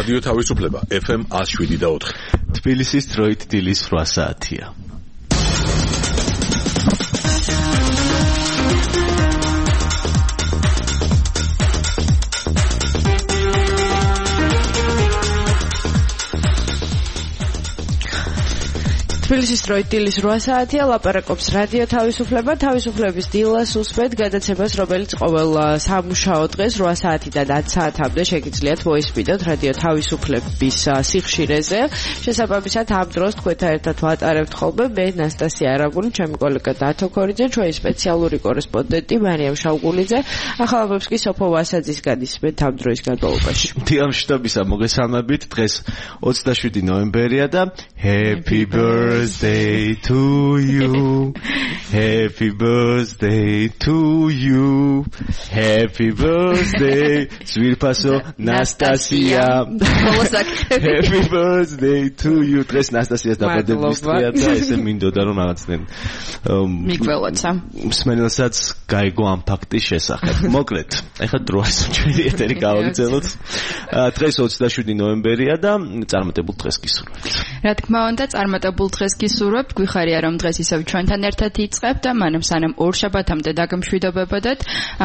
რადიო თავისუფლება FM 107.4. თბილისის დროით დილის 8 საათია. თბილისის დროით დილის 8 საათია, ლაპარაკობს რადიო თავისუფლება, თავისუფლების დილას უსმენთ გადაცემას, რომელიც ყოველ სამუშაო დღეს 8 საათიდან 10 საათამდე შეგიძლიათ მოისმინოთ რადიო თავისუფლების სიხშირეზე. შესაბამისად, ამ დროს თქვენთან ერთად ვატარებთ ხოლმე მე ნასტასია არაბული, ჩემი კოლეგა დათო ქორიძე, ჩვენი სპეციალური კორესპონდენტი მარიამ შავგულიძე. ახალობებს კი სოფო ვასაძისგან ისმენთ ამ დროის განმავლობაში. თიამ შტაბისა მოგესალმებით, დღეს 27 ნოემბერია და Happy birthday to you. Happy birthday to you. Happy birthday, Svirpaso Nastasia. Happy birthday to you. დღეს ნასტასიას დაბადების დღეა და ესე მინდოდა რომ რაღაცნაირ მიგველოცა. მსმენელსაც გაიგო ამ ფაქტის შესახებ. მოკლედ, ეხლა დროას ჩვენი ეთერი გავაგრძელოთ. დღეს 27 ნოემბერია და წარმატებულ დღეს გისურვებთ. რა თქმა უნდა, წარმატებულ დღეს გისურვებთ. გვიხარია რომ დღეს ისევ ჩვენთან ერთად იწყებთ და მანამ სანამ ორ შაბათამდე დაგემშვიდობებოდეთ.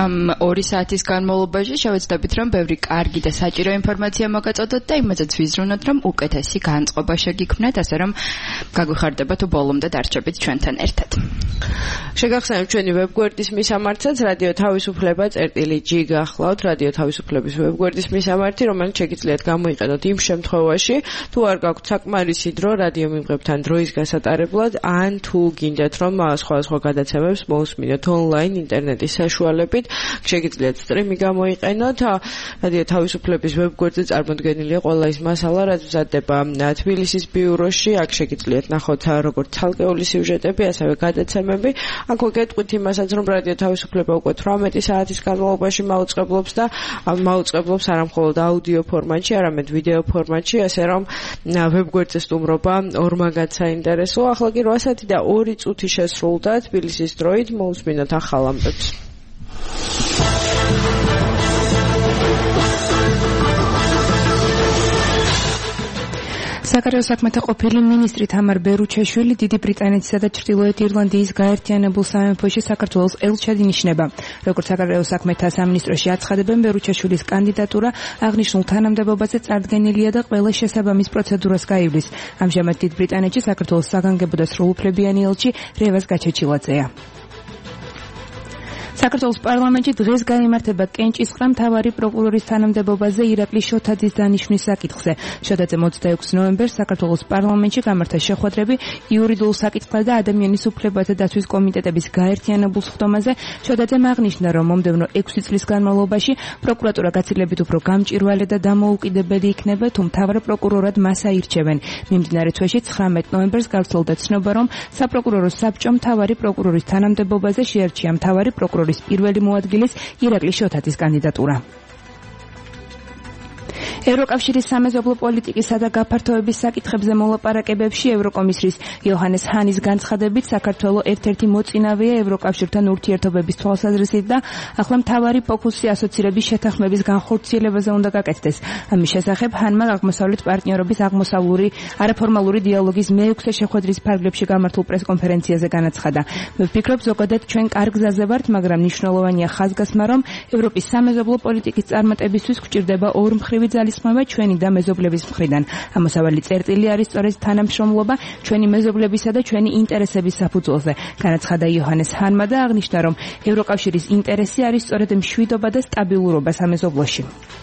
2 საათის განმავლობაში შევეცდებით რომ ბევრი კარგი და საჭირო ინფორმაცია მოგაწოდოთ და იმაზეც ვიზრუნოთ რომ უკეთესი განწყობა შეგიქმნათ, ასე რომ გაგვიხარდება თუ ბოლომდე დარჩებით ჩვენთან ერთად. შეგახსენებთ ჩვენი ვებგვერდის მისამართსაც რადიო თავისუფლება წერტილი.g გახლავთ რადიო თავისუფლების ვებგვერდის მისამართი, რომელიც შეგიძლიათ გამოიყენოთ იმ შემთხვევაში, თუ არ გაქვთ საკმარისი დრო რადიო მიმღებთან დროის გასატარებლად, ან თუ გინდათ რომ სხვადასხვა გადაცემებს მოусმინოთ ონლაინ ინტერნეტის საშუალებით, შეგიძლიათ სტრიმი გამოიყენოთ. რადიო თავისუფლების ვებგვერდზე წარმოდგენილია ყველა ის მასალა, რაც მზადდება თბილისის ბიუროში. აქ შეგიძლიათ ნახოთ როგორც ცალკეული სიუჟეტები, ასევე გადაცემები. აქ ვეკეთყვით იმასაც, რომ რადიო თავისუფლება უკვე 18 საათის განმავლობაში მაუწყებლობს და მაუწყებლობს არა მხოლოდ აუდიო ფორმატში, არამედ ვიდეო ფორმატში, ასე რომ ვებგვერდზე სტუმრობა ორმაგად საინტერესოა. ახლა კი 8 საათი და 2 წუთი შესრულდა თბილისის დროით, მოусმინოთ ახალ ამბებს. საქართველოს საქმეთა ყოფილი მინისტრი თამარ ბერუჩაშვილი დიდი ბრიტანეთისა და ჩრდილოეთ ირლანდიის გაერთიანებულ სამეფოში საქართველოს ელჩად ინიშნება. როგორც საქართველოს საქმეთა სამინისტროში აცხადებენ, ბერუჩაშვილის კანდიდატურა აღნიშნულ თანამდებობაზე წარდგენილია და ყველა შესაბამის პროცედურას გაივლის. ამჟამად დიდ ბრიტანეთში საქართველოს საგანგებო და სრულუფლებიანი ელჩი რევაზ გაჩეჩილაძეა. საქართველოს პარლამენტში დღეს გაიმართება კენჭისყრა მთავარი პროკურორის თანამდებობაზე ირაკლი შოთაძის დანიშვნის საკითხზე. შოთაძემ 26 ნოემბერს საქართველოს პარლამენტში გამართა შეხვედრები იურიდიულ საკითხებზე და ადამიანის უფლებათა დაცვის კომიტეტების გაერთიანებულ სხდომაზე. შოთაძემ აღნიშნა, რომ მომდევნო 6 წლის განმავლობაში პროკურატურა გაცილებით უფრო გამჭვირვალე და დამოუკიდებელი იქნება, თუ მთავარ პროკურორად მას აირჩევენ. მიმდინარე თვეში 19 ნოემბერს გავრცელდა ცნობა, რომ საპროკურორო საბჭომ მთავარი პროკურორის თანამდებობაზე შეერჩია მთავარი პროკურორი პირველი მოადგილის ირაკლი შოთაძის კანდიდატურა. ევროკავშირის სამეზობლო პოლიტიკისა და გაფართოების საკითხებზე მოლაპარაკებებში ევროკომისრის იოჰანეს ჰანის განცხადებით საქართველო ერთ-ერთი მოწინავეა ევროკავშირთან ურთიერთობების თვალსაზრისით და ახლა მთავარი ფოკუსი ასოცირების შეთანხმების განხორციელებაზე უნდა გაკეთდეს. ამის შესახებ ჰანმა აღმოსავლეთ პარტნიორობის არაფორმალური დიალოგის მე-6 შეხვედრის ფარგლებში გამართულ პრესკონფერენციაზე განაცხადა. მე ვფიქრობ, ზოგადად ჩვენ კარგ გზაზე ვართ, მაგრამ მნიშვნელოვანია ხაზგასმა, რომ ევროპის სამეზობლო პოლიტიკის წარმატებისთვის გვჭირდება ორმხრივი ძალისხმევა ჩვენი და მეზობლების მხრიდან. ამოსავალი წერტილი არის სწორედ თანამშრომლობა ჩვენი მეზობლებისა და ჩვენი ინტერესების საფუძველზე. განაცხადა იოჰანეს ჰანმა და აღნიშნა, რომ ევროკავშირის ინტერესი არის სწორედ მშვიდობა და სტაბილურობა სამეზობლოში.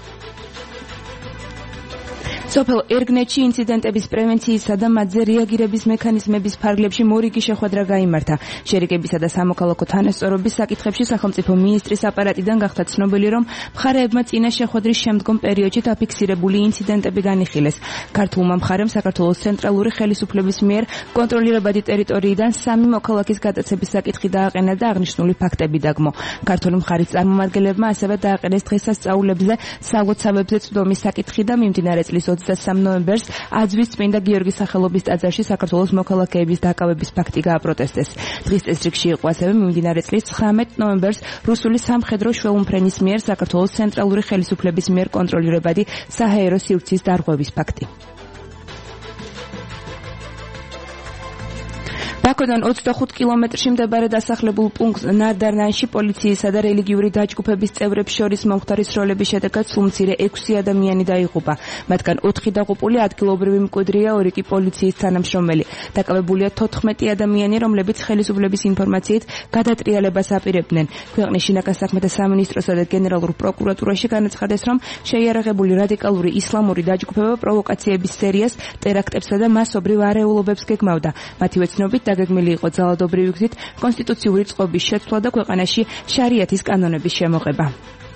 სოფელ ერგნეთში ინციდენტების პრევენციისა და მათზე რეაგირების მექანიზმების ფარგლებში მორიგი შეხვედრა გაიმართა. შერიგებისა და სამოქალაქო თანასწორობის საკითხებში სახელმწიფო მინისტრის აპარატიდან გახდა ცნობილი, რომ მხარეებმა წინა შეხვედრის შემდგომ პერიოდში დაფიქსირებული ინციდენტები განიხილეს. ქართულმა მხარემ საქართველოს ცენტრალური ხელისუფლების მიერ კონტროლირებადი ტერიტორიიდან 3 მოქალაქის გადაცემის საკითხი დააყენა და აღნიშნული ფაქტები დაგმო. ქართული მხარის წარმომადგენლებმა ასევე დააყენეს დღესასწაულებზე სალოცავებზე წვდომის საკითხი და მიმდინარე წლის 23 ნოემბერს აძვის წმინდა გიორგის სახელობის ტაძარში საქართველოს მოქალაქეების დაკავების ფაქტი გააპროტესტეს. დღის წესრიგში იყო ასევე მიმდინარე წლის 19 ნოემბერს რუსული სამხედრო შველუმფრენის მიერ საქართველოს ცენტრალური ხელისუფლების მიერ კონტროლირებადი საჰაერო სივრცის დარღვევის ფაქტი. ბაქოდან 25 კილომეტრში მდებარე დასახლებულ პუნქტ ნარდარნანში პოლიციისა და რელიგიური დაჯგუფების წევრებს შორის მომხდარის როლების შედეგად სულ მცირე 6 ადამიანი დაიღუპა. მათგან 4 დაღუპული ადგილობრივი მკვიდრია, 2 კი პოლიციის თანამშრომელი. დაკავებულია 14 ადამიანი, რომლებიც ხელისუფლების ინფორმაციით გადატრიალებას აპირებდნენ. ქვეყნის შინაგან საქმეთა სამინისტროსა და გენერალურ პროკურატურაში განაცხადეს, რომ შეიარაღებული რადიკალური ისლამური დაჯგუფება პროვოკაციების სერიას, ტერაქტებსა და მასობრივ არეულობებს გეგმავდა. მათივე ცნობით დაგეგმილი იყო ძალადობრივი გზით კონსტიტუციური წყობის შეცვლა და ქვეყანაში შარიათის კანონების შემოღება.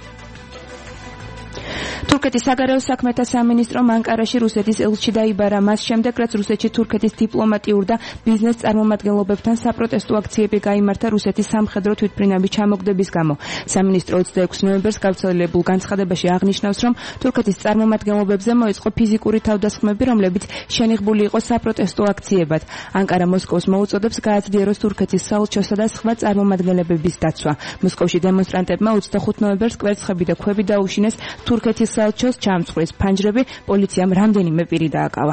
თურქეთის საგარეო საქმეთა სამინისტრომ ანკარაში რუსეთის ელჩი დაიბარა მას შემდეგ, რაც რუსეთში თურქეთის დიპლომატიურ და ბიზნეს წარმომადგენლობებთან საპროტესტო აქციები გაიმართა რუსეთის სამხედრო თვითმფრინავის ჩამოგდების გამო. სამინისტრო 26 ნოემბერს გავრცელებულ განცხადებაში აღნიშნავს, რომ თურქეთის წარმომადგენლობებზე მოეწყო ფიზიკური თავდასხმები, რომლებიც შენიღბული იყო საპროტესტო აქციებად. ანკარა მოსკოვს მოუწოდებს გააძლიეროს თურქეთის საელჩოსა და სხვა წარმომადგენლების დაცვა. მოსკოვში დემონსტრანტებმა 25 ნოემბერს კვერცხები და ქვები დაუშინეს თურქეთის საელჩოს, ჩამწყვეს ფანჯრები, პოლიციამ რამდენიმე პირი დააკავა.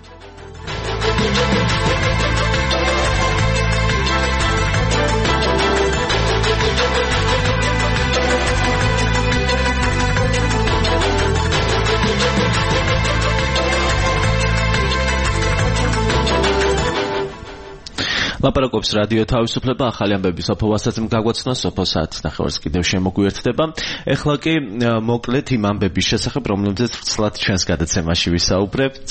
ლაპარაკობს რადიო თავისუფლება, ახალი ამბები სოფო ვასაცმ გაგვაცნო, სოფო საათის ნახევარს კიდევ შემოგვიერთდება. ეხლა კი მოკლედ იმ ამბების შესახებ, რომლებზეც ვრცლად ჩვენს გადაცემაში ვისაუბრებთ.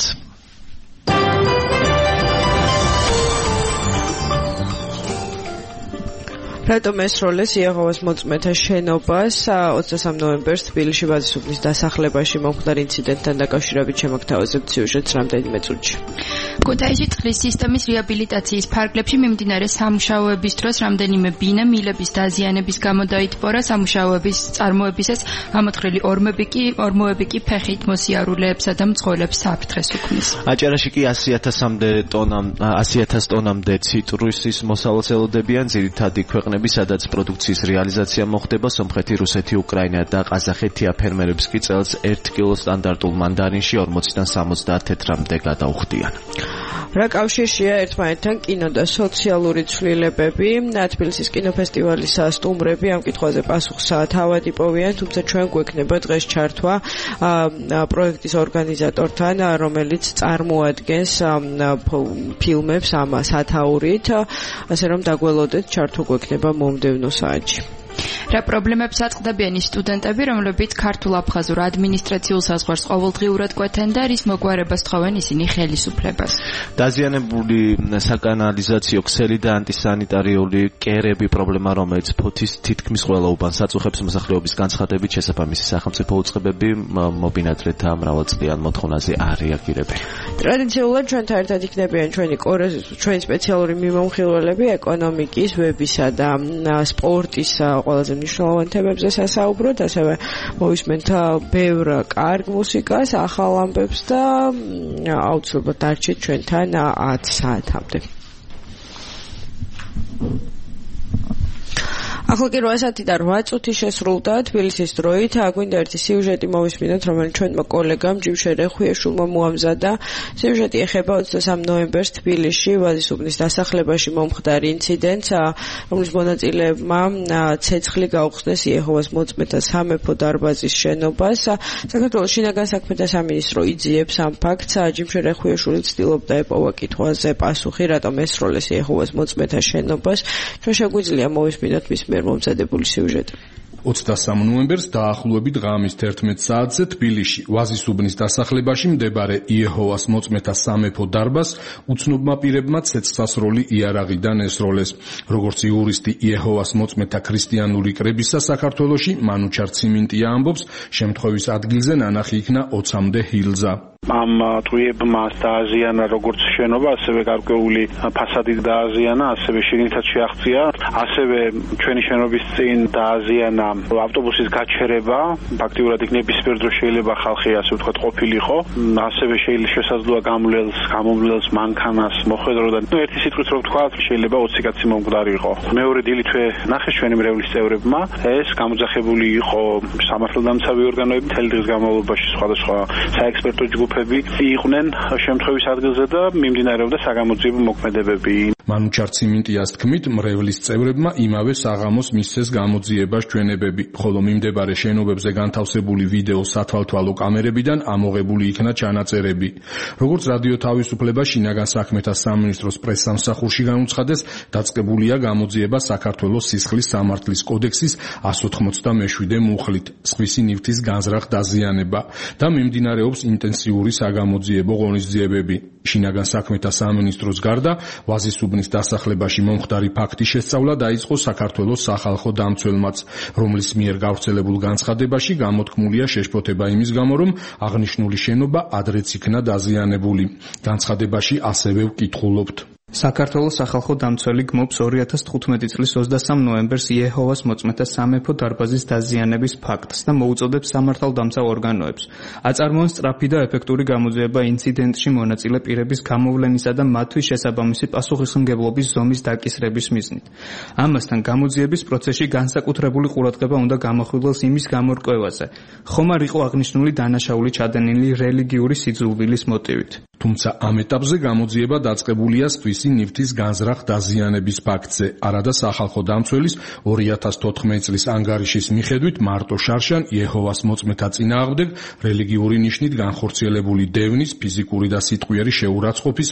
რატომ ესროლეს იეჰოვას მოწმეთა შენობას 23 ნოემბერს თბილისში ვაზისუბნის დასახლებაში მომხდარ ინციდენტთან დაკავშირებით შემოგთავაზებთ სიუჟეტს რამდენიმე წუთში. ქუთაისში წყლის სისტემის რეაბილიტაციის ფარგლებში მიმდინარე სამუშაოების დროს რამდენიმე ბინა მილების დაზიანების გამო დაიტბორა. სამუშაოების წარმოებისას ამოთხრილი ორმოები კი ფეხით მოსიარულეებსა და მძღოლებს საფრთხეს უქმნის. აჭარაში კი 100,000 ტონამდე ციტრუსის მოსავალს ელოდებიან ძირითადი ქვეყნები, სადაც პროდუქციის რეალიზაცია მოხდება. სომხეთი, რუსეთი, უკრაინა და ყაზახეთი ფერმერებს კი წელს 1 კილო სტანდარტულ მანდარინში 40-დან 70 თეთრამდე გადაუხდიან. რა კავშირშია ერთმანეთთან კინო და სოციალური ცვლილებები? თბილისის კინოფესტივალის სტუმრები ამ კითხვაზე პასუხს თავად იპოვიან, თუმცა ჩვენ გვექნება დღეს ჩართვა პროექტის ორგანიზატორთან, რომელიც წარმოადგენს ფილმებს ამ სათაურით, ასე რომ დაგველოდეთ, ჩართვა გვექნება მომდევნო საათში. რა პრობლემებს აწყდებიან ის სტუდენტები, რომლებიც ქართულ აფხაზურ ადმინისტრაციულ საზღვარს ყოველდღიურად კვეთენ და რის მოგვარებას თხოვენ ისინი ხელისუფლებას. დაზიანებული საკანალიზაციო ქსელი და ანტისანიტარიული კერები პრობლემა, რომელიც ფოთის თითქმის ყველა უბანს აწუხებს. მოსახლეობის განცხადებით შესაბამისი სახელმწიფო უწყებები მობინადრეთა მრავალწლიან მოთხოვნაზე არ რეაგირებენ. ტრადიციულად ჩვენთან ერთად იქნებიან ჩვენი სპეციალური მიმომხილველები ეკონომიკის, ვებისა და სპორტის ყველაზე მნიშვნელოვან თემებზე სასაუბროთ, ასევე მოვისმენთ ბევრ კარგ მუსიკას, ახალ ამბებს და აუცილებლად დარჩით ჩვენთან 10 საათამდე. ახლა კი 8 საათი და 8 წუთი შესრულდა თბილისის დროით. გვინდა ერთი სიუჟეტი მოვისმინოთ, რომელიც ჩვენმა კოლეგამ ჯიმშე რეხვიეშვილმა მოამზადა. სიუჟეტი ეხება 23 ნოემბერს თბილისში ვაზისუბნის დასახლებაში მომხდარ ინციდენტს, რომლის მონაწილეებმა ცეცხლი გაუხსნეს იეჰოვას მოწმეთა სამეფო დარბაზის შენობას. საქართველოს შინაგან საქმეთა სამინისტრო იძიებს ამ ფაქტს. ჯიმშე რეხვიეშვილი ცდილობდა ეპოვა კითხვაზე პასუხი, რატომ ესროლეს იეჰოვას მოწმეთა შენობას. ჩვენ შეგვიძლია მოვისმინოთ მის მიერ მომზადებული სიუჟეტი. 23 ნოემბერს დაახლოებით ღამის 11 საათზე თბილისში ვაზისუბნის დასახლებაში მდებარე იეჰოვას მოწმეთა სამეფო დარბაზს უცნობმა პირებმა ცეცხლსასროლი იარაღიდან ესროლეს. როგორც იურისტი იეჰოვას მოწმეთა ქრისტიანული კრებისა საქართველოში მანუჩარ ციმინტია ამბობს, შემთხვევის ადგილზე ნანახი იქნა 20-მდე ჰილზა. ამ ტყუებმა დააზიანა როგორც შენობა, ასევე გარკვეული ფასადი დააზიანა, ასევე შიგნითაც შეაღწია, ასევე ჩვენი შენობის წინ დააზიანა ავტობუსის გაჩერება, ფაქტიურად იქ ნებისმიერ დროს შეიძლება ხალხი ასე ვთქვათ ყოფილიყო, ასევე შესაძლოა გამომვლელს მანქანას მოხვედრო და ერთი სიტყვით რომ ვთქვათ, შეიძლება 20 კაცი მომკვდარი იყო. მეორე დილით ნახეს ჩვენი მრევლის წევრებმა, ეს გამოძახებული იყო სამართალდამცავი ორგანოები, მთელი დღის განმავლობაში სხვადასხვა საექსპერტო ჯგუფები იყვნენ შემთხვევის ადგილზე და მიმდინარეობდა საგამოძიებო მოქმედებები. მანუჩარ ციმინტიას თქმით, მრევლის წევრებმა იმავე საღამოს მისცეს გამოძიებას ჩვენებები, ხოლო მიმდებარე შენობებზე განთავსებული ვიდეო სათვალთვალო კამერებიდან ამოღებული იქნა ჩანაწერები. როგორც რადიო თავისუფლება შინაგან საქმეთა სამინისტროს პრესსამსახურში განუცხადეს, დაწყებულია გამოძიება საქართველოს სისხლის სამართლის კოდექსის 187 მუხლით, სხვისი ნივთის განზრახ დაზიანება და მიმდინარეობს ინტენსიური საგამოძიებო ღონისძიებები. შინაგან საქმეთა სამინისტროს გარდა ვაზისუბნის დასახლებაში მომხდარი ფაქტის შესწავლა დაიწყო საქართველოს სახალხო დამცველმაც, რომლის მიერ გავრცელებულ განცხადებაში გამოთქმულია შეშფოთება იმის გამო, რომ აღნიშნული შენობა ადრეც იქნა დაზიანებული. განცხადებაში ასევე ვკითხულობთ. საქართველოს სახალხო დამცველი გმობს 2015 წლის 23 ნოემბერს იეჰოვას მოწმეთა სამეფო დარბაზის დაზიანების ფაქტს და მოუწოდებს სამართალდამცავ ორგანოებს. აწარმოონ სწრაფი და ეფექტური გამოძიება ინციდენტში მონაწილე პირების გამოვლენისა და მათთვის შესაბამისი პასუხისმგებლობის ზომის დაკისრების მიზნით. ამასთან გამოძიების პროცესში განსაკუთრებული ყურადღება უნდა გამახვილოს იმის გამორკვევაზე, ხომ არ იყო აღნიშნული დანაშაული ჩადენილი რელიგიური სიძულვილის მოტივით. თუმცა ამ ეტაპზე გამოძიება დაწყებულია სხვისი ნივთის განზრახ დაზიანების ფაქტზე, არადა სახალხო დამცველის 2014 წლის ანგარიშის მიხედვით მარტო შარშან იეჰოვას მოწმეთა წინააღმდეგ რელიგიური ნიშნით განხორციელებული დევნის, ფიზიკური და სიტყვიერი შეურაცხყოფის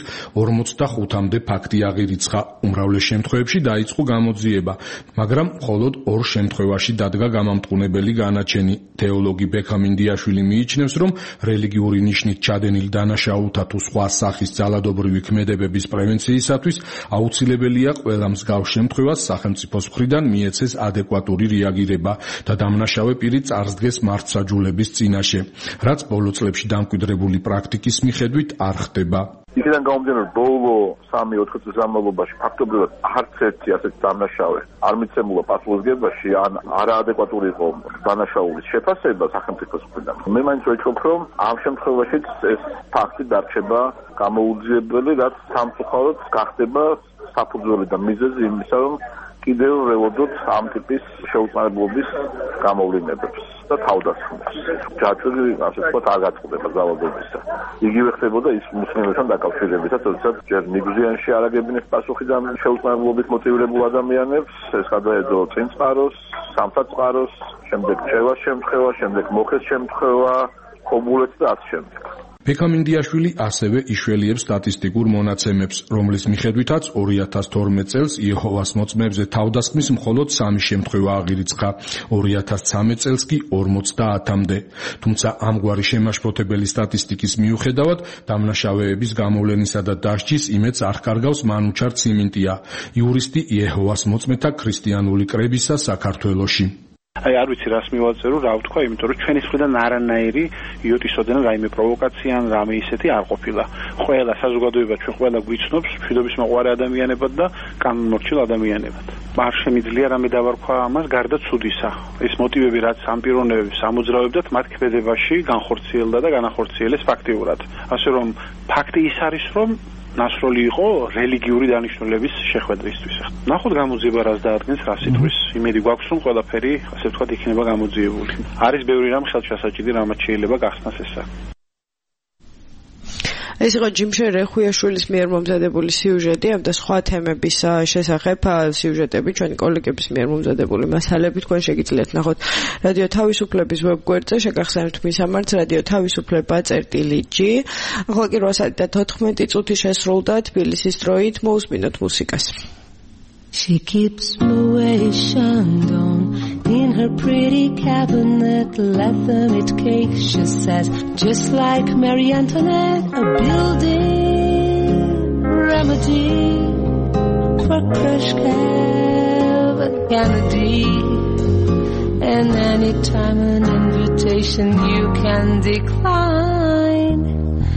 45-მდე ფაქტი აღირიცხა. უმრავლეს შემთხვევებში დაიწყო გამოძიება, მაგრამ მხოლოდ 2 შემთხვევაში დადგა გამამტყუნებელი განაჩენი. თეოლოგი ბექამ ინდიაშვილი მიიჩნევს, რომ რელიგიური ნიშნით ჩადენილ დანაშაულთა თუ სხვა სახის ძალადობრივი ქმედებების პრევენციისათვის აუცილებელია ყველა მსგავს შემთხვევას სახელმწიფოს მხრიდან მიეცეს ადეკვატური რეაგირება და დამნაშავე პირი წარსდგეს მართლმსაჯულების წინაშე, რაც ბოლო წლებში დამკვიდრებული პრაქტიკის მიხედვით არ ხდება. იქიდან გამომდინარე, ბოლო 3-4 წლის განმავლობაში ფაქტობრივად არც ერთი ასეთი დამნაშავე არ მიცემულა პასუხისმგებლობაში ან არაადეკვატური იყო დანაშაულის შეფასება სახელმწიფოს მხრიდან. მე მაინც ვეჭვობ, რომ ამ შემთხვევაშიც ეს ფაქტი დარჩება გამოუძიებელი, რაც სამწუხაროდ გახდება საფუძველი და მიზეზი იმისა, რომ კიდევ ველოდოთ ამ ტიპის შეუწყნარებლობის გამოვლენებებს და თავდასხმას. ჯაჭვური, ასე ვთქვათ, არ გაწყდება ძალადობისა. იგივე ხდებოდა ის მუსლიმებთან დაკავშირებითაც, როდესაც ჯერ ნიგზიანში არაგებინეს პასუხი და შეუწყნარებლობით მოტივირებულ ადამიანებს, ეს გადაედო წინწყაროს, სამთაწყაროს, შემდეგ ჭევას შემთხვევა, შემდეგ მოხეს შემთხვევა, ხობულეთს და ასე შემდეგ. ბექამ ინდიაშვილი ასევე იშველიებს სტატისტიკურ მონაცემებს, რომლის მიხედვითაც 2012 წელს იეჰოვას მოწმეებზე თავდასხმის მხოლოდ 3 შემთხვევა აღირიცხა, 2013 წელს კი 50-მდე. თუმცა ამგვარი შემაშფოთებელი სტატისტიკის მიუხედავად, დამნაშავეების გამოვლენისა და დასჯის იმედს არ კარგავს მანუჩარ ციმინტია, იურისტი იეჰოვას მოწმეთა ქრისტიანული კრებისა საქართველოში. არ ვიცი რას მივაწერო, რა ვთქვა, იმიტომ რომ ჩვენი მხრიდან არანაირი იოტისოდენა რაიმე პროვოკაცია ან რამე ისეთი არ ყოფილა. ყველა საზოგადოება ჩვენ ყველა გვიცნობს მშვიდობის მოყვარე ადამიანებად და კანონმორჩილ ადამიანებად. არ შემიძლია რამე დავარქვა ამას გარდა ცუდისა. ეს მოტივები რაც ამ პიროვნებებს ამოძრავებდათ, მათ ქმედებაში განხორციელდა და განახორციელეს ფაქტიურად. ასე რომ ფაქტი ის არის, რომ ნასროლი იყო რელიგიური დანიშნულების შეხვედრისთვის. ნახოთ გამოძიება რას დაადგენს, რა სიტყვის. იმედი გვაქვს, რომ ყველაფერი, ასე ვთქვათ, იქნება გამოძიებული. არის ბევრი რამ ხელშესაჭიდი, რამაც შეიძლება გახსნას ეს საქმე. ეს იყო ჯიმშენ რეხუიაშვილის მიერ მომზადებული სიუჟეტი ამ და სხვა თემების შესახებ სიუჟეტები ჩვენი კოლეგების მიერ მომზადებული მასალები თქვენ შეგიძლიათ ნახოთ რადიო თავისუფლების ვებგვერდზე შეგახსენებთ მისამართს რადიო თავისუფლება.g ახლა კი 8:14 წუთი შესრულდა თბილისის დროით მოусმინოთ მუსიკას. She keeps Moët Chandon in her pretty cabinet, Lethemit cake, she says, just like Marie Antoinette, a building remedy for Khrushchev and Kennedy. And anytime an invitation you can decline,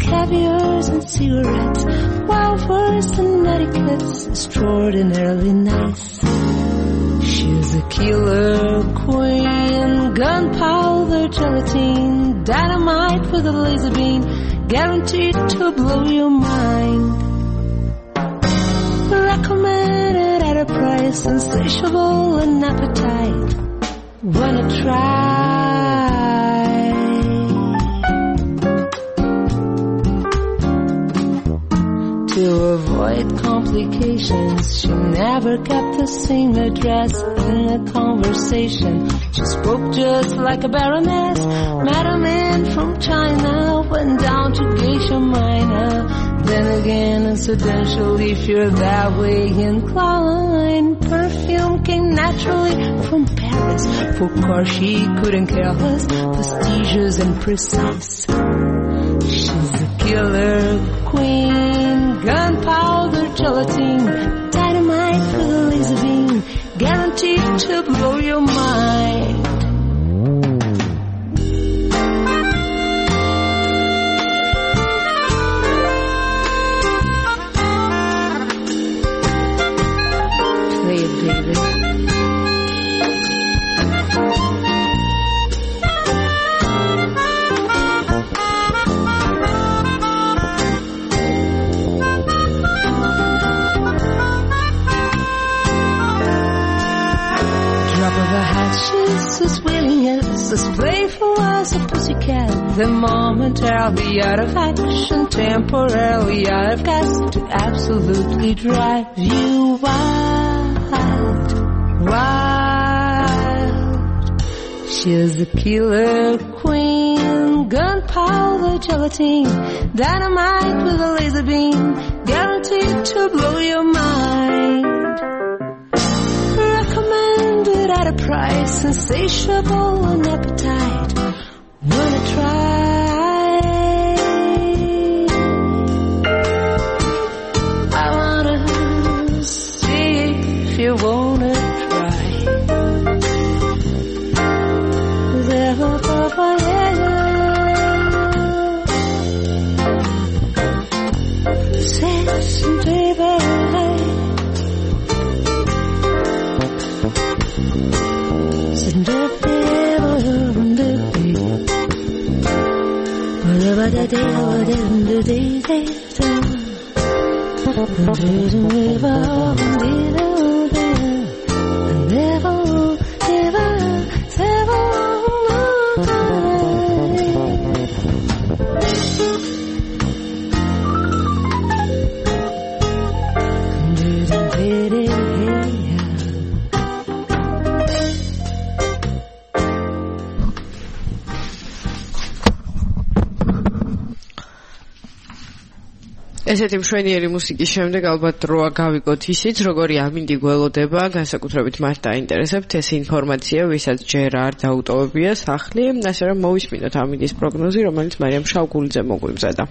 caviars and cigarettes, wild verse and etiquette's extraordinarily nice. She's a killer queen, gunpowder gelatine, dynamite with a laser beam, guaranteed to blow your mind. Recommended at a price, insatiable and appetite. Wanna try? To avoid complications, she never kept the same address in the conversation. She spoke just like a baroness. Met a man from China, went down to Geisha Minor. Then again, incidentally, if you're that way inclined, perfume came naturally from Paris. For course, she couldn't care less, prestigious and precise. She's a killer queen, gunpowder gelatine, dynamite with a laser beam, guaranteed to blow your mind. She's as willing as playful as a pussycat. They're momentarily out of action, temporarily out of gas, to absolutely drive you wild, wild. She's a killer queen, gunpowder gelatine, dynamite with a laser beam, guaranteed to blow your mind. Recommended at a price, insatiable and appetite. Wanna try? I wanna see if you wanna try. ესეთი მშვენიერი მუსიკის შემდეგ ალბათ დროა გავიგოთ ისიც, როგორი ამინდი გველოდება, განსაკუთრებით მას დაინტერესებთ ეს ინფორმაცია, ვისაც ჯერ არ დაუტოვებია სახლი, ასე რომ მოვისმინოთ ამინდის პროგნოზი, რომელიც მარიამ შავგულიძე მოგვიმზადა.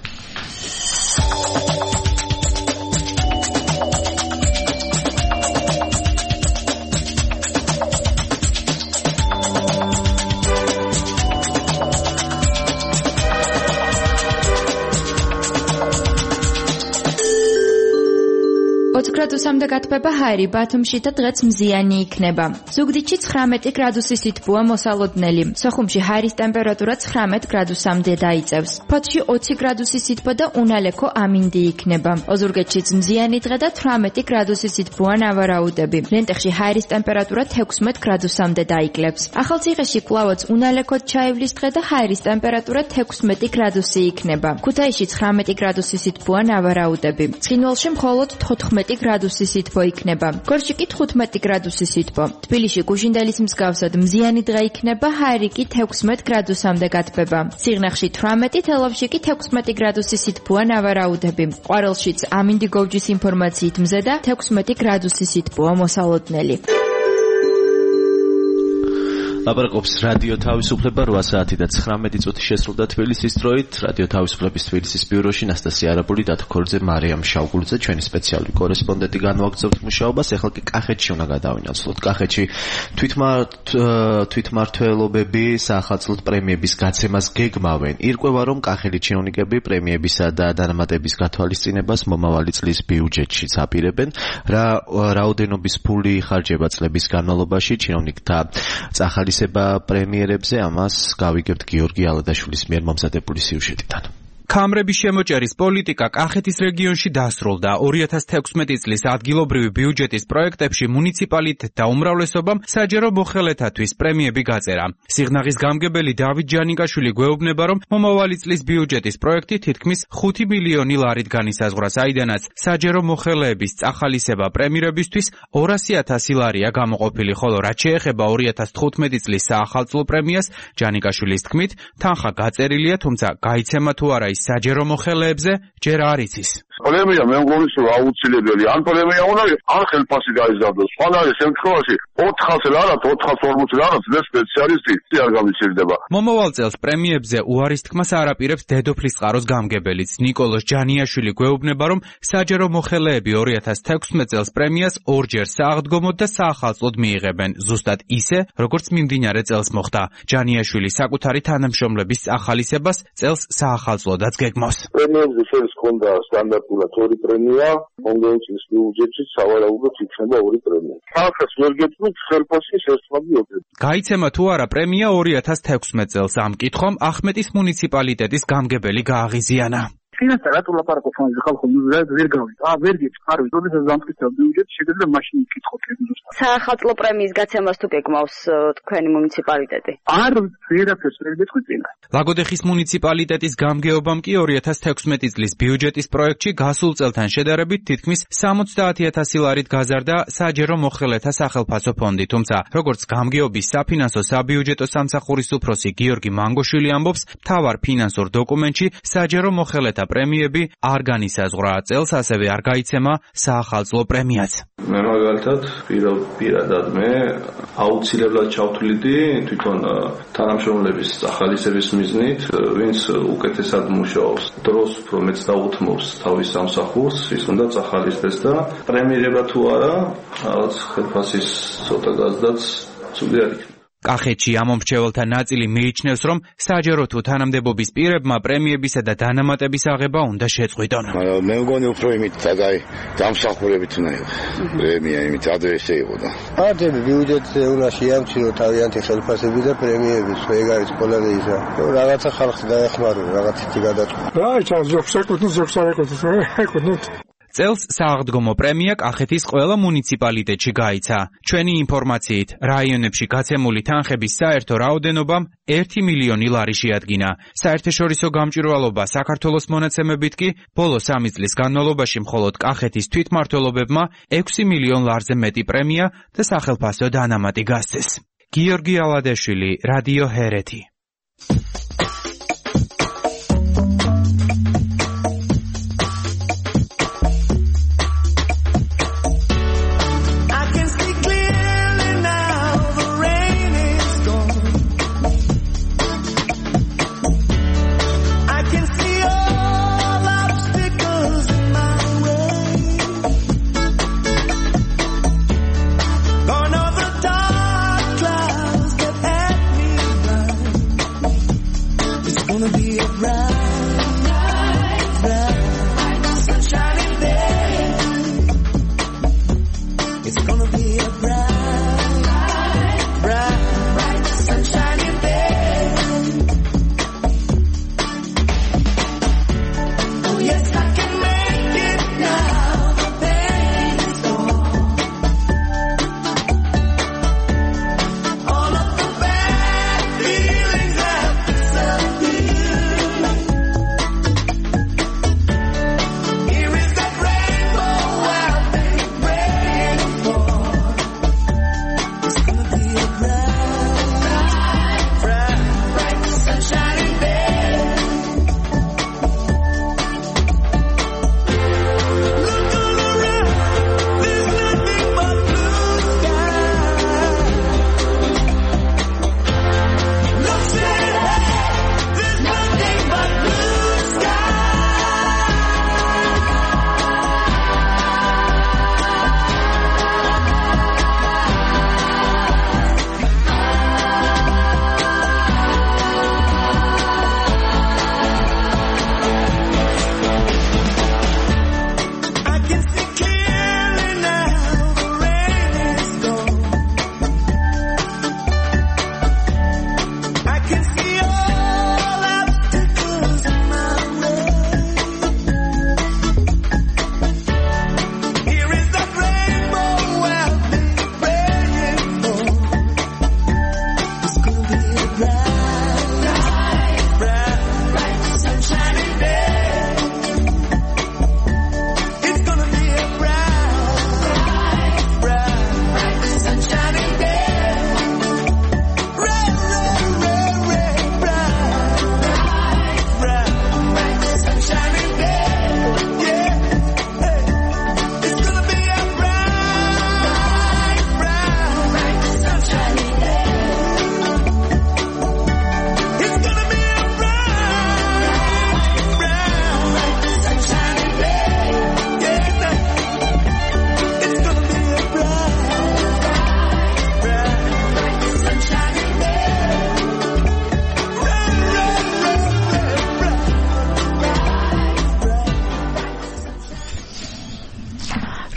გრადუსამდე გათბება ჰაერი ბათუმში და დღეც მზიანი იქნება. ზუგდიდში 19 გრადუსის სითბოა მოსალოდნელი. სოხუმში ჰაერის ტემპერატურა 19 გრადუსამდე დაიწევს. ფოთში 20 გრადუსის სითბო და უნალექო ამინდი იქნება. ოზურგეთშიც მზიანი დღე და 18 გრადუსის სითბოა ნავარაუდები. ლენტეხში ჰაერის ტემპერატურა 16 გრადუსამდე დაიკლებს. ახალციხეში კვლავაც უნალექოდ ჩაივლის დღე და ჰაერის ტემპერატურა 16 გრადუსი იქნება. ქუთაისში 19 გრადუსის სითბოა ნავარაუდები. ცხინვალში მხოლოდ 14 გრადუსის სითბო იქნება. გორში კი 15 გრადუსის სითბო. თბილისში გუჟინდელის მსგავსად მზიანი დღე იქნება, ჰაერი კი 16 გრადუსამდე გათბება. სიღნაღში 18, თელავში კი 16 გრადუსის სითბოა ნავარაუდები. ყვარელშიც ამინდი გოვჯის ინფორმაციით მზე და 16 გრადუსის სითბოა მოსალოდნელი. ლაპარაკობს რადიო თავისუფლება 8 საათი და 19 წუთი შესრულდა თბილისის დროით. რადიო თავისუფლების თბილისის ბიუროში ნასტასია არაბული, დათო ქორძე, მარიამ შავგულძე, ჩვენი სპეციალური კორესპონდენტი განვაგრძობთ მუშაობას. ეხლა კი კახეთში უნდა გადავინაცვლოთ. კახეთში თვითმმართველობები საახალწლოდ პრემიების გაცემას გეგმავენ. ირკვევა, რომ კახელი ჩინოვნიკები პრემიებისა და დანამატების გათვალისწინებას მომავალი წლის ბიუჯეტშიც აპირებენ. რაოდენობის ფული იხარჯება წლების განმავლობაში ჩინოვნიკთა წახალისება პრემიერებზე, ამას გავიგებთ გიორგი ალადაშვილის მიერ მომზადებული სიუჟეტიდან. ქამრების შემოჭერის პოლიტიკა კახეთის რეგიონში დასრულდა. 2016 წლის ადგილობრივი ბიუჯეტის პროექტებში მუნიციპალიტეტთა უმრავლესობამ საჯერო მოხელეთათვის პრემიები გაწერა. სიღნაღის გამგებელი დავით ჯანიკაშვილი გვეუბნება, რომ მომავალი წლის ბიუჯეტის პროექტი თითქმის 5 მილიონი ლარით განისაზღვრა, საიდანაც საჯერო მოხელეების წახალისება პრემიერებისთვის 200,000 ლარია გამოყოფილი, ხოლო რაც შეეხება 2015 წლის საახალწლო პრემიას, ჯანიკაშვილის თქმით, თანხა გაწერილია, თუმცა გაიცემა თუ არა საჯერო მოხელეებზე ჯერ არ იცის. პრემია მე მგონი რომ აუცილებელი. ან პრემია უნდა ან ხელფასი გაიზარდოს. სხვანაირ შემთხვევაში 400 ლარად, 440 ლარად ეს სპეციალისტი არ გამიჩნდება. მომავალ წელს პრემიებზე უარის თქმას არ აპირებს დედოფლის წყაროს გამგებელიც. ნიკოლოზ ჯანიაშვილი გვეუბნება, რომ საჯერო მოხელეები 2016 წელს პრემიას ორჯერ სააღდგომოდ და საახალწლოდ მიიღებენ, ზუსტად ისე, როგორც მიმდინარე წელს მოხდა. ჯანიაშვილი საკუთარი თანამშრომლების წახალისებას წელს საახალწლოდაც გეგმავს. პრემიებზე შეიძლება ქონდა სტანდარტულად 2 პრემია, მომდევნო წლის ბიუჯეტში სავარაუდოდ იქნება 2 პრემია. ახაც ვერ გეტყვით ხელფასის ერთმანეთი ოქროთი. გაიცემა თუ არა პრემია 2016 წელს, ამ კითხვამ ახმეტის მუნიციპალიტეტის გამგებელი გააღიზიანა. ფინანსა რატო ლაპარაკობ ამაზე ხალხო ვერ გავით. ვერ გიწყარ ვიდრე დამტკიცებელ ბიუჯეტი შეიძლება მაშინ ვკითხოთ ზუსტად. საახალწლო პრემიის გაცემას თუ გეგმავს თქვენი მუნიციპალიტეტი? არ ვერაფერს ვერ გეტყვით წინა. ლაგოდეხის მუნიციპალიტეტის გამგეობამ კი 2016 წლის ბიუჯეტის პროექტში გასულ წელთან შედარებით თითქმის 70,000 ლარით გაზარდა საჯერო მოხელეთა სახელფასო ფონდი, თუმცა როგორც გამგეობის საფინანსო საბიუჯეტო სამსახურის უფროსი გიორგი მანგოშვილი ამბობს, მთავარ ფინანსურ დოკუმენტში საჯერო მოხელეთა პრემიები არ განისაზღვრა. წელს ასევე არ გაიცემა საახალწლო პრემიაც. მე მაგალითად პირადად მე აუცილებლად ჩავთვლიდი თვითონ თანამშრომლების წახალისების მიზნით, ვინც უკეთესად მუშაობს, დროს უფრო მეც დაუთმობს თავის სამსახურს, ის უნდა წახალისდეს და პრემიერება თუ არა, რაღაც ხელფასის ცოტა გაზდაც ცუდი არ იქნება. კახეთში ამომრჩეველთა ნაწილი მიიჩნევს, რომ საჯერო თუ თანამდებობის პირებმა პრემიებისა და დანამატების აღება უნდა შეწყვიტონ. მე მგონი უფრო იმით დამსახურებით უნდა იყოს პრემია, იმით ადრესე იყო და. პარტიები ბიუჯეტზე უნდა შეამჩნიოთ თავიანთი ხელფასები და პრემიები, ეგ არის ყველაზე ისა. რაღაცა ხალხს დაეხმაროს, რაღაც თი გადაწყვეტ. რა იცი, ზოგს ეკუთვნის, ზოგს არ ეკუთვნის. წელს სააღდგომო პრემია კახეთის ყველა მუნიციპალიტეტში გაიცა. ჩვენი ინფორმაციით, რაიონებში გაცემული თანხების საერთო რაოდენობამ 1 მილიონი ლარი შეადგინა. საერთაშორისო გამჭვირვალობა საქართველოს მონაცემებით კი ბოლო 3 წლის განმავლობაში მხოლოდ კახეთის თვითმმართველობებმა 6 მილიონ ლარზე მეტი პრემია და სახელფასო დანამატი გასცეს. გიორგი ალადაშვილი, რადიო ჰერეთი.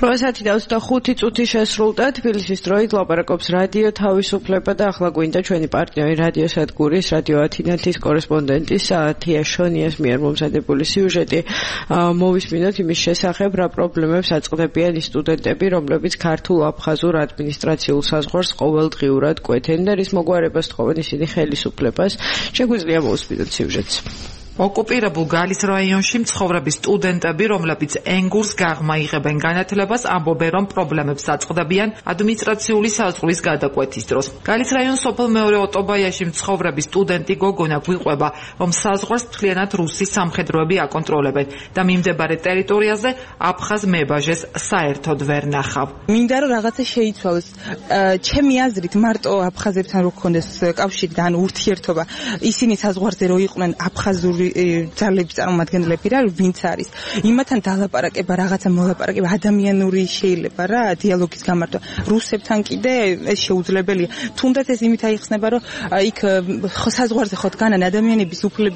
8:25 წუთი შესრულდა თბილისის დროით ლაპარაკობს რადიო თავისუფლება და ახლა გვინდა ჩვენი პარტნიორი რადიო სადგურის რადიო ათინათის კორესპონდენტის თია შონიას მიერ მომზადებული სიუჟეტი მოვისმინოთ იმის შესახებ რა პრობლემებს აწყდებიან ის სტუდენტები რომლებიც ქართულ აფხაზურ ადმინისტრაციულ საზღვარს ყოველდღიურად კვეთენ და რის მოგვარებას თხოვენ ისინი ხელისუფლებას შეგვიძლია მოვისმინოთ სიუჟეტს ოკუპირებულ გალის რაიონში მცხოვრები სტუდენტები, რომლებიც ენგურს გაღმა იღებენ განათლებას, ამბობენ, რომ პრობლემებს აწყდებიან ადმინისტრაციული საზღვრის გადაკვეთის დროს. გალის რაიონის სოფელ მეორე ოტობაიაში მცხოვრები სტუდენტი გოგონა გვიყვება, რომ საზღვარს მთლიანად რუსი სამხედროები აკონტროლებენ და მიმდებარე ტერიტორიაზე აფხაზ მებაჟეს საერთოდ ვერ ნახავ. მინდა რომ რაღაცა შეიცვალოს. ჩემი აზრით, მარტო აფხაზებთან რო გქონდეს კავშირი და ან ურთიერთობა, ისინი საზღვარზე რო იყვნენ აფხაზური ძალების წარმომადგენლები რა ვინც არის იმათთან დალაპარაკება რაღაცა მოლაპარაკება ადამიანური შეიძლება რა დიალოგის გამართვა რუსებთან კიდე ეს შეუძლებელია თუნდაც ეს იმით აიხსნება რომ იქ საზღვარზე ხო დგანან ადამიანების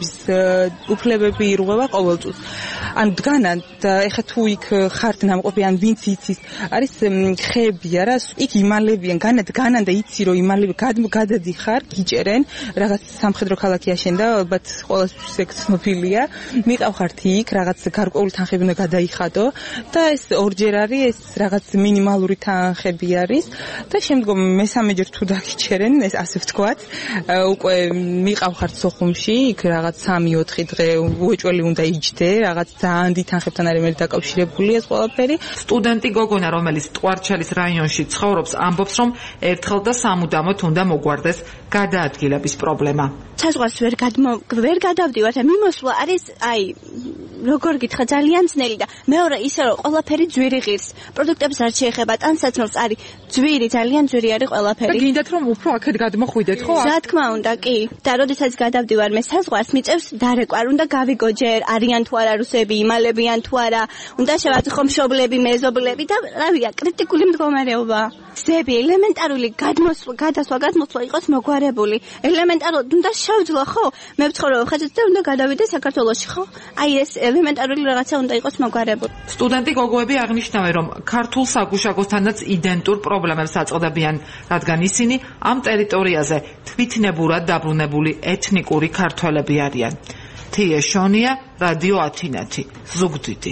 უფლებები ირღვევა ყოველწუთს ან დგანან და ეხლა თუ იქ ხართ ნამყოფი ან ვინც იცის არის ხეებია რა იქ იმალებიან დგანან და იცი რომ იმალები გადადიხარ გიჭერენ რაღაც სამხედრო ქალაქი აშენდა ალბათ ყოველთვის ცნობილია მიყავხართ იქ რაღაც გარკვეული თანხები უნდა გადაიხადო და ეს ორჯერ არის ეს რაღაც მინიმალური თანხები არის და შემდგომ მესამეჯერ თუ დაგიჩერენ ეს ასე ვთქვათ უკვე მიყავხართ სოხუმში იქ რაღაც 3-4 დღე უეჭველი უნდა იჯდე რაღაც ძალიან დიდ თანხებთან არის მე დაკავშირებული ეს ყველაფერი სტუდენტი გოგონა რომელიც ტყვარჩელის რაიონში ცხოვრობს ამბობს რომ ერთხელ და სამუდამოდ უნდა მოგვარდეს გადაადგილების პრობლემა საზღვარს ვერ გადავდივართ მიმოსვლა არის აი როგორ გითხრა ძალიან ძნელი და მეორე ისე რომ ყველაფერი ძვირი ღირს პროდუქტებს არ შეეხება ტანსაცმელს არის ძვირი ძალიან ძვირი არის ყველაფერი და გინდათ რომ უფრო აქეთ გადმოხვიდეთ ხო რა თქმა უნდა კი და როდესაც გადავდივარ მე საზღვარს მიწევს დარეკვარ უნდა გავიგო ჯერ არიან თუ არა რუსები იმალებიან თუ არა უნდა შევაძახო მშობლები მეზობლები და რავია კრიტიკული მდგომარეობა ზები ელემენტარული გადასვლა იყოს მოგვარებული ელემენტარულად უნდა შევძლო ხო მე ვცხოვრობ ხაზით და უნდა გადავიდე საქართველოში ხო აი ეს ელემენტარული რაღაცა უნდა იყოს მოგვარებული სტუდენტი გოგოები აღნიშნავენ რომ ქართულ საგუშაგოსთანაც იდენტურ პრობლემებს აწყდებიან რადგან ისინი ამ ტერიტორიაზე თვითნებურად დაბრუნებული ეთნიკური ქართველები არიან თია შონია რადიო ათინათი ზუგდიდი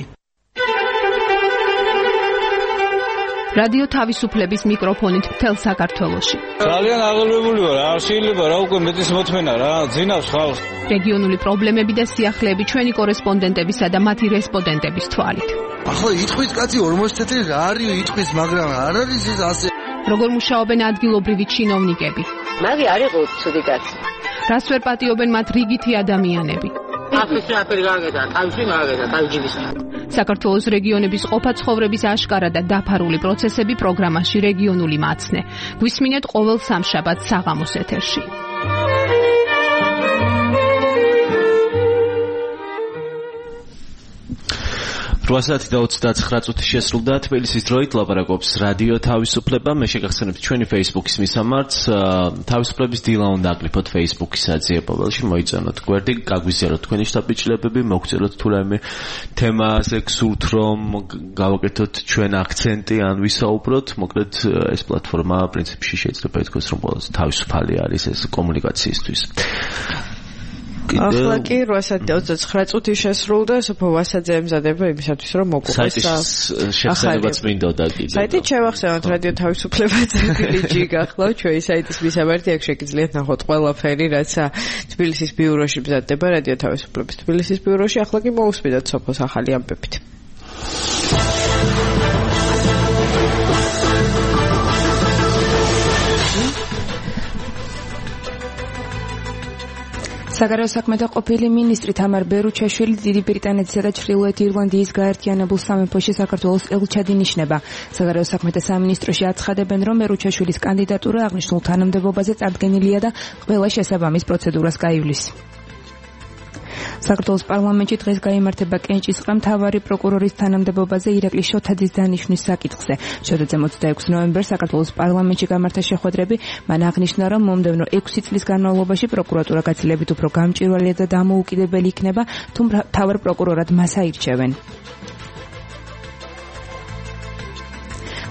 რადიო თავისუფლების მიკროფონით მთელ საქართველოში. ძალიან აღელვებული ვარ, არ შეიძლება რა უკვე მეტის მოთმენა რა, ძინავს ხალხს. რეგიონული პრობლემები და სიახლეები ჩვენი კორესპონდენტებისა და მათი რესპონდენტების თვალით. ახლა იტყვის კაცი 40 წელი რა არის იტყვის, მაგრამ არ არის ეს ასე. როგორ მუშაობენ ადგილობრივი ჩინოვნიკები? მაგი არ იყო ცუდი კაცი. რას ვერ პატიობენ მათ რიგითი ადამიანები? საქართველოს რეგიონების ყოფა ცხოვრების აშკარა და დაფარული პროცესები პროგრამაში რეგიონული მაცნე. გვისმინეთ ყოველ სამშაბათს საღამოს ეთერში. 8:29 წუთი შესრულდა თბილისის დროით ლაპარაკობს რადიო თავისუფლება. მე შეგახსენებთ ჩვენი Facebook-ის მისამართს. თავისუფლების დილა უნდა აკლიფოთ Facebook-ის საძიებელში, მოიწონოთ გვერდი, გაგვიზიაროთ თქვენი შთაბეჭდილებები, მოგწეროთ თუ რაიმე თემაზე გსურთ რომ გავაკეთოთ ჩვენ აქცენტი ან ვისაუბროთ. მოკლედ ეს პლატფორმა პრინციპში შეიძლება ითქვას რომ ყველაზე თავისუფალი არის ეს კომუნიკაციისთვის. ახლა კი 8:29 წუთი შესრულდა სოფო ვასაძე ემზადება იმისათვის რომ მოგვყვეს ახალებას მინდოდა კიდე საიტით შევახსენოთ რადიო თავისუფლება.gr გახლავთ ჩვენი საიტის მისამართი აქ შეგიძლიათ ნახოთ ყველაფერი რაც თბილისის ბიუროში მზადდება რადიო თავისუფლების თბილისის ბიუროში ახლა კი მოусმინოთ სოფოს ახალი ამბებით საგარეო საქმეთა ყოფილი მინისტრი თამარ ბერუჩაშვილი დიდი ბრიტანეთისა და ჩრდილოეთ ირლანდიის გაერთიანებულ სამეფოში საქართველოს ელჩად ინიშნება. საგარეო საქმეთა სამინისტროში აცხადებენ, რომ ბერუჩაშვილის კანდიდატურა აღნიშნულ თანამდებობაზე წარდგენილია და ყველა შესაბამის პროცედურას გაივლის. საქართველოს პარლამენტში დღეს გაიმართება კენჭისყრა მთავარი პროკურორის თანამდებობაზე ირაკლი შოთაძის დანიშვნის საკითხზე. შოთაძე 26 ნოემბერს საქართველოს პარლამენტში გამართა შეხვედრები, მან აღნიშნა, რომ მომდევნო 6 წლის განმავლობაში პროკურატურა გაცილებით უფრო გამჭვირვალე და დამოუკიდებელი იქნება, თუ მთავარ პროკურორად მას აირჩევენ.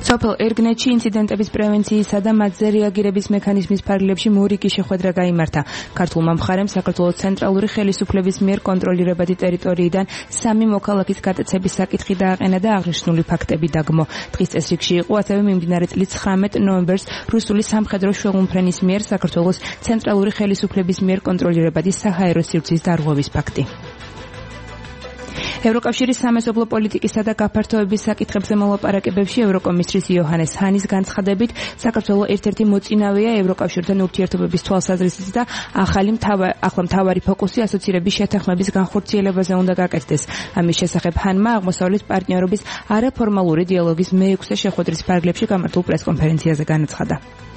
სოფელ ერგნეთში ინციდენტების პრევენციისა და მათზე რეაგირების მექანიზმის ფარგლებში მორიგი შეხვედრა გაიმართა. ქართულმა მხარემ საქართველოს ცენტრალური ხელისუფლების მიერ კონტროლირებადი ტერიტორიიდან 3 მოქალაქის გატაცების საკითხი დააყენა და აღნიშნული ფაქტები დაგმო. დღის წესრიგში იყო ასევე მიმდინარე წლის 19 ნოემბერს რუსული სამხედრო შუაღმფრენის მიერ საქართველოს ცენტრალური ხელისუფლების მიერ კონტროლირებადი საჰაერო სივრცის დარღვევის ფაქტი. ევროკავშირის სამეზობლო პოლიტიკისა და გაფართოების საკითხებზე მოლაპარაკებებში ევროკომისრის იოჰანეს ჰანის განცხადებით საქართველოს ერთ-ერთი მოწინავეა ევროკავშირთან ურთიერთობების თვალსაზრისით და ახლა მთავარი ფოკუსი ასოცირების შეთანხმების განხორციელებაზე უნდა გაკეთდეს. ამის შესახებ ჰანმა აღმოსავლეთ პარტნიორობის არაფორმალური დიალოგის მე-6 შეხვედრის ფარგლებში გამართულ პრესკონფერენციაზე განაცხადა.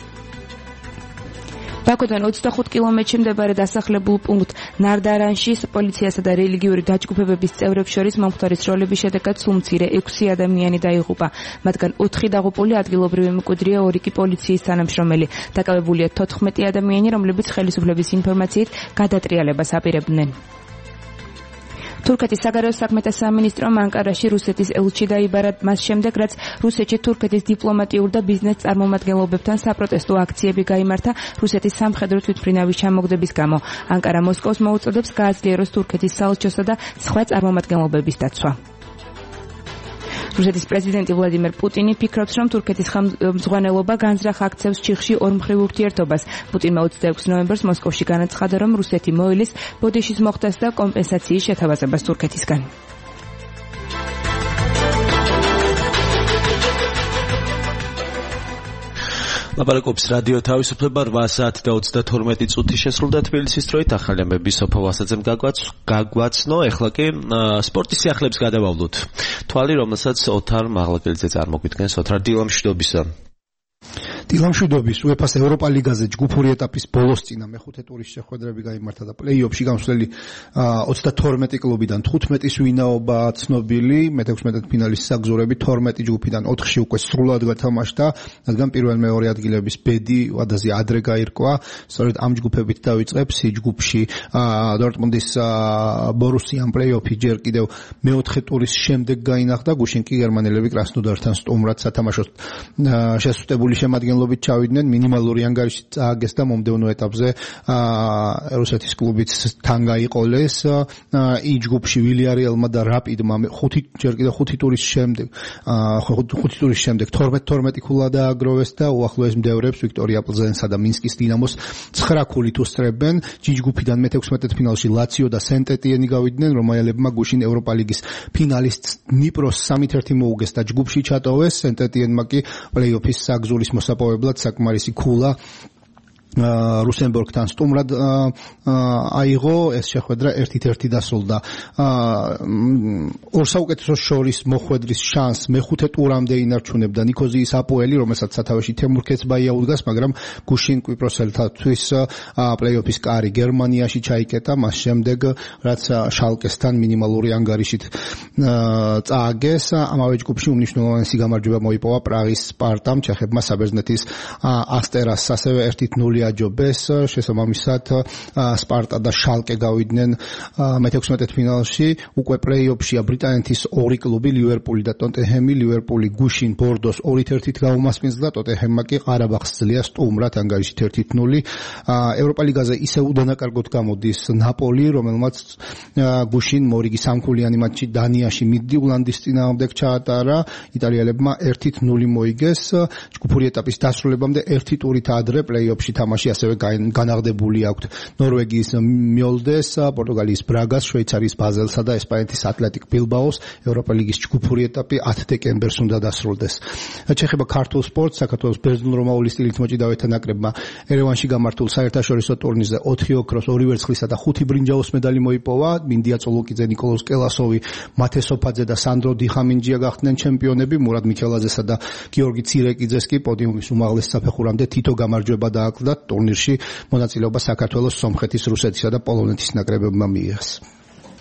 ბაქოდან 25 კილომეტრში მდებარე დასახლებულ პუნქტ ნარდარანში პოლიციასა და რელიგიური დაჯგუფებების წევრებს შორის მომხდარის როლების შედეგად სულ მცირე 6 ადამიანი დაიღუპა. მათგან 4 დაღუპული ადგილობრივი მკვიდრია, 2 კი პოლიციის თანამშრომელი. დაკავებულია 14 ადამიანი, რომლებიც ხელისუფლების ინფორმაციით გადატრიალებას აპირებდნენ. თურქეთის საგარეო საქმეთა სამინისტრომ ანკარაში რუსეთის ელჩი დაიბარა მას შემდეგ, რაც რუსეთში თურქეთის დიპლომატიურ და ბიზნეს წარმომადგენლობებთან საპროტესტო აქციები გაიმართა რუსეთის სამხედრო თვითმფრინავის ჩამოგდების გამო. ანკარა მოსკოვს მოუწოდებს გააძლიეროს თურქეთის საელჩოსა და სხვა წარმომადგენლობების დაცვა. რუსეთის პრეზიდენტი ვლადიმერ პუტინი ფიქრობს, რომ თურქეთის ხელმძღვანელობა განზრახ აქცევს ჩიხში ორმხრივ ურთიერთობას. პუტინმა 26 ნოემბერს მოსკოვში განაცხადა, რომ რუსეთი მოელის ბოდიშის მოხდას და კომპენსაციის შეთავაზებას თურქეთისგან. ლაპარაკობს რადიო თავისუფლება 8 საათი და 32 წუთი შესრულდა თბილისის დროით. ახალი ამბები სოფო ვასაძემ გაგვაცნო. ეხლა კი სპორტის სიახლეებს გადავავლოთ. თვალი, რომელსაც ოთარ მაღლაკელიძე წარმოგვიდგენს. ოთარ, დილამშვიდობისა. დილამშვიდობის. UEFA-ს ევროპა ლიგაზე ჯგუფური ეტაპის ბოლოს წინა მეხუთე ტურის შეხვედრები გაიმართა და პლეი-ოფში გამსვლელი 32 კლუბიდან 15-ის ვინაობა ცნობილი, მე-16 ფინალის საგზურები 12 ჯგუფიდან 4-ში უკვე სრულად გათამაშდა, რადგან პირველ-მეორე ადგილების ბედი ვადაზე ადრე გაირკვა. სწორედ ამ ჯგუფებით დავიწყებს ჯგუფში დორტმუნდის ბორუსიამ პლეი-ოფი ჯერ კიდევ მეოთხე ტურის შემდეგ გაინახდა, გუშინ კი გერმანელები კრასნოდართან სტუმრად სათამაშოდ შესუსტებული შემადგენლობით ჩავიდნენ, მინიმალური ანგარიში წააგეს და მომდევნო ეტაპზე რუსეთის კლუბიც თან გაიყოლეს. ი ჯგუფში ვილიარეალმა და რაპიდმა ჯერ კიდევ 5 ტურის შემდეგ 12 ქულა დააგროვეს და უახლოეს მდევრებს ვიქტორია პლზენსა და მინსკის დინამოს 9 ქულით უსწრებენ. ჯი ჯგუფიდან მე-16 ფინალში ლაციო და სენტ-ეტიენი გავიდნენ, რომაელებმა გუშინ ევროპა ლიგის ფინალისტ დნიპროს 3-1 მოუგეს და ჯგუფში ჩატოვეს. სენტ-ეტიენმა კი პლეი-ოფის საგზურის მოსაპოვებლად საკმარისი ქულა რუსენბურგთან სტუმრად აიღო. ეს შეხვედრა 1-1 დასრულდა. ორ საუკეთესოს შორის მოხვედრის შანსს მეხუთე ტურამდე ინარჩუნებდა ნიკოზიის აპოელი, რომელსაც სათავეში თემურ ქეცბაია უდგას, მაგრამ გუშინ კვიპროსელთათვის პლეი-ოფის კარი გერმანიაში ჩაიკეტა, მას შემდეგ რაც შალკესთან მინიმალური ანგარიშით წააგეს. ამავე ჯგუფში უმნიშვნელოვანესი გამარჯვება მოიპოვა პრაღის სპარტამ, ჩეხებმა საბერძნეთის ასტერას ასევე 1-0 აჯობეს. შესაბამისად სპარტა და შალკე გავიდნენ მე-16 ფინალში. უკვე პლეი-ოფშია ბრიტანეთის 2 კლუბი, ლივერპული და ტოტენჰემი. ლივერპული გუშინ ბორდოს 2-1 გაუმასპინძლა და ტოტენჰემმა კი ყარაბაღს ძლია სტუმრად ანგარიშით 1-0. ევროპა ლიგაზე ისევ უდანაკარგოდ გამოდის ნაპოლი, რომელმაც გუშინ მორიგი სამქულიანი მატჩი დანიაში მიდიულანდის წინააღმდეგ ჩაატარა. იტალიელებმა 1-0 მოიგეს. ჯგუფური ეტაპის დასრულებამდე 1 ტურით ადრე პლეი-ოფში თამაში ასევე განაღდებული აქვთ ნორვეგიის მიოლდეს, პორტუგალიის ბრაგას, შვეიცარიის ბაზელსა და ესპანეთის ატლეტიკ ბილბაოს. ევროპა ლიგის ჯგუფური ეტაპი 10 დეკემბერს უნდა დასრულდეს. ჩეხება ქართულ სპორტს. საქართველოს ბერძნულ-რომაული სტილით მოჭიდავეთა ნაკრებმა ერევანში გამართულ საერთაშორისო ტურნირზე 4 ოქროს, 2 ვერცხლისა და 5 ბრინჯაოს მედალი მოიპოვა. მინდია წოლოკიძე, ნიკოლოზ კელასოვი, მათე სოფაძე და სანდრო დიხამინჯია გახდნენ ჩემპიონები. მურად მიქელაძესა და გიორგი ცირეკიძეს კი პოდიუმის უმაღლეს საფეხურამდე თითო გამარჯვება დააკლდა. ტურნირში მონაწილეობა საქართველოს, სომხეთის, რუსეთისა და პოლონეთის ნაკრებებმა მიიღეს.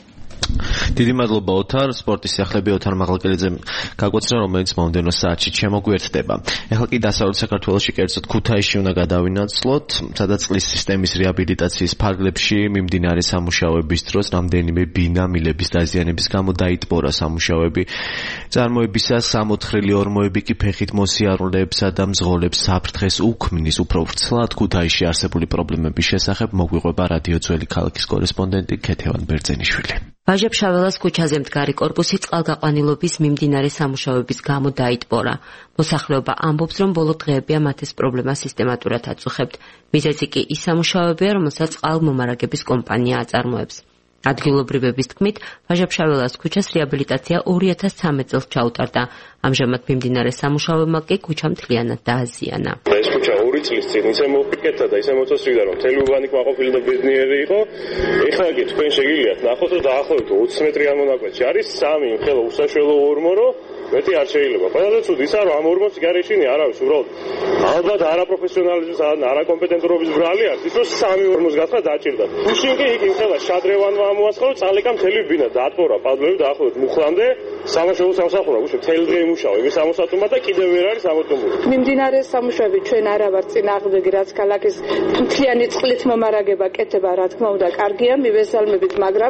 დიდი მადლობა ოთარ, სპორტის სიახლეები ოთარ მაღალკელიძე გაგვაცნო, რომელიც მომდევნო საათში შემოგვიერთდება. ეხლა კი დასავლეთ საქართველოში, კერძოდ ქუთაისში უნდა გადავინაცვლოთ, სადაც წყლის სისტემის რეაბილიტაციის ფარგლებში მიმდინარე სამუშაოების დროს რამდენიმე ბინა მილების დაზიანების გამო დაიტბორა სამუშაოები. წარმოებისას სამოთხრილი ორმოები კი ფეხით მოსიარულეებსა და მძღოლებს საფრთხეს უქმნის. უფრო ვრცლად ქუთაისში არსებული პრობლემების შესახებ მოგვიყვება რადიო ძველი ქალაქის კორესპონდენტი ქეთევან ბერძენიშვილი. ვაჟა-ფშაველას ქუჩაზე მდგარი კორპუსი წყალგაყვანილობის მიმდინარე სამუშაოების გამო დაიტბორა. მოსახლეობა ამბობს, რომ ბოლო დღეებია მათ ეს პრობლემა სისტემატურად აწუხებთ. მიზეზი კი ის სამუშაოებია, რომელსაც წყალმომარაგების კომპანია აწარმოებს. ადგილობრივების თქმით, ვაჟა-ფშაველას ქუჩას რეაბილიტაცია 2013 წელს ჩაუტარდა. ამჟამად მიმდინარე სამუშაოებმა კი ქუჩა მთლიანად დააზიანა. ეს ქუჩა 2 წლის წინ ისე მოფიქრდა და ისე მოწესრიგდა, რომ მთელი უბანი კვაყოფილი და ბედნიერი იყო. ეხლა კი თქვენ შეგიძლიათ ნახოთ, რომ დაახლოებით 20 მეტრიან მონაკვეთში არის 3 მხოლოდ უსაშველო ორმორო. მეტი არ შეიძლება. ყველაზე ცუდი ისაა, რომ ამ ორმოს გარეშინი არავის უბრალოდ ალბათ არაპროფესიონალიზმის, არაკომპეტენტურობის ბრალი არის, ის რომ 3 ორმოს გათხრა დაჭირდა. უშინკი იქ იმხელა შადრევანმა ამოასხალა, წალეკა მთელი ბინა დაატბორა პადლები დაახლოებით მუხლამდე, სამაშველო სამსახურა, უშენ მთელი დღე იმუშავა, იმის ამოსატუმად და კიდევ ვერ არის ამოტუმული. მიმდინარე სამუშაოები ჩვენ არა ვარ წინააღმდეგი, რაც ქალაქის მთლიანი წყლით მომარაგება კეთება, რა თქმა უნდა, კარგია, მივესალმებით, მაგრამ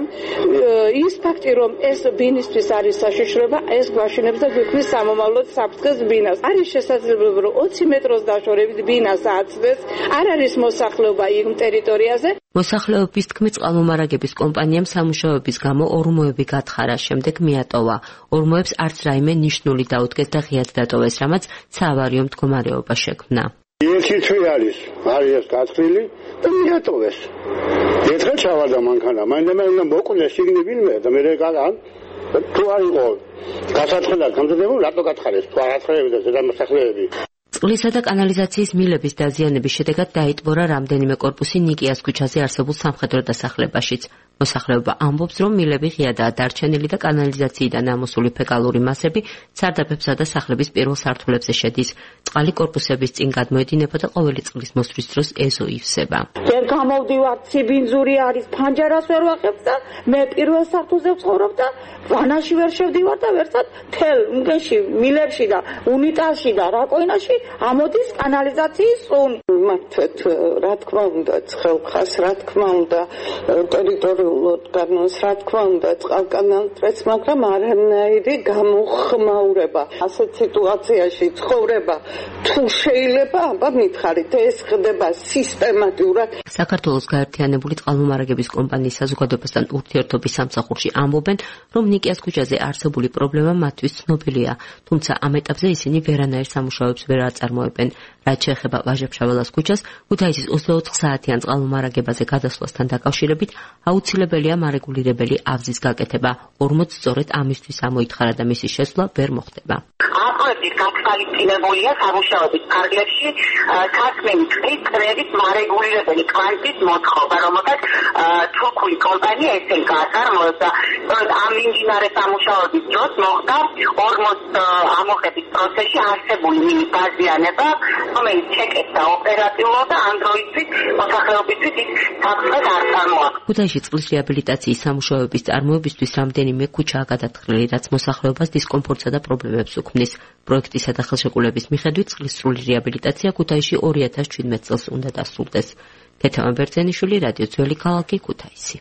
ის ფაქტი, რომ ეს ბინისთვის არის საშიშროება, ეს გვაშინებს და გვიქმნის სამომავლოდ საფრთხეს ბინას. არის შესაძლებლობა, რომ 20 მეტროს დაშორებით ბინას აცდეს, არ არის მოსახლეობა იმ ტერიტორიაზე. მოსახლეობის თქმით, წყალმომარაგების კომპანიამ სამუშაოების გამო ორმოები გათხარა, შემდეგ მიატოვა. ორმოებს არც რაიმე ნიშნული დაუდგეს და ღიად დატოვეს, რამაც საავარიო მდგომარეობა შექმნა. ერთი თვე არის გათხრილი და მიატოვეს. ერთხელ ჩავარდა მანქანა, მაინდა მოკვდეს შიგნი ვინმე და მე გაგან თუ არ იყო გასაცხადად გამზადებული, რატო გათხარეს? თუ არ აცხრებდა ზედამოსახლეები. წყლისა და კანალიზაციის მილების დაზიანების შედეგად დაიტბორა რამდენიმე კორპუსი ნიკიას ქუჩაზე არსებულ სამხედრო დასახლებაშიც. მოსახლეობა ამბობს, რომ მილები ღიადაა დარჩენილი და კანალიზაციიდან ამოსული ფეკალური მასები სარდაფებსა და სახლების პირველ სართულებზე შედის. წყალი კორპუსების წინ გადმოედინება და ყოველი წყლის მოსვლის დროს ეზო ივსება. ვერ გამოვდივარ, ციბინძური არის, ფანჯარას ვერ ვახებ და მე პირველ სართულზე ვცხოვრობ და ვანაში ვერ შევდივარ და ვერცად თელ მგენში, მილებში და უნიტაზში და რაკოინაში ამოდის კანალიზაციის სუნი. მართლაც რა თქმა უნდა ცხელხას, რა თქმა უნდა ტერიტორიულად განოს, რა თქმა უნდა წყალკანალებს, მაგრამ არანაირი გამოხმაურება. ასეთ სიტუაციაში ცხოვრება თუ შეიძლება, აბა მითხარით, ეს ხდება სისტემატურად. საქართველოს გაერთიანებული წყალმომარაგების კომპანიის საზოგადოებასთან ურთიერთობის სამსახურში ამბობენ, რომ ნიკიას ქუჩაზე არსებული პრობლემა მათთვის ცნობილია, თუმცა ამ ეტაპზე ისინი ვერანაირ სამუშაოებს ვერ აწარმოებენ. რაც შეეხება ვაჟა-ფშაველას ქუჩას, ქუთაისის 24 საათიან წყალმომარაგებაზე გადასვლასთან დაკავშირებით აუცილებელია მარეგულირებელი ავზის გაკეთება. 40 სწორედ ამისთვის ამოითხარა და მისი შესვლა ვერ მოხდება. აპროექტის გათვალისწინებულია სამუშაოების ფარგლებში თასმენი წყლის წრეების მარეგულირებელი კვანტის მოთხოვა, რომელსაც თურქული კომპანია SNK აწარმოებდა. ამ მიმდინარე სამუშაოების დროს მოხდა 40 ამოღების პროცესში არსებული მინის დაზიანება, რომელიც ჩეკეთდა ოპერატიულად და ამ დროისთვის მოსახლეობისთვის ის საფრთხეს არ წარმოადგენს. ქუთაისში წყლის რეაბილიტაციის სამუშაოების წარმოებისთვის რამდენიმე ქუჩაა გადათხრილი, რაც მოსახლეობას დისკომფორტსა და პრობლემებს უქმნის. პროექტისა და ხელშეკრულების მიხედვით წყლის სრული რეაბილიტაცია ქუთაისში 2017 წელს უნდა დასრულდეს. ქეთევან ბერძენიშვილი, რადიო ძველი ქალაქი, ქუთაისი.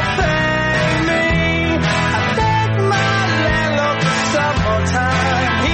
He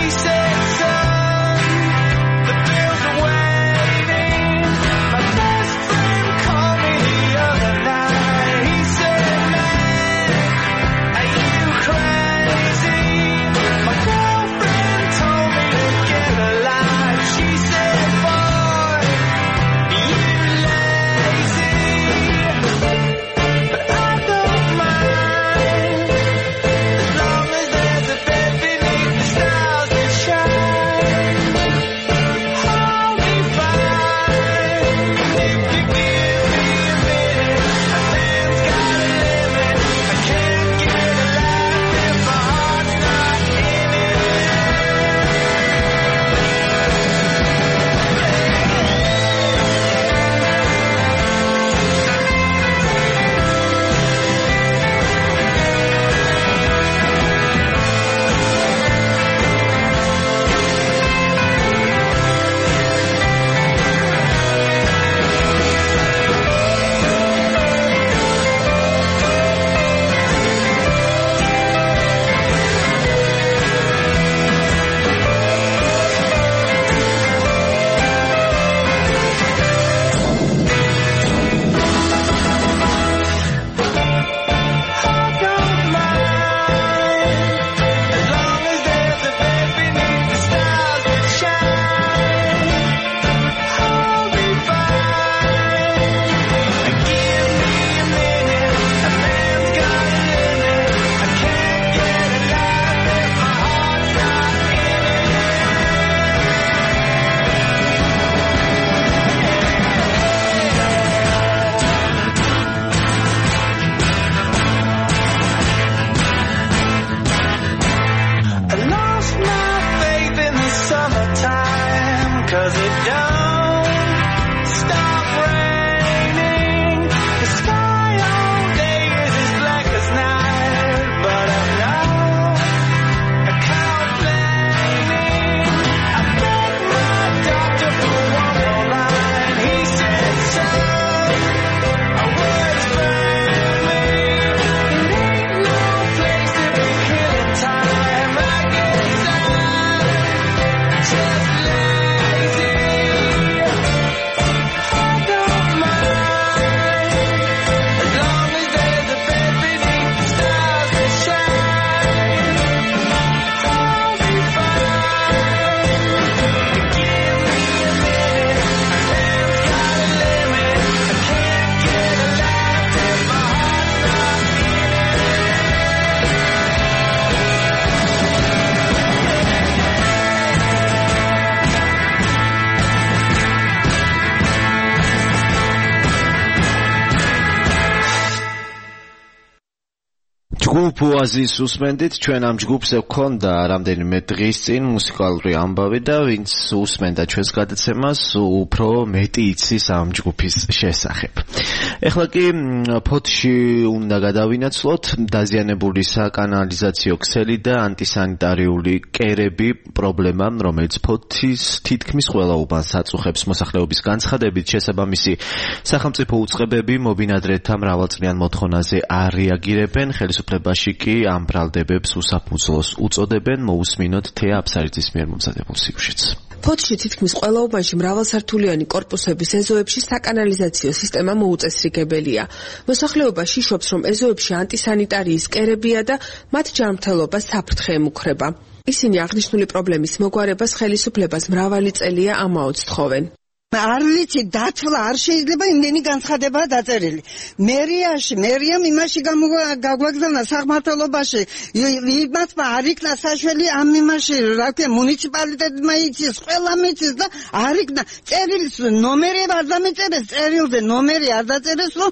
ჯგუფ ოაზის უსმენდით, ჩვენ ამ ჯგუფზე გვქონდა რამდენიმე დღის წინ მუსიკალური ამბავი და ვინც უსმენდა ჩვენს გადაცემას, უფრო მეტი იცის ამ ჯგუფის შესახებ. ეხლა კი ფოთში უნდა გადავინაცვლოთ დაზიანებული საკანალიზაციო ქსელი და ანტისანიტარიული კერები პრობლემა, რომელიც ფოთის თითქმის ყველა უბანს აწუხებს. მოსახლეობის განცხადებით, შესაბამისი სახელმწიფო უწყებები მობინადრეთა მრავალწლიან მოთხოვნაზე არ რეაგირებენ, ხელისუფლებაში კი ამ ბრალდებებს უსაფუძვლოს უწოდებენ. მოусმინოთ თეა აფსარიძის მიერ მომზადებულ სიუჟეტს. ფოთში თითქმის ყველა უბანში მრავალსართულიანი კორპუსების ეზოებში საკანალიზაციო სისტემა მოუწესრიგებელია. მოსახლეობა შიშობს, რომ ეზოებში ანტისანიტარიის კერებია და მათ ჯანმრთელობას საფრთხე ემუქრება. ისინი აღნიშნული პრობლემის მოგვარებას ხელისუფლებას მრავალი წელია ამაოც თხოვენ. არ ვიცი, დათვლა არ შეიძლება იმდენი განცხადებაა დაწერილი. მერიამ იმაში გაგვაგზავნა სახმართველობაში, იმათმა არ იქნა საშველი ამ იმაში, რა ქვია, მუნიციპალიტეტმა იცის, ყველამ იცის და არ იქნა წერილის ნომერი არ დამეწერეს, წერილზე ნომერი არ დაწერეს, რომ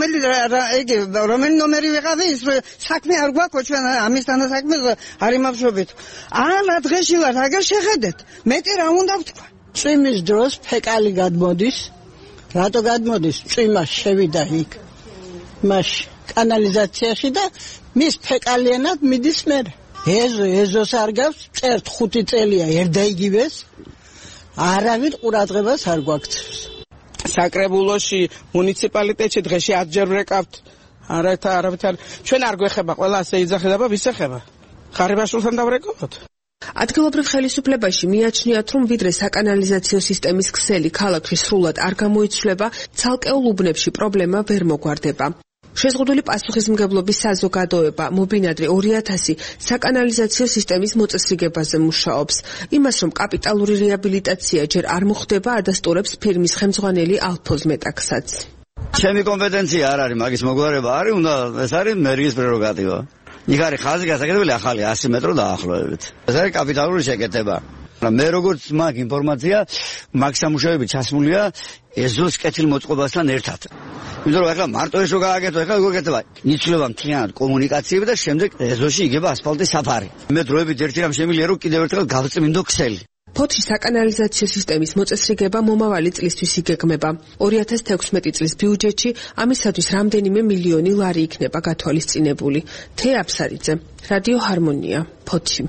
რომელი ნომერი ვეღავი, ის საქმე არ გვაქვს ჩვენ ამის თანასაქმე არ იმავშობით. არა დღეში ვარ, აგერ შეხედეთ. მეტი რა უნდა ვთქვა? წვიმის დროს ფეკალი გადმოდის. რატო გადმოდის? წვიმა შევიდა იქ. მაშ კანალიზაციაში და მის ფეკალიანად მიდის მერე. ეზოს არ გავს, წერთ 5 წელია ერდაიგივეს. არავინ ყურადღებას არ გვაქცევს. საკრებულოში, მუნიციპალიტეტში დღეში 10 ჯერ ვეკავთ. არავითარ ჩვენ არ გვეხება, ყველა ასე იძახება, ვის ეხება? ხარიბაშვილთან დავრეკავთ. ადგილობრივ ხელისუფლებაში მიაჩნიათ, რომ ვიდრე საკანალიზაციო სისტემის ქსელი ქალაქში სრულად არ გამოიცვლება, ცალკეულ უბნებში პრობლემა ვერ მოგვარდება. შეზღუდული პასუხისმგებლობის საზოგადოება მობინადრე 2000 საკანალიზაციო სისტემის მოწესრიგებაზე მუშაობს. იმას, რომ კაპიტალური რეაბილიტაცია ჯერ არ მოხდება, ადასტურებს ფირმის ხელმძღვანელი ალფოზ მეტაქსაც. ჩემი კომპეტენცია არ არის, მაგის მოგვარება არის, ეს არის მერიის პრეროგატივა. იქ არის ხაზი გასაკეთებელი ახალი 100 მეტრო დაახლოებით. ეს არის კაპიტალური შეკეთება. მე როგორც მაგ ინფორმაცია, მაგ სამუშაოები ჩასმულია ეზოს კეთილმოწყობასთან ერთად. იმიტომ რომ ახლა მარტო ეს რო გააკეთო, ახლა გეკეთება. იცვლება მთლიანად კომუნიკაციები და შემდეგ ეზოში იგება ასფალტის საფარი. მე დროებით ერთი რამ შემიძლია რომ კიდევ ერთხელ გავწმინდო ქსელი. ფოთში საკანალიზაციო სისტემის მოწესრიგება მომავალი წლისთვის იგეგმება. 2016 წლის ბიუჯეტში ამისათვის რამდენიმე მილიონი ლარი იქნება გათვალისწინებული. თეა აფსარიძე, რადიო ჰარმონია, ფოთში.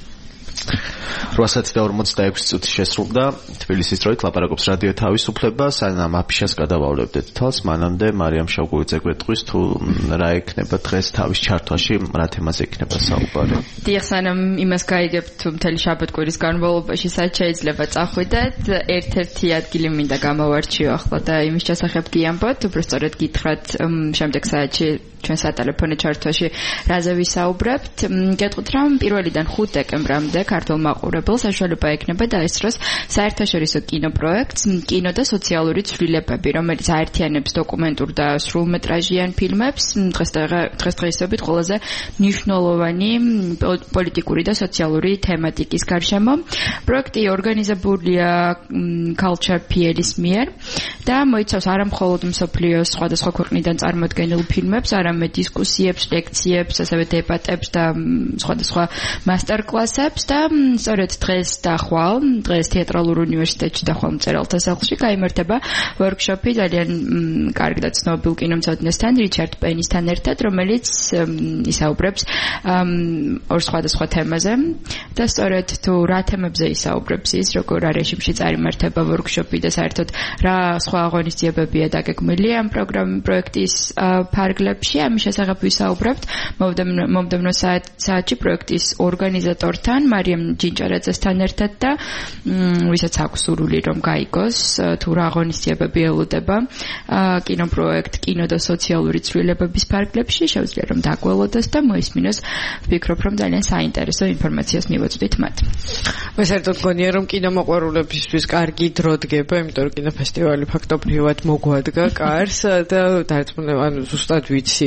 8:46 წუთი შესრულდა. თბილისის დროით ლაპარაკობს რადიო თავისუფლება. სანამ აფიშას გადავავლევდეთ თვალს, მანამდე მარიამ შავგულიძე გვეტყვის თუ რა ექნება დღეს თავის ჩართვაში, რა თემაზე ექნება საუბარი. დიახ, სანამ იმას გაიგებთ, თუ მთელი შაბათ-კვირის განმავლობაში სად შეიძლება წახვიდეთ, ერთ-ერთი ადგილი მინდა გამოვარჩიო ახლა და იმის შესახებ გიამბოთ, უბრალოდ გითხრათ შემდეგ საათში ჩვენ სატელეფონო ჩართვაში რაზე ვისაუბრებთ. გეტყვით, რომ 1-დან 5 დეკემბრამდე ქართულ მაყურებელს საშუალება ექნება დაესწროს საერთაშორისო კინოპროექტს კინო და სოციალური ცვლილებები, რომელიც აერთიანებს დოკუმენტურ და სრულმეტრაჟიან ფილმებს, დღესდღეობით ყველაზე მნიშვნელოვანი პოლიტიკური და სოციალური თემატიკის გარშემო. პროექტი ორგანიზებულია Culture PL-ის მიერ და მოიცავს არა მხოლოდ მსოფლიოს სხვადასხვა ქვეყნიდან წარმოდგენილ ფილმებს, არამედ დისკუსიებს, ლექციებს, ასევე დებატებს და სხვადასხვა მასტერკლასებს და სწორედ დღეს თეატრალურ უნივერსიტეტში და ხვალ მწერალთა სახლში გაიმართება ვორქშოპი ძალიან კარგ და ცნობილ კინომცოდნესთან, რიჩარდ პენისთან ერთად, რომელიც ისაუბრებს ორ სხვადასხვა თემაზე და სწორედ თუ რა თემებზე ისაუბრებს ის, როგორ რეჟიმში წარიმართება ვორქშოპი და საერთოდ რა სხვა აღონისძიებებია დაგეგმილი ამ პროექტის ფარგლებში, ამის შესახებ ვისაუბრებთ მომდევნო საათში პროექტის ორგანიზატორთან მარიამ ჯინჭარაძესთან ერთად და ვისაც აქვს სურვილი რომ გაიგოს თუ რა აღონისძიებები ელოდება კინოპროექტ კინო და სოციალური ცვლილებების ფარგლებში, შეუძლია რომ დაგველოდოს და მოისმინოს. ვფიქრობ რომ ძალიან საინტერესო ინფორმაციას მივაწვდით მათ. მე საერთოდ მგონია რომ კინომოყვარულებისთვის კარგი დრო დგება, იმიტომ რომ კინოფესტივალი ფაქტობრივად მოგვადგა კარს და დარწმუნება, ანუ ზუსტად ვიცი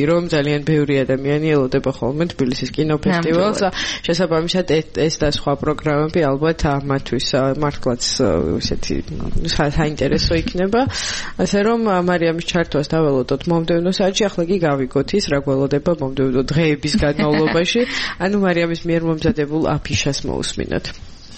რომ ძალიან ბევრი ადამიანი ელოდება ხოლმე თბილისის კინოფესტივალს. შესაბამისად ეს და სხვა პროგრამები ალბათ მათთვის მართლაც ესეთი საინტერესო იქნება. ასე რომ მარიამის ჩართვას დაველოდოთ მომდევნო საათში, ახლა კი გავიგოთ ის რა გველოდება მომდევნო დღეების განმავლობაში. ანუ მარიამის მიერ მომზადებულ აფიშას მოусმინოთ.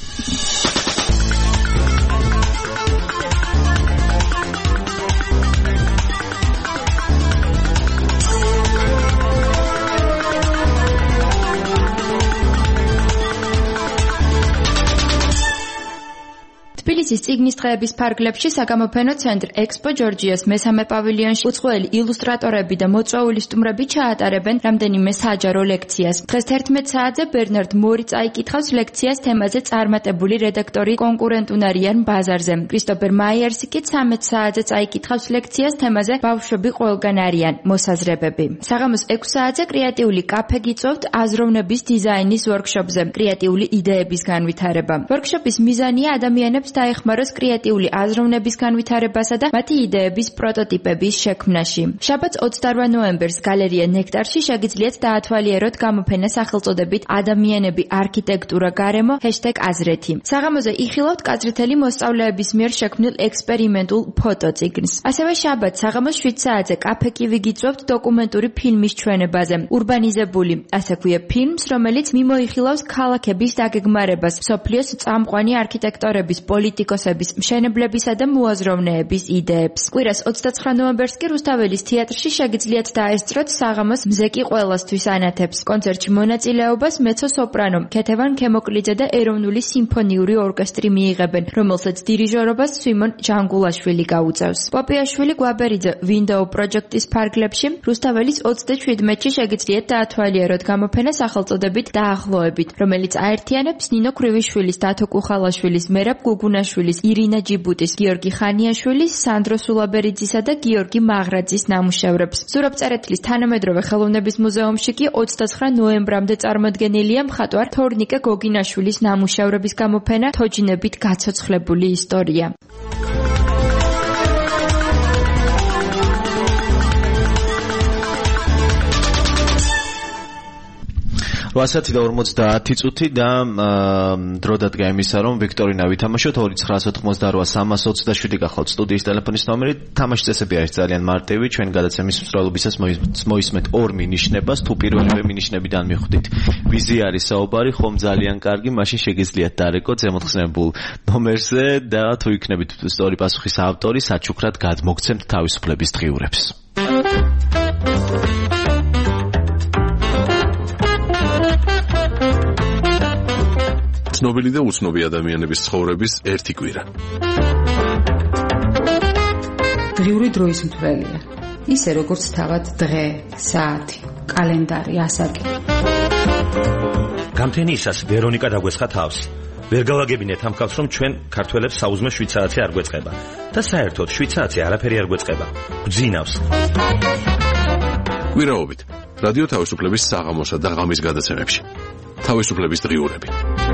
თბილისის წიგნის დღეების ფარგლებში საგამოფენო ცენტრ ექსპო ჯორჯიას მესამე პავილიონში უცხოელი ილუსტრატორები და მოწვეული სტუმრები ჩაატარებენ რამდენიმე საჯარო ლექციას. დღეს 11 საათზე ბერნარდ მორი წაიკითხავს ლექციას თემაზე წარმატებული რედაქტორი კონკურენტუნარიან ბაზარზე. კრისტოფერ მაიერსი კი 13 საათზე წაიკითხავს ლექციას თემაზე ბავშვები ყველგან არიან მოსაზრებები. საღამოს 6 საათზე კრეატიული კაფე გიწევთ აზროვნების დიზაინის ვორქშოპზე, კრეატიული იდეების განვითარება. ვორქშოპის მიზანია ადამიანებს დაეხმაროს კრეატიული აზროვნების განვითარებასა და მათი იდეების პროტოტიპების შექმნაში. შაბათს 28 ნოემბერს გალერეა ნექტარში შეგიძლიათ დაათვალიეროთ გამოფენა სახელწოდებით ადამიანები, არქიტექტურა, გარემო #აზრეთი. საღამოზე იხილავთ კაზრითელი მოსწავლეების მიერ შექმნილ ექსპერიმენტულ ფოტოწიგნს. ასევე შაბათს საღამოს 7 საათზე კაფე კივი გიწევთ დოკუმენტური ფილმის ჩვენებაზე. ურბანიზებული, ასე ქვია ფილმს, რომელიც მიმოიხილავს ქალაქების დაგეგმარებას, მსოფლიოს წამყვანი არქიტექტორების, პოლიტიკოსების, მშენებლებისა და მოაზროვნეების იდეებს. კვირას 29 ნოემბერს კი რუსთაველის თეატრში შეგიძლიათ დაესწროთ საღამოს მზეკი ყველასთვის ანათებს. კონცერტში მონაწილეობას მეცო-სოპრანო ქეთევან ქემოკლიძე და ეროვნული სიმფონიური ორკესტრი მიიღებენ, რომელსაც დირიჟორობას სვიმონ ჯანგულაშვილი გაუწევს. პოპიაშვილი გვაბერიძე ვინდოუ პროჯექტის ფარგლებში რუსთაველის 37-ში შეგიძლიათ დაათვალიეროთ გამოფენა სახელწოდებით დაახლოებით, რომელიც აერთიანებს ნინო ქრივიშვილის, დათო კუხალაშვილის, მერაბ გუგუნაშვილის, ირინა ჯიბუტის, გიორგი ხანიაშვილის, სანდრო სულაბერიძისა და გიორგი მაღრაძის ნამუშევრებს. ზურაბ წერეთლის თანამედროვე ხელოვნების მუზეუმში კი 29 ნოემბრამდე წარმოდგენილია მხატვარ თორნიკე გოგინაშვილის ნამუშევრების გამოფენა თოჯინებით გაცოცხლებული ისტორია. ვასათი და 50 წუთი და დრო დადგა იმისა, რომ ვიქტორინა ვითამაშოთ 2988-327 გახლავთ სტუდიის ტელეფონის ნომერი. თამაშის წესები არის ძალიან მარტივი. ჩვენ გადაცემის მსვლელობისას მოისმენთ ორ მინიშნებას. თუ პირველივე მინიშნებიდან მიხვდით ვიზი არის საუბარი, ხომ ძალიან კარგი, მაშინ შეგიძლიათ დარეკოთ ზემოთხსენებულ ნომერზე და თუ იქნებით სწორი პასუხის ავტორი, საჩუქრად გადმოგცემთ თავისუფლების დღიურებს. ცნობილი და უცნობი ადამიანების ცხოვრების ერთი კვირა. დღიური დროის მთვრელია. ისე როგორც თავად დღე, საათი, კალენდარი, ასაკი. გამთენიისას ვერონიკა დაგვესხა თავს. ვერ გავაგებინეთ ამ კაცს, რომ ჩვენ ქართველებს საუზმე 7 საათი არ გვეწყება და საერთოდ 7 საათი არაფერი არ გვეწყება. გძინავს. კვირაობით რადიო თავისუფლების საღამოსა და ღამის გადაცემებში. თავისუფლების დღიურები.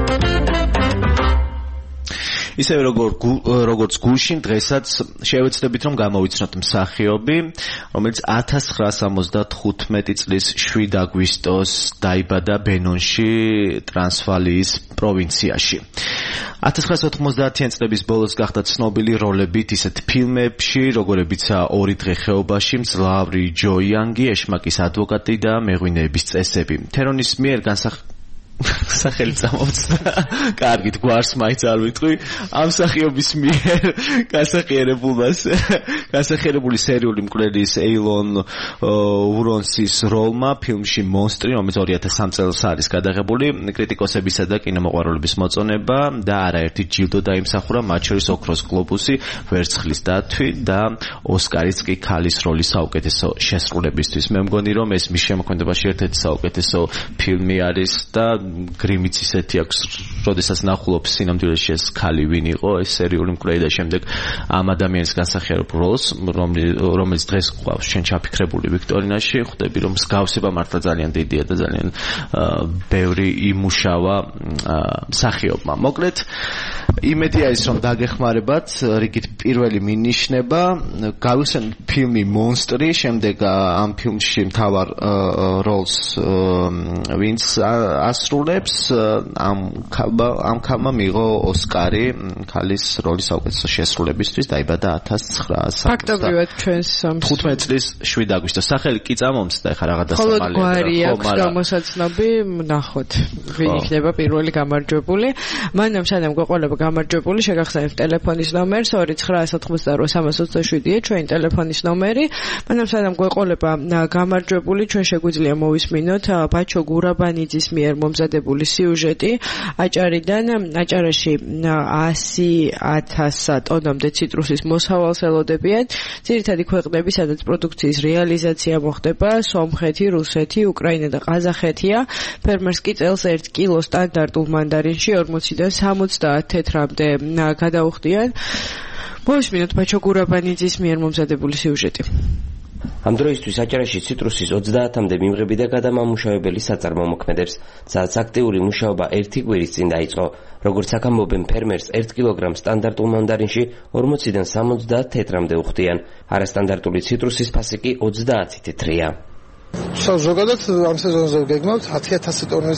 ისევე როგორც გუშინ დღესაც შევეცდებით რომ გამოვიცნოთ მსახიობი, რომელიც 1975 წლის 7 აგვისტოს დაიბადა ბენონში, ტრანსვალიის პროვინციაში. 1990-იან წლების ბოლოს გახდა ცნობილი როლებით ისეთ ფილმებში, როგორებიცაა ორი დღე ხეობაში, მძლავრი ჯო იანგი, ეშმაკის ადვოკატი და მეღვინეების წესები. თერონის მიერ სახელი წამოვწდა. კარგით, გვარს მაინც არ ვიტყვი. ამ მსახიობის მიერ განსახიერებული სერიული მკვლელის ეილონ ურონსის როლმა ფილმში მონსტრი, რომელიც 2003 წელს არის გადაღებული, კრიტიკოსებისა და კინომოყვარულების მოწონება და არაერთი ჯილდო დაიმსახურა, მათ შორის ოქროს გლობუსი, ვერცხლის დათვი და ოსკარიც კი ქალის როლის საუკეთესო შესრულებისთვის. მე მგონი, რომ ეს მის შემოქმედებაში ერთ-ერთი საუკეთესო ფილმი არის და გრიმიც ისეთი აქვს, როდესაც ნახულობ სინამდვილეში ეს ქალი ვინ იყო, ეს სერიული მკვლელი და შემდეგ ამ ადამიანის განსახიერებ როლს, რომელიც დღეს გვყავს ჩვენ ჩაფიქრებული ვიქტორინაში, ხვდები რომ მსგავსება მართლა ძალიან დიდია და ძალიან ბევრი იმუშავა მსახიობმა. მოკლედ იმედია ის რომ დაგეხმარებათ, რიგით პირველი მინიშნება, გავიხსენოთ ფილმი მონსტრი, შემდეგ ამ ფილმში მთავარ როლს ვინც ასრულებს, ამ ქალმა მიიღო ოსკარი ქალის როლის საუკეთესო შესრულებისთვის, დაიბადა 1900 ფაქტობრივად ჩვენს 15 წლის 7 აგვისტოს. სახელი კი წამომცდა, ეხლა რაღაც დასამალია. ხოლო გვარი აქვს გამოსაცნობი, ნახოთ ვინ იქნება პირველი გამარჯვებული. მანამ სანამ გვეყოლება გამარჯვებული, შეგახსენებთ ტელეფონის ნომერს 2988327-ია ჩვენი ტელეფონის ნომერი. მანამ სანამ გვეყოლება გამარჯვებული, ჩვენ შეგვიძლია მოვისმინოთ ბაჩო გურაბანიძის მიერ მომზადებული სიუჟეტი აჭარიდან. აჭარაში 100,000 ტონამდე ციტრუსის მოსავალს ელოდებიან. ძირითადი ქვეყნები, სადაც პროდუქციის რეალიზაცია მოხდება, სომხეთი, რუსეთი, უკრაინა და ყაზახეთია. ფერმერს კი წელს 1 კილო სტანდარტულ მანდარინში 40-დან 70 თეთრამდე გადაუხდიან. მოვისმინოთ ბაჩო გურაბანიძის მიერ მომზადებული სიუჟეტი. ამ დროისთვის აჭარაში ციტრუსის 30-მდე მიმღები და გადამამუშავებელი საწარმო მოქმედებს, სადაც აქტიური მუშაობა 1 კვირის წინ დაიწყო. როგორც ამბობენ ფერმერს 1 კილოგრამ სტანდარტულ მანდარინში 40-დან 70 თეთრამდე უხდიან. არასტანდარტული ციტრუსის ფასი კი 30 თეთრია. ზოგადად ამ სეზონზე გეგმავთ 10,000 ტონის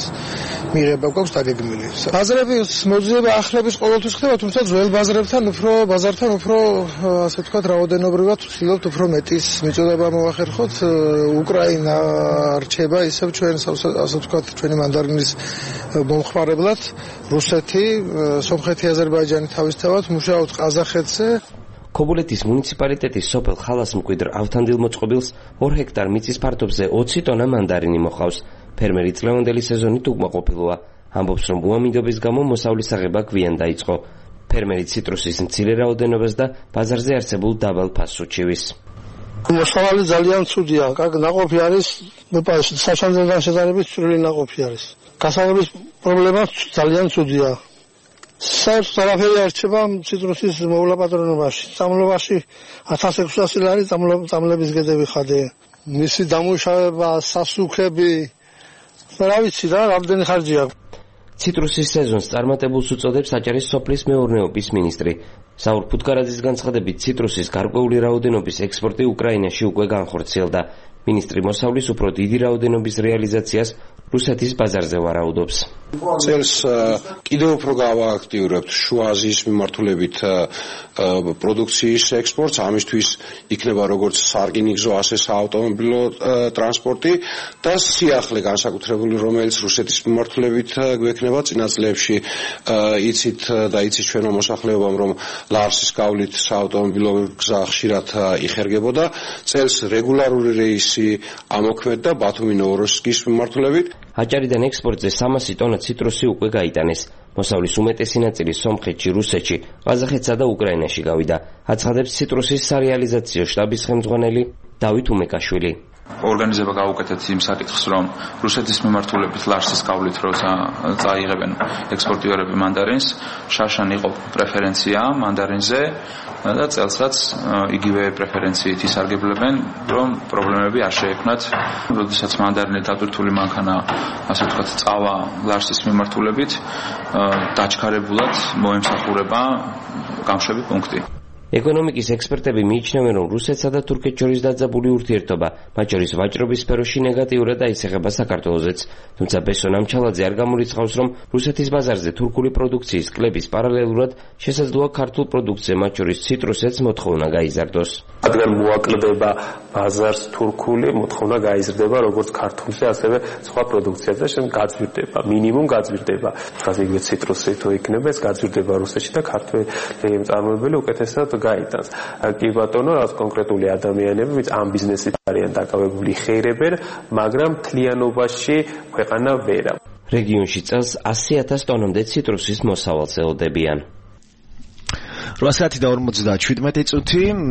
მიღება გვაქვს დაგეგმილი. ბაზრების მოძიება ახლების ყოველთვის ხდება, თუმცა ძველ ბაზრებთან უფრო ასე ვთქვათ, რაოდენობრივად ვცდილობთ უფრო მეტის მიწოდება მოვახერხოთ. უკრაინა რჩება ისევ ჩვენ ასე ვთქვათ, ჩვენი მანდარინის მომხმარებლად, რუსეთი, სომხეთი, აზერბაიჯანი თავისთავად მუშაობთ ყაზახეთზე. ქობულეთის მუნიციპალიტეტის სოფელ ხალას მკვიდრ ავთანდილ მოწყობილს 2 ჰექტარ მიწის ფართობზე 20 ტონა მანდარინი მოყავს. ფერმერი წლევანდელი სეზონით უკმაყოფილოა. ამბობს, რომ უამინდობის გამო მოსავლის აღება გვიან დაიწყო. ფერმერი ციტრუსის მცირე რაოდენობას და ბაზარზე არსებულ დაბალ ფასს უჩივის. მოსავალი ძალიან ცუდია. ნაყოფი არის, საშანძელთან შედარებით წვრილი ნაყოფი არის. გასაღების პრობლემა ძალიან ცუდია. საერთოდ არაფერი არ რჩება ციტრუსის მოვლაპატრონებაში. წამლობაში 1600 ლარი წამლების გედები ხადე. მისი დამუშავება, სასუქები, რა ვიცი რა, რამდენი ხარჯია. ციტრუსის სეზონს წარმატებულს უწოდებს აჭარის სოფლის მეურნეობის მინისტრი. საურ ფუტკარაძის განცხადებით, ციტრუსის გარკვეული რაოდენობის ექსპორტი უკრაინაში უკვე განხორციელდა. მინისტრი მოსავლის უფრო დიდი რაოდენობის რეალიზაციას რუსეთის ბაზარზე ვარაუდობს. წელს კიდევ უფრო გავააქტიურებთ შუა აზიის მიმართულებით პროდუქციის ექსპორტს. ამისთვის იქნება როგორც სარკინიგზო, ასე საავტომობილო ტრანსპორტი და სიახლე განსაკუთრებული, რომელიც რუსეთის მიმართულებით გვექნება წინა წლებში. იცით და იცით ჩვენო მოსახლეობამ, რომ ლარსის გავლით საავტომობილო გზა ხშირად იხერგებოდა. წელს რეგულარული რეისი ამოქმედდა ბათუმი-ნოვოროსკის მიმართულებით. აჭარიდან ექსპორტზე 300 ტონა ციტრუსი უკვე გაიტანეს. მოსავლის უმეტესი ნაწილი სომხეთში, რუსეთში, ყაზახეთსა და უკრაინაში გავიდა. აცხადებს ციტრუსის სარეალიზაციო შტაბის ხელმძღვანელი დავით უმეკაშვილი. ორგანიზება გაუკეთეთ იმ საკითხს, რომ რუსეთის მიმართულებით ლარსის გავლით როცა წაიღებენ ექსპორტიორები მანდარინს, შაშან იყო პრეფერენცია მანდარინზე და წელსაც იგივე პრეფერენციით ისარგებლებენ, რომ პრობლემები არ შეექმნათ. როდესაც მანდარინი დატვირთული მანქანა, ასე ვთქვათ, წავა ლარსის მიმართულებით, დაჩქარებულად მოემსახურება გამშვები პუნქტი. ეკონომიკის ექსპერტები მიიჩნევენ, რომ რუსეთსა და თურქეთს შორის დაძაბული ურთიერთობა, მათ შორის ვაჭრობის სფეროში ნეგატიურად აისახება საქართველოსაც. თუმცა ბესო ნამჩალაძე არ გამორიცხავს, რომ რუსეთის ბაზარზე თურქული პროდუქციის კლების პარალელურად შესაძლოა ქართულ პროდუქციაზე, მათ შორის ციტრუსებს მოთხოვნა გაიზარდოს. რადგან მოაკლდება ბაზარს თურქული, მოთხოვნა გაიზრდება როგორც ქართულზე, ასევე სხვა პროდუქციაზე, შემდეგ გაძვირდება, მინიმუმ გაძვირდება. იგივე ციტრუსი თუ იქნება, ეს გაძვირდება რუსეთში და ქართველი მწარმოებელი უკეთესად გაიტანს. კი ბატონო, რაც კონკრეტული ადამიანები, ვინც ამ ბიზნესით არიან დაკავებული, ხეირებენ, მაგრამ მთლიანობაში ქვეყანა ვერა. რეგიონში წელს 100,000 ტონამდე ციტრუსის მოსავალს ელოდებიან. 8:47 წუთი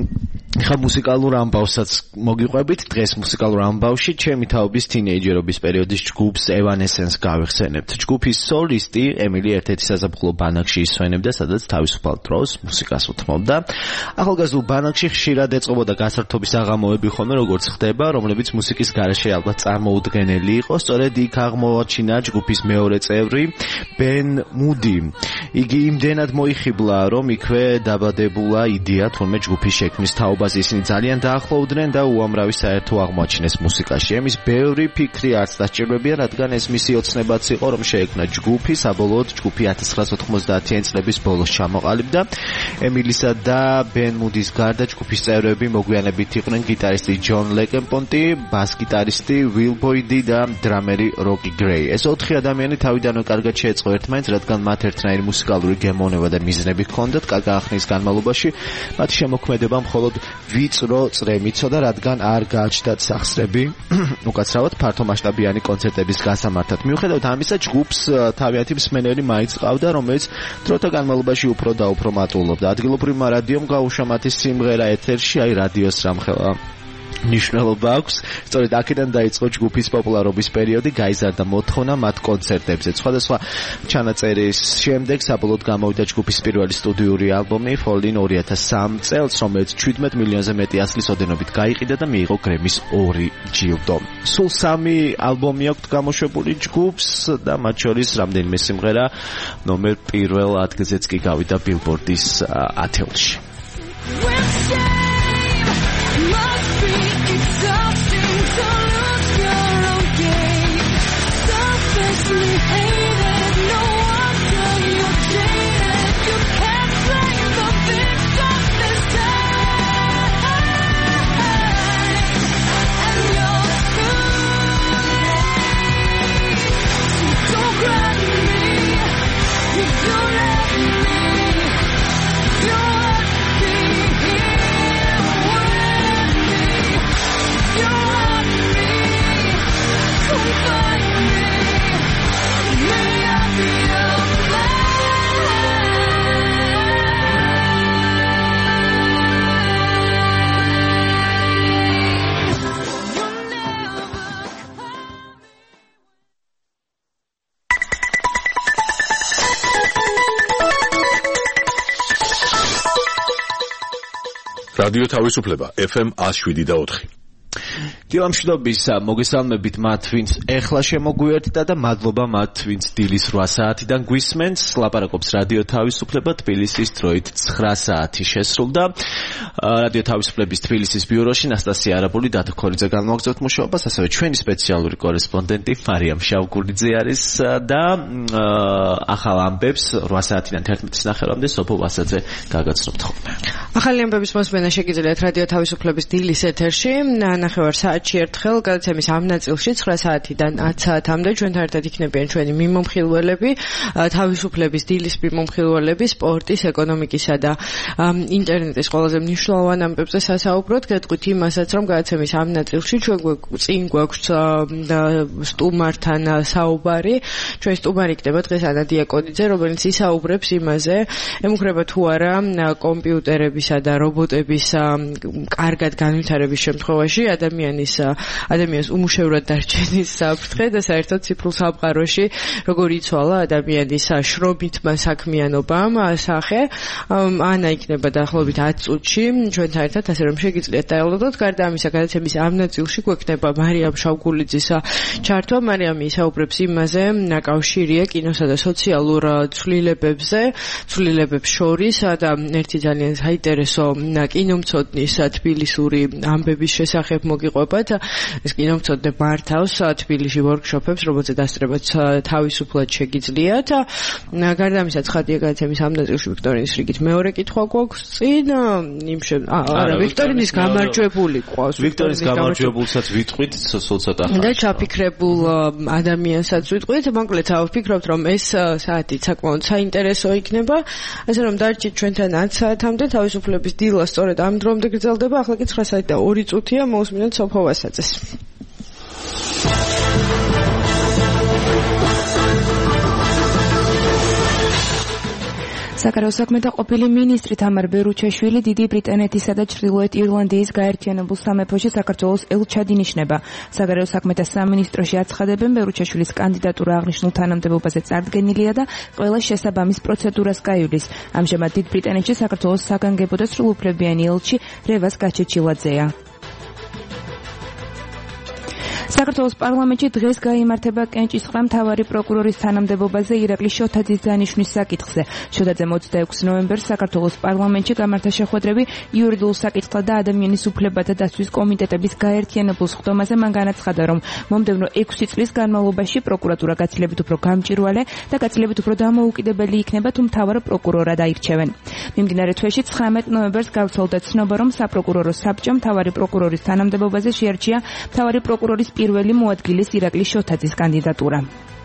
ხა მუსიკალურ ამბავსაც მოგიყვებით დღეს მუსიკალურ ამბავში ჩემი თაობის თინეიჯერობის პერიოდის ჯგუფს Evanescence გავიხსენებთ. ჯგუფის სოლისტი ემილი ერთ-ერთი საზაფხულო ბანაკში ისვენებდა, სადაც თავისუფალ დროს მუსიკას უთმობდა. ახალგაზრდულ ბანაკში ხშირად ეწყობოდა გასართობის აღამოები ხოლმე, როგორც ხდება, რომლებიც მუსიკის გარეშე ალბათ წარმოუდგენელი იყო. სწორედ იქ აღმოაჩინა ჯგუფის მეორე წევრი Ben Moody. იგი იმდენად მოიხიბლა, რომ იქვე დაბადებულა იდეა თურმე ჯგუფის შექმნის თაობაზე ისინი ძალიან დაახლოვდნენ და უამრავი საერთო აღმოაჩინეს მუსიკაში. ემის ბევრი ფიქრი არც დასჭირებია, რადგან ეს მისი ოცნებაც იყო, რომ შეექმნა ჯგუფი, საბოლოოდ ჯგუფი 1990-იანი წლების ბოლოს ჩამოყალიბდა. ემილისა და Ben Moody-ის გარდა ჯგუფის წევრები მოგვიანებით იყვნენ გიტარისტი John Lekenponti, ბას-გიტარისტი Will Boyd და დრამერი Rocky Gray. ეს 4 ადამიანი თავიდანვე კარგად შეეწყო ერთმანეთს, რადგან მათ ერთნაირი მუსიკალური გემოვნება და მიზნები ჰქონდათ. კარგი ხნის განმავლობაში მათი შემოქმედება მხოლოდ ვიწრო წრემი იცოდა, რადგან არ გააჩნდათ სახსრები უკაცრავად ფართო მასშტაბიანი კონცერტების გასამართად. მიუხედავად ამისა, ჯგუფს თავიანთი მსმენელი მაინც ყავდა, რომელიც დროთა განმავლობაში უფრო და უფრო მატულობდა. ადგილობრივმა რადიომ გაუშვა მათი სიმღერა ეთერში, აი რადიოს რამხელა ნიშნულობა აქვს. სწორედ აქედან დაიწყო ჯგუფის პოპულარობის პერიოდი, გაიზარდა მოთხოვნა მათ კონცერტებზე. სხვადასხვა ჩანაწერის შემდეგ საბოლოოდ გამოვიდა ჯგუფის პირველი სტუდიური ალბომი Fall In 2003 წელს, რომელიც 17 მილიონზე მეტი ასლის ოდენობით გაიყიდა და მიიღო გრემის 2 ჯილდო. სულ 3 ალბომი აქვს გამოშვებული ჯგუფს და მათ შორის რამდენიმე სიმღერა ნომერ 1 ადგილზეც კი გავიდა Billboard-ის ათეულში. რადიო თავისუფლება FM 107.4. დილამშვიდობის მოგესალმებით მათ, ვინც ეხლა შემოგვიერთდა და მადლობა მათ, ვინც დილის 8 საათიდან გვისმენს. ლაპარაკობს რადიო თავისუფლება, თბილისის დროით 9 საათი შესრულდა. რადიო თავისუფლების თბილისის ბიუროში ნასტასია არაბული, დათო ქორიძე განმოგზავნოთ მუშაობას, ასევე ჩვენი სპეციალური კორესპონდენტი მარიამ შავგურიძე არის და ახალ ამბებს 8 საათიდან 11-ის ნახევარამდე სოფო ვასაძე გაგაცნობთ ხოლმე. ახალი ამბების მოსმენა შეგიძლიათ რადიო თავისუფლების დილის ეთერში ნახევარ საათში ერთხელ, გადაცემის ამ ნაწილში 9 საათიდან 10 საათამდე ჩვენთან ერთად იქნებიან ჩვენი მიმომხილველები, თავისუფლების დილის მიმომხილველები, სპორტის, ეკონომიკისა და ინტერნეტის ყველაზე მნიშვნელოვან ამბებზე სასაუბროთ. გეტყვით იმასაც, რომ გადაცემის ამ ნაწილში ჩვენ წინ გვაქვს სტუმართან საუბარი. ჩვენი სტუმარი იქნება დღეს ანა დიაკონიძე, რომელიც ისაუბრებს იმაზე, ემუქრება თუ არა კომპიუტერებისა და რობოტების კარგად განვითარების შემთხვევაში ადამიანის უმუშევრად დარჩენის საფრთხე და საერთოდ ციფრულ სამყაროში როგორ იცვალა ადამიანის შრომითმა საქმიანობამ სახე. ანა იქნება დაახლოებით 10 წუთში ჩვენთან ერთად, ასე რომ შეგიძლიათ დაელოდოთ. გარდა ამისა, გადაცემის ამ ნაწილში გვექნება მარიამ შავგურიძის ჩართვა. მარიამი ისაუბრებს იმაზე, კავშირია კინოსა და სოციალურ ცვლილებებს შორის და ერთი ძალიან საინტერესო კინომცოდნის თბილისური ამბების შესახებ მოგიყვებათ. ეს კინომცოდნე მართავს თბილისში ვორქშოპებს, რომელზეც დასწრებაც თავისუფლად შეგიძლიათ. გარდა ამისა, ცხადია გადაცემის ამ ნაწილში ვიქტორინის რიგით მეორე კითხვა გვაქვს წინ. ვიქტორინის გამარჯვებული ყავს. ვიქტორინის გამარჯვებულსაც ვიტყვით, სულ ცოტა ხანს. და ჩაფიქრებულ ადამიანსაც ვიტყვით. მოკლედ ვფიქრობთ, რომ ეს საათი საკმაოდ საინტერესო იქნება. ასე რომ დარჩით ჩვენთან 10 საათამდე. თავისუფლების დილა სწორედ ამ დრომდე გრძელდება. ახლა კი 9 საათი და 2 წუთია. მოусმინოთ სოფო ვასაძეს. საკარაო საქმეთა ყოფილი მინისტრი თამარ ბერუჩაშვილი დიდი ბრიტანეთისა და ჩრდილოეთ ირლანდიის გაერთიანებულ სამეფოში საქართველოს ელჩად ინიშნება. საკარაო საქმეთა სამინისტროში აცხადებენ, ბერუჩაშვილის კანდიდატურა აღნიშნულ თანამდებობაზე წარდგენილია და ყველა შესაბამის პროცედურას გაივლის. ამჟამად დიდ ბრიტანეთში საქართველოს საგანგებო და სრულუფლებიანი ელჩი რევას გაჩეჩილაძეა. საქართველოს პარლამენტში დღეს გაიმართება კენჭისყრა მთავარი პროკურორის თანამდებობაზე ირაკლი შოთაძის დანიშვნის საკითხზე. შოთაძე 26 ნოემბერს საქართველოს პარლამენტში გამართა შეხვედრები იურიდიულ საკითხთა და ადამიანის უფლებათა დაცვის კომიტეტების გაერთიანებულ სხდომაზე მან განაცხადა, რომ მომდევნო 6 წლის განმავლობაში პროკურატურა გაცილებით უფრო გამჭვირვალე და გაცილებით უფრო დამოუკიდებელი იქნება, თუ მთავარ პროკურორად აირჩევენ. მიმდინარე თვეში 19 ნოემბერს გავრცელდა ცნობა, რომ საპროკურორო საბჭომ მთავარი პროკურორის თანამდებობაზე შეარჩია მთავარი პროკურორის პირველი მოადგილის ირაკლი შოთაძის კანდიდატურა.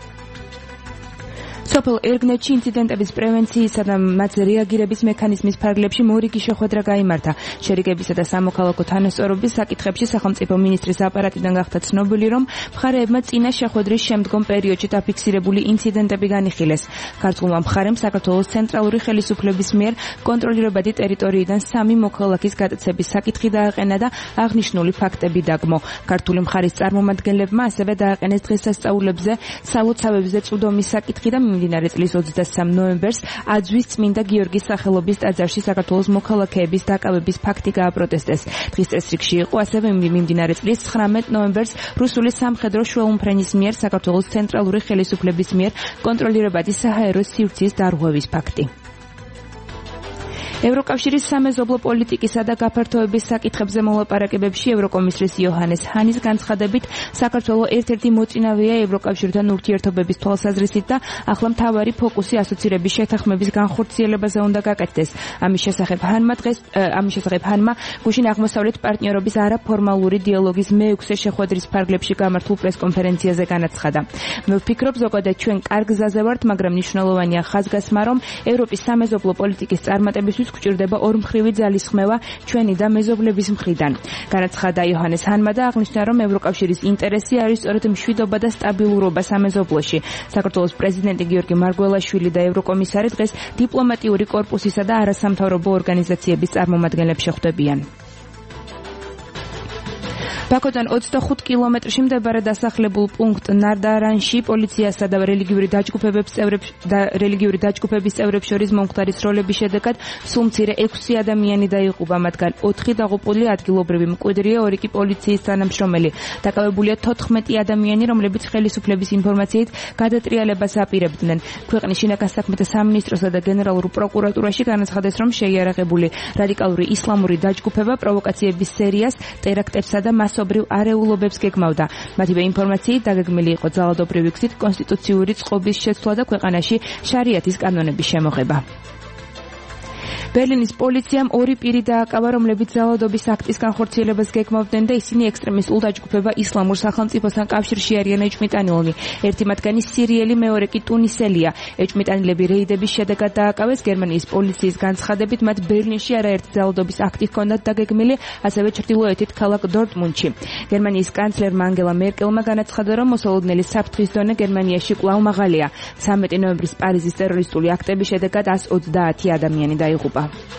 სოფელ ერგნეთში ინციდენტების პრევენციისა და მათზე რეაგირების მექანიზმის ფარგლებში მორიგი შეხვედრა გაიმართა. შერიგებისა და სამოქალაქო თანასწორობის საკითხებში სახელმწიფო მინისტრის აპარატიდან გახდა ცნობილი, რომ მხარეებმა წინა შეხვედრის შემდგომ პერიოდში დაფიქსირებული ინციდენტები განიხილეს. ქართულმა მხარემ საქართველოს ცენტრალური ხელისუფლების მიერ კონტროლირებადი ტერიტორიიდან 3 მოქალაქის გადაცემის საკითხი დააყენა და აღნიშნული ფაქტები დაგმო. ქართული მხარის წარმომადგენლებმა ასევე დააყენეს დღესასწაულებზე სალოცავებზე წვდომის საკითხი და მიმდინარე წლის 23 ნოემბერს აძვის წმინდა გიორგის სახელობის ტაძარში საქართველოს მოქალაქეების დაკავების ფაქტი გააპროტესტეს. დღის წესრიგში იყო ასევე მიმდინარე წლის 19 ნოემბერს რუსული სამხედრო შუაუმფრენის მიერ საქართველოს ცენტრალური ხელისუფლების მიერ კონტროლირებადი საჰაერო სივრცის დარღვევის ფაქტი. ევროკავშირის სამეზობლო პოლიტიკისა და გაფართოების საკითხებზე მოლაპარაკებებში ევროკომისრის იოჰანეს ჰანის განცხადებით, საქართველო ერთ-ერთი მოწინავეა ევროკავშირთან ურთიერთობების თვალსაზრისით და ახლა მთავარი ფოკუსი ასოცირების შეთანხმების განხორციელებაზე უნდა გაკეთდეს. ამის შესახებ ჰანმა გუშინ აღმოსავლეთ პარტნიორობის არაფორმალური დიალოგის მე-6 შეხვედრის ფარგლებში გამართულ პრესკონფერენციაზე განაცხადა. მე ვფიქრობ, ზოგადად ჩვენ კარგ გზაზე ვართ, მაგრამ მნიშვნელოვანია ხაზგასმა, რომ ევროპის სამეზობლო პოლიტიკის წარმატებისთვის გვჭირდება ორმხრივი ძალისხმევა ჩვენი და მეზობლების მხრიდან. განაცხადა იოჰანეს ჰანმა და აღნიშნა, რომ ევროკავშირის ინტერესი არის სწორედ მშვიდობა და სტაბილურობა სამეზობლოში. საქართველოს პრეზიდენტი გიორგი მარგველაშვილი და ევროკომისარი დღეს დიპლომატიური კორპუსისა და არასამთავრობო ორგანიზაციების წარმომადგენლებს შეხვდებიან. ბაქოდან 25 კილომეტრში მდებარე დასახლებულ პუნქტ ნარდარანში პოლიციასა და რელიგიური დაჯგუფების წევრებს შორის მომხდარის როლების შედეგად სულ მცირე 6 ადამიანი დაიღუპა, მათგან 4 დაღუპული ადგილობრივი მკვიდრია, 2 კი პოლიციის თანამშრომელი. დაკავებულია 14 ადამიანი, რომლებიც ხელისუფლების ინფორმაციით გადატრიალებას აპირებდნენ. ქვეყნის შინაგან საქმეთა სამინისტროსა და გენერალურ პროკურატურაში განაცხადეს, რომ შეიარაღებული რადიკალური ისლამური დაჯგუფება პროვოკაციების სერიას, ტერაქტებსა და მასობრივ არეულობებს გეგმავდა. მათივე ინფორმაციით დაგეგმილი იყო ძალადობრივი გზით კონსტიტუციური წყობის შეცვლა და ქვეყანაში შარიათის კანონების შემოღება. ბერლინის პოლიციამ 2 პირი დააკავა, რომლებიც ძალადობის აქტის განხორციელებას გეგმავდნენ და ისინი ექსტრემისტულ დაჯგუფება ისლამურ სახელმწიფოსთან კავშირში არიან ეჭვმიტანილნი. ერთი მათგანი სირიელი, მეორე კი ტუნისელია. ეჭვმიტანილები რეიდების შედეგად დააკავეს. გერმანიის პოლიციის განცხადებით, მათ ბერლინში არაერთი ძალადობის აქტი ჰქონდათ დაგეგმილი, ასევე ჩრდილოეთით ქალაქ დორტმუნდში. გერმანიის კანცლერმა ანგელა მერკელმა განაცხადა, რომ მოსალოდნელი საფრთხის დონე გერმანიაში კვლავ მაღალია. 13 ნოემბრის პარიზის ტერორისტული აქტების შედეგად 130 ადამიანი დაიღუპა.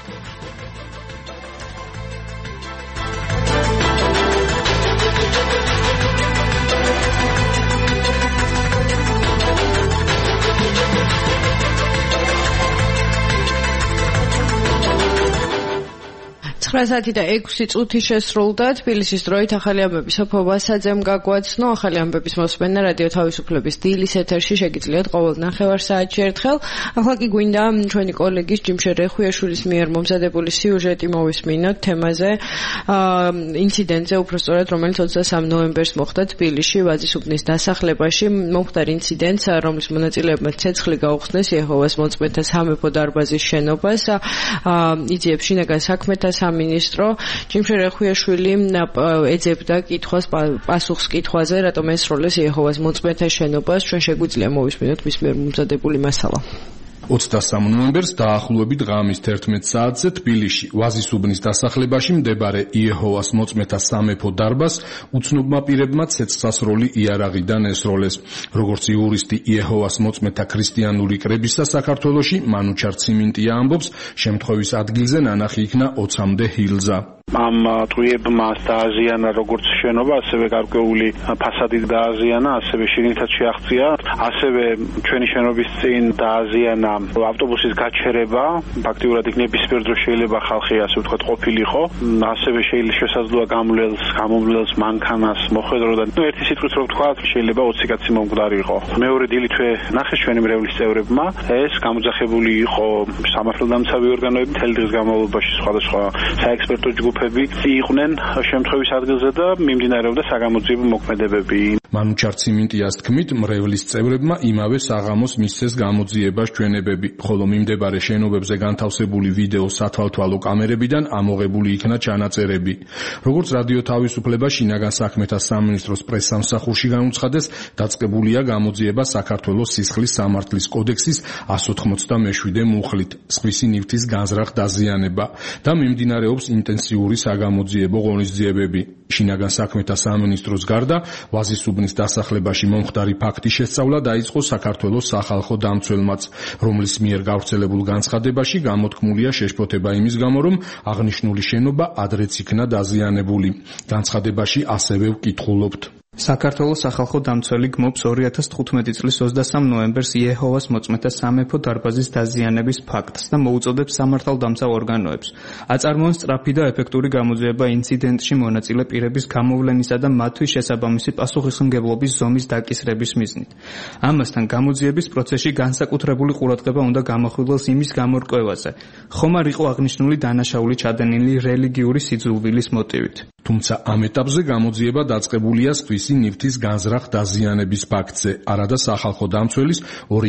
საათი და 6 წუთი შესრულდა. თბილისის დროით ახალი ამბები სოფო ვასაძემ გაგვაცნო. ახალი ამბების მოსმენა რადიო თავისუფლების დილის ეთერში შეგიძლიათ ყოველ ნახევარ საათში ერთხელ. ახლა კი გვინდა ჩვენი კოლეგის ჯიმშე რეხვიაშვილის მიერ მომზადებული სიუჟეტი მოვისმინოთ თემაზე, ინციდენტზე უბრალოდ, რომელიც 23 ნოემბერს მოხდა თბილისში ვაზის უბნის დასახლებაში. მომხდარ ინციდენტს, რომლის მონაწილეებმა ცეცხლი გაუხსნეს იეჰოვას მოწმეთა სამეფო დარბაზის შენობას. იძიებს შინაგან საქმეთა სამინისტრო. ჯიმშე რეხვიაშვილი ეძებდა პასუხს კითხვაზე, რატომ ესროლეს იეჰოვას მოწმეთა შენობას. ჩვენ შეგვიძლია მოვისმინოთ მის მიერ მომზადებული მასალა. 23 ნოემბერს დაახლოებით ღამის 11 საათზე თბილისში ვაზისუბნის დასახლებაში მდებარე იეჰოვას მოწმეთა სამეფო დარბაზს უცნობმა პირებმა ცეცხლსასროლი იარაღიდან ესროლეს. როგორც იურისტი იეჰოვას მოწმეთა ქრისტიანული კრებისა საქართველოში მანუჩარ ციმინტია ამბობს, შემთხვევის ადგილზე ნანახი იქნა 20-მდე ჰილზა. ამ ტყუებმა დააზიანა როგორც შენობა, ასევე გარკვეული ფასადი დააზიანა, ასევე შიგნითაც შეაღწია, ასევე ჩვენი შენობის წინ დააზიანა ავტობუსის გაჩერება, ფაქტიურად იქ ნებისმიერ დროს შეიძლება ხალხი ასე ვთქვათ ყოფილიყო, ასევე შესაძლოა გამომვლელს მანქანას მოხვედრო და ერთი სიტყვით რო ვთქვათ, შეიძლება 20 კაცი მომკვდარი იყო. მეორე დილით ნახეს ჩვენი მრევლის წევრებმა, ეს გამოძახებული იყო სამართალდამცავი ორგანოები მთელი დღის განმავლობაში სხვადასხვა საექსპერტო ჯგუფები იყვნენ შემთხვევის ადგილზე და მიმდინარეობდა საგამოძიებო მოქმედებები. მანუჩარ ციმინტიას თქმით, მრევლის წევრებმა იმავე საღამოს მისცეს გამოძიებას ჩვენებები, ხოლო მიმდებარე შენობებზე განთავსებული ვიდეო სათვალთვალო კამერებიდან ამოღებული იქნა ჩანაწერები. როგორც რადიო თავისუფლება შინაგან საქმეთა სამინისტროს პრესსამსახურში განუცხადეს, დაწყებულია გამოძიება საქართველოს სისხლის სამართლის კოდექსის 187 მუხლით, სხვისი ნივთის განზრახ დაზიანება და მიმდინარეობს ინტენსიური საგამოძიებო ღონისძიებები. შინაგან საქმეთა სამინისტროს გარდა ვაზისუბნის დასახლებაში მომხდარი ფაქტის შესწავლა დაიწყო საქართველოს სახალხო დამცველმაც, რომლის მიერ გავრცელებულ განცხადებაში გამოთქმულია შეშფოთება იმის გამო, რომ აღნიშნული შენობა ადრეც იქნა დაზიანებული. განცხადებაში ასევე ვკითხულობთ. საქართველოს სახალხო დამცველი გმობს 2015 წლის 23 ნოემბერს იეჰოვას მოწმეთა სამეფო დარბაზის დაზიანების ფაქტს და მოუწოდებს სამართალდამცავ ორგანოებს. აწარმოებს სწრაფი და ეფექტური გამოძიება ინციდენტში მონაწილე პირების გამოვლენისა და მათთვის შესაბამისი პასუხისმგებლობის ზომის დაკისრების მიზნით. ამასთან გამოძიების პროცესში განსაკუთრებული ყურადღება უნდა გამახვილოს იმის გამორკვევაზე, ხომ არ იყო აღნიშნული დანაშაული ჩადენილი რელიგიური სიძულვილის მოტივით. თუმცა ამ ეტაპზე გამოძიება დაწყებულია სხვისი ნივთის განზრახ დაზიანების ფაქტზე, არადა სახალხო დამცველის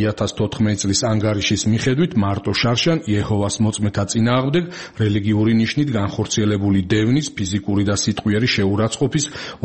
2014 წლის ანგარიშის მიხედვით მარტო შარშან იეჰოვას მოწმეთა წინააღმდეგ რელიგიური ნიშნით განხორციელებული დევნის, ფიზიკური და სიტყვიერი შეურაცხყოფის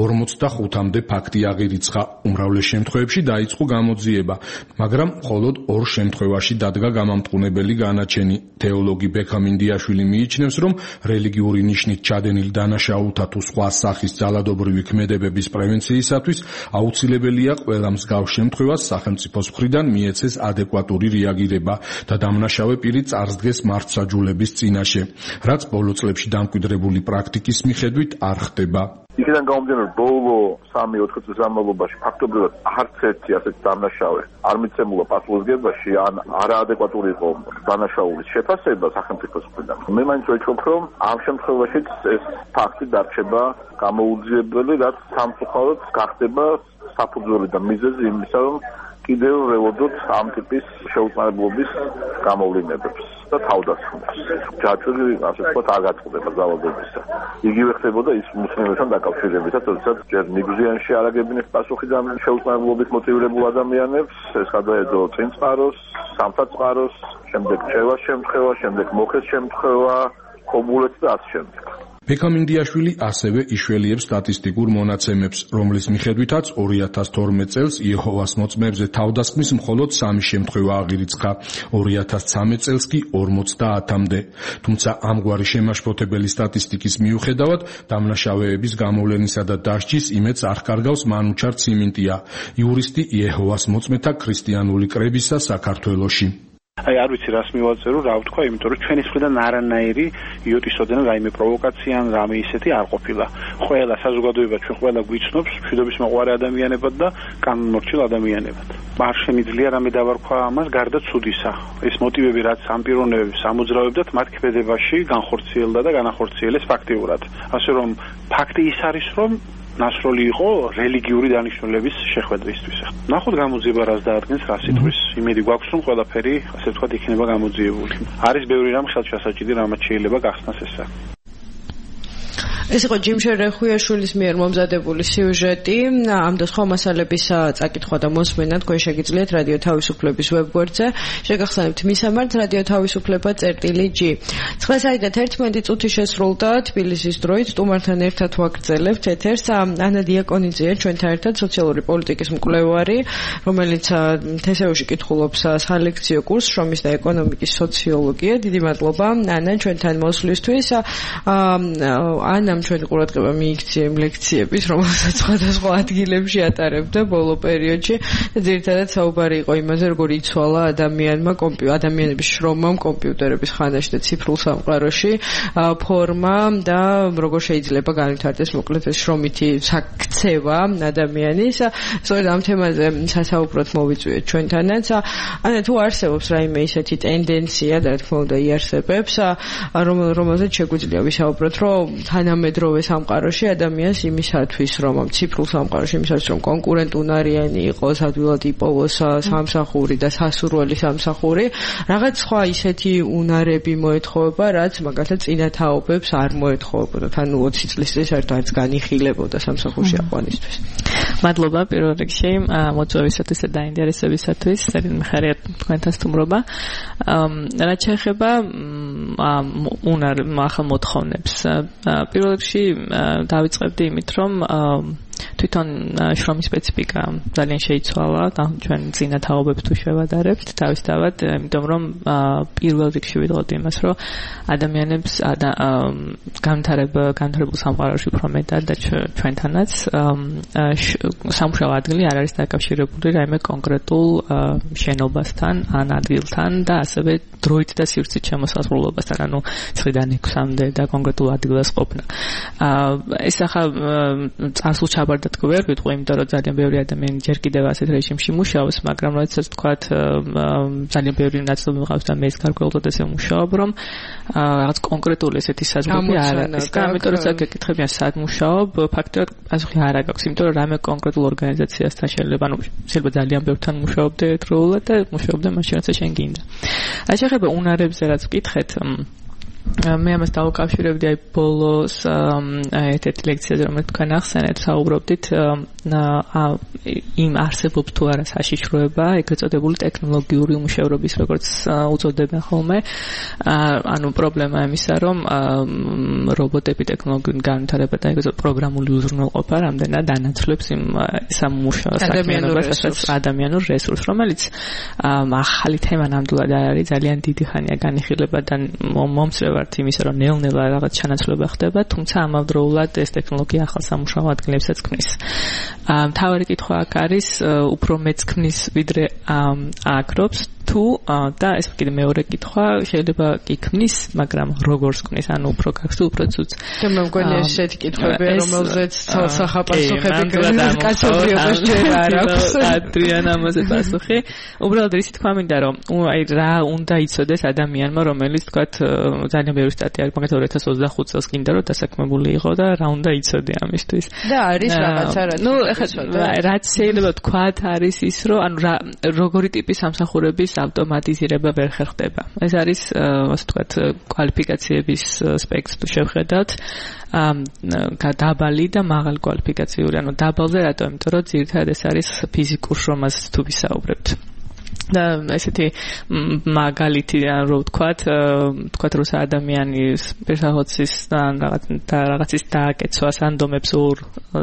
45-მდე ფაქტი აღირიცხა. უმრავლეს შემთხვევებში დაიწყო გამოძიება, მაგრამ მხოლოდ 2 შემთხვევაში დადგა გამამტყუნებელი განაჩენი. თეოლოგი ბექამინდიაშვილი მიიჩნევს, რომ რელიგიური ნიშნით ჩადენილ დანაშაულთა თუ სხვა სახის ძალადობრივი ქმედებების პრევენციისათვის აუცილებელია ყველა მსგავს შემთხვევას სახელმწიფოს მხრიდან მიეცეს ადეკვატური რეაგირება და დამნაშავე პირი წარსდგეს მართლმსაჯულების წინაშე, რაც ბოლო წლებში დამკვიდრებული პრაქტიკის მიხედვით არ ხდება. იქიდან გამომდინარე, ბოლო 3-4 წლის განმავლობაში ფაქტობრივად არც ერთი ასეთი დამნაშავე არ მიცემულა პასუხისმგებლობაში ან არაადეკვატური იყო დანაშაულის შეფასება სახელმწიფოს მხრიდან. მე მაინც ვეჩვეობ, რომ ამ შემთხვევაშიც ეს ფაქტი დარჩება გამოუძიებელი, რაც სამწუხაროდ გახდება საფუძველი და მიზეზი იმისა, რომ კიდევ ველოდოთ ამ ტიპის შეუწყნარებლობის გამოვლენებებს და თავდასხმას. ჯაჭვური, ასე ვთქვათ, არ გაწყდება ძალადობისა. იგივე ხდებოდა ის მუსლიმებთან დაკავშირებითაც, როდესაც ჯერ მიგზიანში არაგებინებს პასუხი და შეუწყნარებლობით მოტივირებულ ადამიანებს, ეს გადაედო წინ წყაროს, სამთა წყაროს, შემდეგ ჭევას შემთხვევა, შემდეგ მოხეს შემთხვევა, ხობულets და ასე შემდეგ. ბექამინდიაშვილი ასევე იშველიებს სტატისტიკურ მონაცემებს, რომლის მიხედვითაც 2012 წელს იეჰოვას მოწმეებზე თავდასხმის მხოლოდ 3 შემთხვევა აღირიცხა, 2013 წელს კი 50-მდე. თუმცა ამგვარი შემაშფოთებელი სტატისტიკის მიუხედავად, დამნაშავეების გამოვლენისა და დასჯის იმედს არ კარგავს მანუჩარ ციმინტია, იურისტი იეჰოვას მოწმეთა ქრისტიანული კრებისა საქართველოში. არ ვიცი რას მივაწერო, რა ვთქვა, იმიტომ რომ ჩვენი მხრიდან არანაირი იოტისოდენა რაიმე პროვოკაცია ან რამე ისეთი არ ყოფილა. ყველა საზოგადოება ჩვენ ყველა გვიცნობს მშვიდობის მოყვარე ადამიანებად და კანონმორჩილ ადამიანებად. არ შემიძლია რამე დავარქვა ამას გარდა ცუდისა. ეს მოტივები რაც ამ პიროვნებებს ამოძრავებდათ, მათ ქმედებაში განხორციელდა და განახორციელეს ფაქტიურად. ასე რომ ფაქტი ის არის, რომ ნასროლი იყო რელიგიური დანიშნულების შეხვედრისთვის. ნახოთ გამოძიება რას დაადგენს, რა სიტყვის. იმედი გვაქვს, რომ ყველაფერი, ასე ვთქვათ, იქნება გამოძიებული. არის ბევრი რამ ხელშესაჭირი, რამაც შეიძლება გახსნას ესა. ეს იყო ჯიმშერ რეხუიაშვილის მიერ მომზადებული სიუჟეტი. ამ და სხვა მასალების წაკითხვა და მოსმენა თქვენ შეგიძლიათ რადიო თავისუფლების ვებგვერდზე. შეგახსენებთ მისამართ რადიო თავისუფლება.g. 9:11 წუთი შესრულდა თბილისის დროით. სტუმართან ერთად ვაგრძელებთ ეთერს. ანა დიაკონიძეა ჩვენთან ერთად, სოციალური პოლიტიკის მკვლევარი, რომელიც თესეუში კითხულობს სალექციო კურსს შრომის და ეკონომიკის სოციოლოგია. დიდი მადლობა ანა ჩვენთან მოსვლისთვის. ანამ ჩვენ ყურადღება მიიქცია იმ ლექციების, რომელსაც სხვადასხვა ადგილებში ატარებდა ბოლო პერიოდში. ძირითადად საუბარი იყო იმაზე, როგორ იცვალა ადამიანების შრომამ კომპიუტერების ხანაში და ციფრულ სამყაროში ფორმა და როგორ შეიძლება განვითარდეს მოკლედ ეს შრომითი საქცევა ადამიანის. სწორედ ამ თემაზე სასაუბროდ მოვიწვიეთ ჩვენთანაც. ანა, თუ არსებობს რაიმე ისეთი ტენდენცია და რა თქმა უნდა იარსებებს, რომელზეც შეგვიძლია ვისაუბროთ, რომ თანამედროვე სამყაროში ადამიანს იმისათვის, რომ ამ ციფრულ სამყაროში იმისათვის, რომ კონკურენტუნარიანი იყოს, ადვილად იპოვოს სამსახური და სასურველი სამსახური, რაღაც სხვა ისეთი უნარები მოეთხოვება, რაც მაგალითად წინათაობებს არ მოეთხოვებოდა. ანუ 20 წლის წინ საერთოდ არც განიხილებოდა სამსახურში აყვანისთვის. მადლობა პირველ რიგში მოწვევისათვის და დაინტერესებისათვის. ძალიან მიხარია თქვენთან სტუმრობა. რაც შეეხება ახალ მოთხოვნებს. პირველ რიგში დავიწყებდი იმით, რომ თვითონ შრომის სპეციფიკა ძალიან შეიცვალა და ჩვენ წინათაობებს თუ შევადარებთ თავისთავად, იმიტომ რომ პირველ რიგში ვიტყოდ იმას, რომ ადამიანებს განვითარებულ სამყაროში უფრო მეტად და ჩვენთანაც სამუშაო ადგილი არ არის დაკავშირებული რაიმე კონკრეტულ შენობასთან ან ადგილთან და ასევე დროით და სივრცით შემოსაზღვრულობასთან, ანუ 9-დან 6-მდე და კონკრეტულ ადგილას ყოფნა. ეს ახლა წარსულს ჩაბარდად ვერ ვიტყვი, იმიტომ რომ ძალიან ბევრი ადამიანი ჯერ კიდევ ასეთ რეჟიმში მუშაობს, მაგრამ როდესაც თქვათ ძალიან ბევრი ნაწილი მიყავს და მე ის გარკვეულად ესე ვმუშაობ, რომ რაღაც კონკრეტული ესეთი საზღვრები არ არის. ამიტომ როცა გეკითხებიან სად მუშაობ, ფაქტობრივად პასუხი არ აქვს, იმიტომ რომ რამე კონკრეტულ ორგანიზაციასთან შეიძლება, შეიძლება ძალიან ბევრთან მუშაობდე ერთდროულად და მუშაობდე მაშინ, როცა შენ გინდა. აი შეეხება უნარებზე რაც ვკითხეთ, მე ამას დავუკავშირებდი აი ბოლოს ერთ-ერთი ლექციაზე, რომელიც თქვენ ახსენეთ, საუბრობდით იმ არსებობს თუ არა საშიშროება, ეგრეთ წოდებული ტექნოლოგიური უმუშევრობის, როგორც უწოდებენ ხოლმე. ანუ პრობლემა იმისა, რომ რობოტები ტექნოლოგიური განვითარება და ეგრეთ პროგრამული უზრუნველყოფა რამდენად ანაცვლებს იმ სამუშაო საქმიანობას, ადამიანურ რესურსს, რომელიც ახალი თემა ნამდვილად არ არის, ძალიან დიდი ხანია განიხილება და მომწევართ იმისა, რომ ნელ-ნელა რაღაც ჩანაცვლება ხდება, თუმცა ამავდროულად ეს ტექნოლოგია ახალ სამუშაო ადგილებსაც ქმნის. მთავარი კითხვა აქ არის, უფრო მეც ქმნის ვიდრე აკრობს თუ და ეს კიდე მეორე კითხვა, შეიძლება კი ქმნის, მაგრამ როგორ ქმნის, ანუ უფრო გაქვს თუ უფრო ცუც. და მე მგონია ესეთი კითხვებია, რომელზეც სახაპასუხები კაცობრიობას ჯერ არ აქვს. ადრიან ამაზე პასუხი. უბრალოდ ისე თქვა მინდა, რომ აი რა უნდა იცოდეს ადამიანმა, რომელიც თქვათ ძალიან ბევრი სტატია არის, მაგალითად 2025 წელს გინდა რომ დასაქმებული იყო და რა უნდა იცოდე ამისთვის. და არის რაღაცა რაც. რაც შეიძლება თქვათ არის ის, რომ ანუ როგორი ტიპის სამსახურების ავტომატიზირება ვერ ხერხდება. ეს არის ასე ვთქვათ კვალიფიკაციების სპექტრი თუ შევხედავთ, დაბალი და მაღალი კვალიფიკაციური. ანუ დაბალზე რატო? იმიტომ რომ ძირითადად ეს არის ფიზიკურ შრომას თუ ვისაუბრებთ. და ესეთი მაგალითი რო ვთქვათ, რომ ადამიანის პერსონალის და რაღაცის დააკეცვას ანდომებს ორ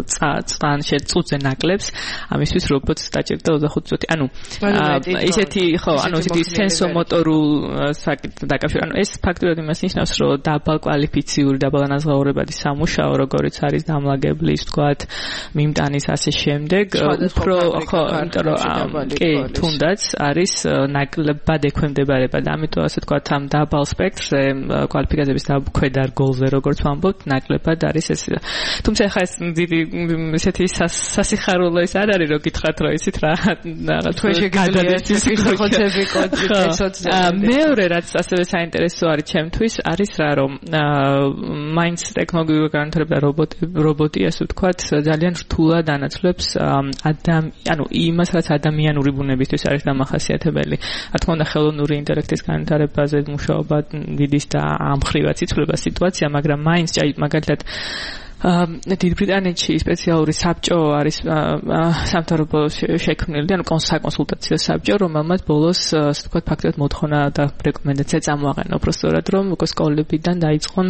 წუთზე ნაკლებს, ამისთვის რობოტს დაჭერდა 25 წუთი. ანუ ისეთი ხო, ანუ ისეთი სენსომოტორულ საკითხთან. ანუ ეს ფაქტობრივად იმას ნიშნავს, რომ დაბალკვალიფიციური, დაბალანაზღაურებადი სამუშაო, როგორიც არის დამლაგებლის, ვთქვათ, მიმტანის ასე შემდეგ, უფრო ხო, იმიტომ რომ კი, თუნდაც არის ნაკლებად ექვემდებარება და ამიტომ ასე ვთქვათ, ამ დაბალ სპექტრზე კვალიფიკაციების ქვედა რგოლზე, როგორც ვამბობთ, ნაკლებად არის ეს. თუმცა ხა ეს დიდი ესეთი სასიხარულო ის არ არის, რომ გითხრათ, რომ ისიც რა თქვენ შეგადარეთ ის ხოთები კოდსოციალ. მეორე რაც ასევე საინტერესო არის ჩემთვის, არის რა, რომ მაინც ტექნოლოგიურ განვითარება რობოტი, ასე ვთქვათ, ძალიან რთულად ანაცვლებს ანუ იმას, რაც ადამიანური ბუნებისთვის არის დამახასიათებელი. დამახასიათებელი. რა თქმა უნდა, ხელოვნური ინტელექტის განვითარებაზე მუშაობა დიდი და ამ ხრივაც იცვლება სიტუაცია, მაგრამ მაინც მაგალითად დიდ ბრიტანეთში სპეციალური საბჭო არის სამთავრობო შექმნილი, ანუ საკონსულტაციო საბჭო, რომელმაც ბოლოს ასე ვთქვათ ფაქტობრივად მოთხოვნა და რეკომენდაცია წამოაყენა უბრალოდ რომ სკოლებიდან დაიწყონ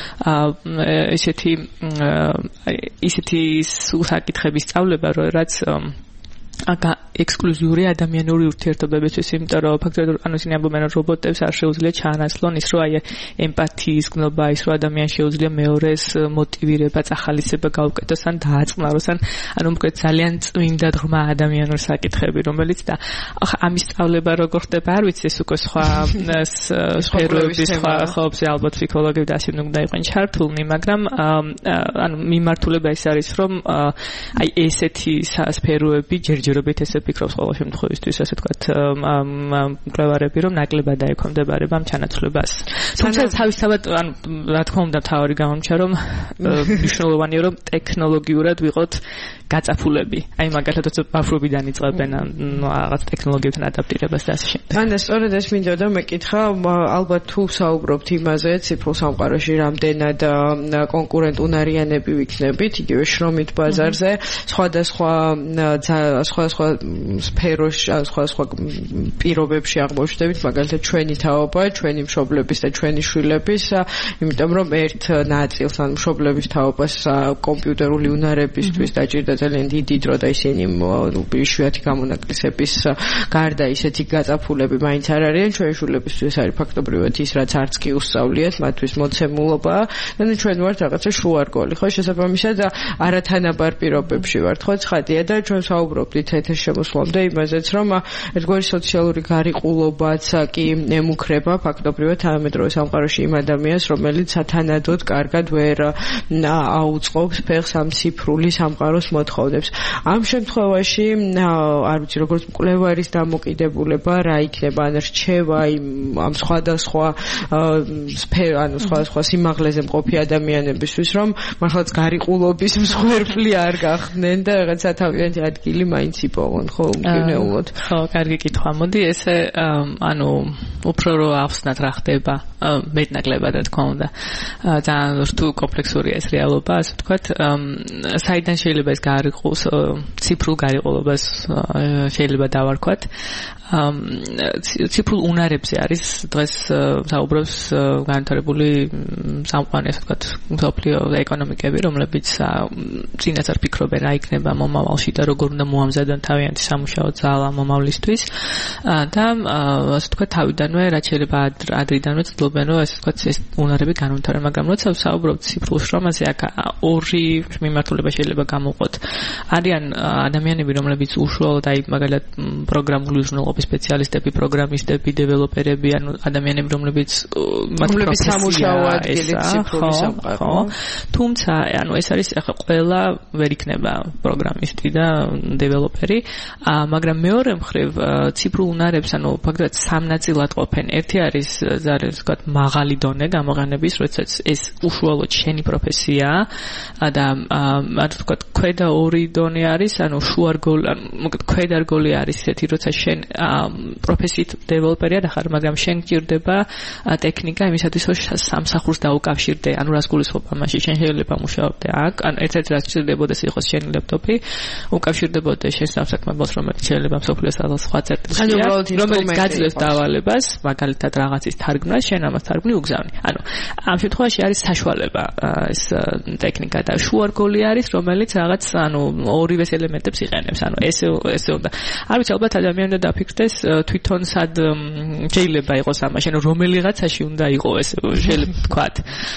ისეთი საკითხების სწავლება, რაც ექსკლუზიური ადამიანური ურთიერთობებისთვის, იმიტომ რომ ფაქტობრივად ისინი ამბობენ, რომ რობოტებს არ შეუძლია ჩაანაცვლონ ის, რომ ემპათიის გნობა, ის რომ ადამიანს შეუძლია მეორეს მოტივირება, წახალისება გაუკეთოს ან დააწყნაროს, მოკლედ ძალიან წმინდა ღრმა ადამიანური საკითხები, რომელიც და ამის სწავლება როგორ ხდება, არ ვიცი, ეს უკვე სხვა სფეროების სხვა ალბათ ფსიქოლოგები და ასე უნდა იყვნენ ჩართულნი, მაგრამ მიმართულება ის არის, რომ ესეთი სფეროები ჯერჯერობით ესე ფიქრობს ყოველ შემთხვევისთვის, ასე ვთქვათ, მკვლევარები, რომ ნაკლებად დაექვემდებარება ამ ჩანაცვლებას. თუმცა თავისთავად, რა თქმა უნდა, თავი გამომჩა, რომ მნიშვნელოვანია, რომ ტექნოლოგიურად ვიყოთ გაწაფულები. მაგალითად, ბავშვობიდან იწყებენ რაღაც ტექნოლოგიებთან ადაპტირებას და ასე შემდეგ. მანდა სწორედ ეს მინდოდა მეკითხა, ალბათ თუ საუბრობთ იმაზე, ციფრულ სამყაროში რამდენად კონკურენტ უნარიანები ვიქნებით, იგივე შრომით ბაზარზე, სხვადასხვა სფეროში, სხვადასხვა პირობებში აღმოჩნდებით, მაგალითად ჩვენი თაობა, ჩვენი მშობლების და ჩვენი შვილების, იმიტომ რომ ერთ ნაწილს ან მშობლების თაობას კომპიუტერული უნარებისთვის დაჭირდა ძალიან დიდი დრო და ისინი იშვიათი გამონაკლისების გარდა ისეთი გაწაფულები მაინც არ არიან, ჩვენი შვილებისთვის არის ფაქტობრივად ის, რაც არც კი უსწავლიათ, მათთვის მოცემულობა და ჩვენ ვართ რაღაცა შუარგოლი, ხო, შესაბამისად არათანაბარ პირობებში ვართ, ხო, ცხადია და ჩვენ საუბრობდით ეთერში შემოსვლამდე იმაზეც, რომ ერთგვარი სოციალური გარიყულობაც კი ემუქრება ფაქტობრივად თანამედროვე სამყაროში იმ ადამიანს, რომელიც სათანადოდ კარგად ვერ აუწყობს ფეხს ამ ციფრული სამყაროს მოთხოვნებს. ამ შემთხვევაში არ ვიცი, როგორც მკვლევარის დამოკიდებულება რა იქნება, ან რჩევა ამ სხვადასხვა სხვადასხვა სიმაღლეზე მყოფი ადამიანებისთვის, რომ მართლაც გარიყულობის მსხვერპლი არ გახდნენ და რაღაცა თავიანთი ადგილი მაინც იპოვონ, ხო, უმკვნეულად. ხო, კარგი კითხვა. მოდი ესე უფრო რო ავხსნათ რა ხდება მეტნაკლებად, რა თქმა უნდა. ძალიან რთულ კომპლექსურია ეს რეალობა, ასე ვთქვათ. საიდან შეიძლება ეს გარიყულოს, ციფრულ გარიყულობას შეიძლება დავარქვათ. ციფრულ უნარებზე არის დღეს საუბრობს განვითარებული სამყარო, ასე ვთქვათ, მსოფლიო ეკონომიკები, რომლებიც წინასწარ ფიქრობენ რა იქნება მომავალში და როგორ უნდა მოამზადონ თავიანთი სამუშაო ძალა მომავლისთვის და ასე ვთქვათ, თავიდანვე რაც შეიძლება ადრიდანვე ცდილობენ, რომ ასე ვთქვათ, ეს უნარები განვითარონ, მაგრამ როცა საუბრობთ ციფრულ შრომაზე, აქ ორი მიმართულება შეიძლება გამოვყოთ. არიან ადამიანები, რომლებიც უშუალოდ მაგალითად პროგრამული უზრუნველყოფის სპეციალისტები, პროგრამისტები, დეველოპერები, ანუ ადამიანები, რომლებიც მათ სამუშაო ადგილი ციფრული სამყარო. თუმცა, ეს არის ახლა ყველა ვერ იქნება პროგრამისტი და დეველოპერი, მაგრამ მეორე მხრივ ციფრულ უნარებს, ფაქტობრივად სამ ნაწილად ყოფენ. ერთი არის ძალიან ვთქვათ მაღალი დონე გამოყენების, როდესაც ეს უშუალოდ შენი პროფესიაა და მათ ვთქვათ ქვედა ორი დონე არის, შუარგოლი, ქვედარგოლი არის ისეთი, როცა შენ პროფესიით დეველოპერია ხარ, მაგრამ შენ გჭირდება ტექნიკა იმისათვის, რომ სამსახურს დაუკავშირდე, რას გულისხმობ ამაში, შენ შეიძლება მუშაობდე აქ, ერთ-ერთი რაც ჭირდებოდეს იყოს შენი ლეპტოპი, უკავშირდებოდე შენ სამსაქმებლოს, რომელიც შეიძლება მსოფლიოს სხვა წერტილშია, რომელიც გაძლევს დავალებას, მაგალითად რაღაცის თარგმნას, შენ ამას თარგმნი უგზავნი. ამ შემთხვევაში არის საშუალება ეს ტექნიკა და შუარგოლი არის, რომელიც რაღაც ორივეს ელემენტებს იყენებს. ესე უნდა. არ ვიცი, ალბათ ადამიანი და დაფიქრდეს თვითონ სად შეიძლება იყოს ამაში, რომელიღაცაში უნდა იყოს ეს შეიძლება თქვათ,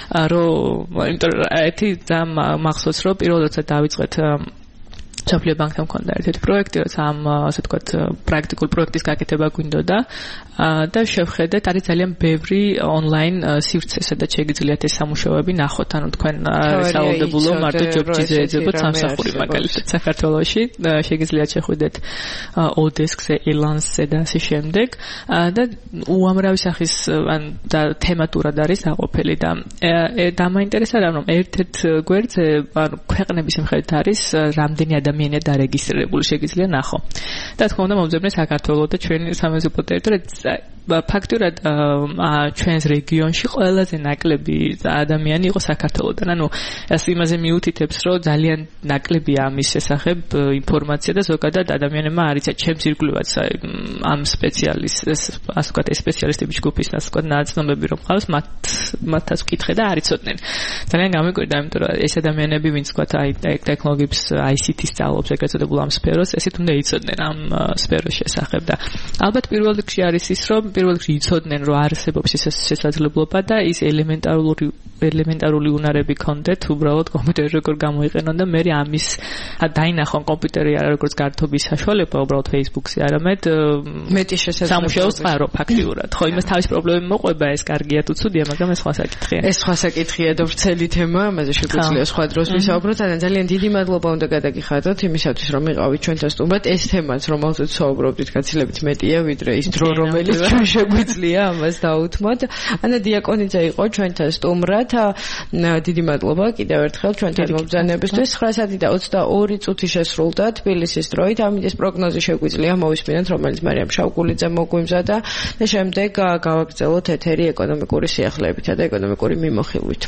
რომ იმიტომ რომ ერთი მახსოვს, რომ პირველად როცა დავიწყეთ საფლიო ბანკთან მქონდა ერთ-ერთი პროექტი, როცა ამ ასე ვთქვათ პრაქტიკულ პროექტის გაკეთება გვინდოდა და შევხედეთ, არის ძალიან ბევრი ონლაინ სივრცე, სადაც შეგიძლიათ ეს სამუშაოები ნახოთ, თქვენ სავალდებულო მარტო ჯობჯიზე ეძებოთ სამსახური მაგალითად საქართველოში, შეგიძლიათ შეხვიდეთ ოდესკზე, ელანსზე და ასე შემდეგ და უამრავი სახის და თემატურად არის დაყოფილი და დამაინტერესა რომ ერთ-ერთ გვერდზე ქვეყნების მიხედვით არის რამდენი ადამიანია დარეგისტრირებული, შეგიძლია ნახო. და თქო უნდა მომძებნე საქართველოს და ჩვენი სამეზობლო ტერიტორია ფაქტურად ჩვენს რეგიონში ყველაზე ნაკლები ადამიანი იყო საქართველოდან. ანუ ეს იმაზე მიუთითებს, რომ ძალიან ნაკლებია ამის შესახებ ინფორმაცია და ზოგადად ადამიანებმა არ იციან ჩემს ირგვლივაც ამ სპეციალისტების ჯგუფის ნაცნობები რომ ყავს, მათაც ვკითხე და არ იცოდნენ. ძალიან გამიკვირდა, იმიტომ რომ ეს ადამიანები, ვინც თქვა ტექნოლოგიებს ICT სწავლობს, ეგრეთ წოდებულ ამ სფეროს, ესეთ უნდა იცოდნენ ამ სფეროს შესახებ და ალბათ პირველ რიგში არის ის, რომ პირველ რიგში იცოდნენ, რომ არსებობს ის შესაძლებლობა და ის ელემენტარული უნარები ქონდეთ, უბრალოდ კომპიუტერი როგორ გამოიყენონ და მე ამის დაინახონ კომპიუტერი არა როგორც გართობის საშუალება, უბრალოდ Facebook-ზე არამედ მეტი შესაძლებლობა. სამუშაო წყარო ფაქტიურად. ხო, იმას თავის პრობლემები მოყვება, ეს კარგია თუ ცუდია, მაგრამ ეს სხვა საკითხია. ეს სხვა საკითხია და ვრცელი თემა, ამაზე შეგვიძლია სხვა დროს ვისაუბროთ. ძალიან დიდი მადლობა უნდა გადაგიხადოთ იმისათვის, რომ იყავით ჩვენთან სტუმრად. ეს თემაც, რომელზეც საუბრობდით, გაცილებით მეტია, ვიდრე ის დრო, რომელიც ჩვენ შეგვიძლია ამას დაუთმოთ. ანა დიაკონიძე იყო ჩვენთან სტუმრად. დიდი მადლობა კიდევ ერთხელ ჩვენთან მომბრძანებისთვის. 9:22 წუთი შესრულდა თბილისის დროით. ამის პროგნოზი შეგვიძლია მოვისმინოთ, რომელიც მარიამ შავგულიძე მოგვიმზადა და შემდეგ გავაგრძელოთ ეთერი ეკონომიკური სიახლეებითა და ეკონომიკური მიმოხილვით.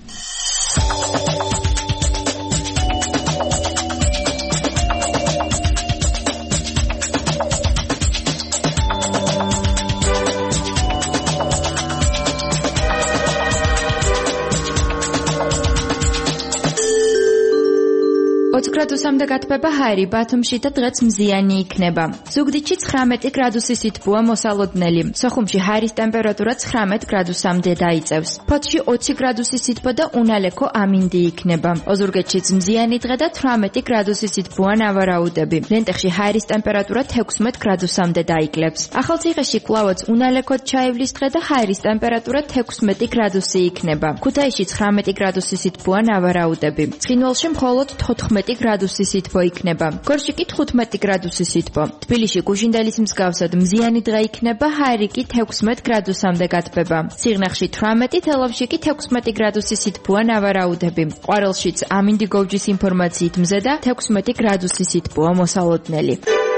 გრადუსამდე გათბება ჰაერი ბათუმში და დღეც მზიანი იქნება. ზუგდიდში 19 გრადუსის სითბოა მოსალოდნელი. სოხუმში ჰაერის ტემპერატურა 19 გრადუსამდე დაიწევს. ფოთში 20 გრადუსის სითბო და უნალექო ამინდი იქნება. ოზურგეთშიც მზიანი დღე და 18 გრადუსის სითბოა ნავარაუდები. ლენტეხში ჰაერის ტემპერატურა 16 გრადუსამდე დაიკლებს. ახალციხეში კვლავაც უნალექოდ ჩაივლის დღე და ჰაერის ტემპერატურა 16 გრადუსი იქნება. ქუთაისში 19 გრადუსის სითბოა ნავარაუდები. ცხინვალში მხოლოდ 14 გრადუსის სითბო იქნება. გორში კი 15 გრადუსის სითბო. თბილისში გუშინდელის მსგავსად მზიანი დღე იქნება, ჰაერი კი 16 გრადუსამდე გათბება. სიღნაღში 18, თელავში კი 16 გრადუსის სითბოა ნავარაუდები. ყვარელშიც ამინდი გოვჯის ინფორმაციით მზე და 16 გრადუსის სითბოა მოსალოდნელი.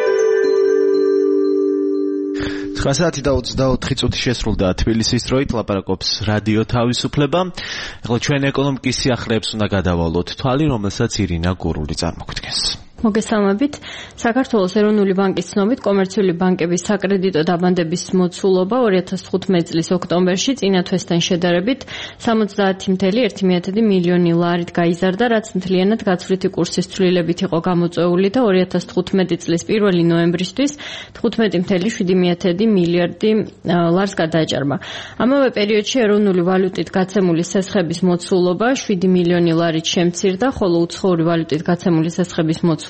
9:24 წუთი შესრულდა თბილისის დროით, ლაპარაკობს რადიო თავისუფლება. ახლა ჩვენ ეკონომიკის სიახლეებს უნდა გადავალოთ თვალი, რომელსაც ირინა გურული წარმოგვიდგენს. მოგესალმებით. საქართველოს ეროვნული ბანკის ცნობით კომერციული ბანკების საკრედიტო დაბანდების მოცულობა 2015 წლის ოქტომბერში წინა თვესთან შედარებით 70.1 მილიონი ლარით გაიზარდა, რაც მთლიანად გაცვლითი კურსის ცვლილებით იყო გამოწვეული და 2015 წლის 1 ნოემბრისთვის 15.7 მილიარდი ლარს გადააჭარბა. ამავე პერიოდში ეროვნული ვალუტით გაცემული სესხების მოცულობა 7 მილიონი ლარით შემცირდა, ხოლო უცხოური ვალუტით გაცემული სესხების მოცულობა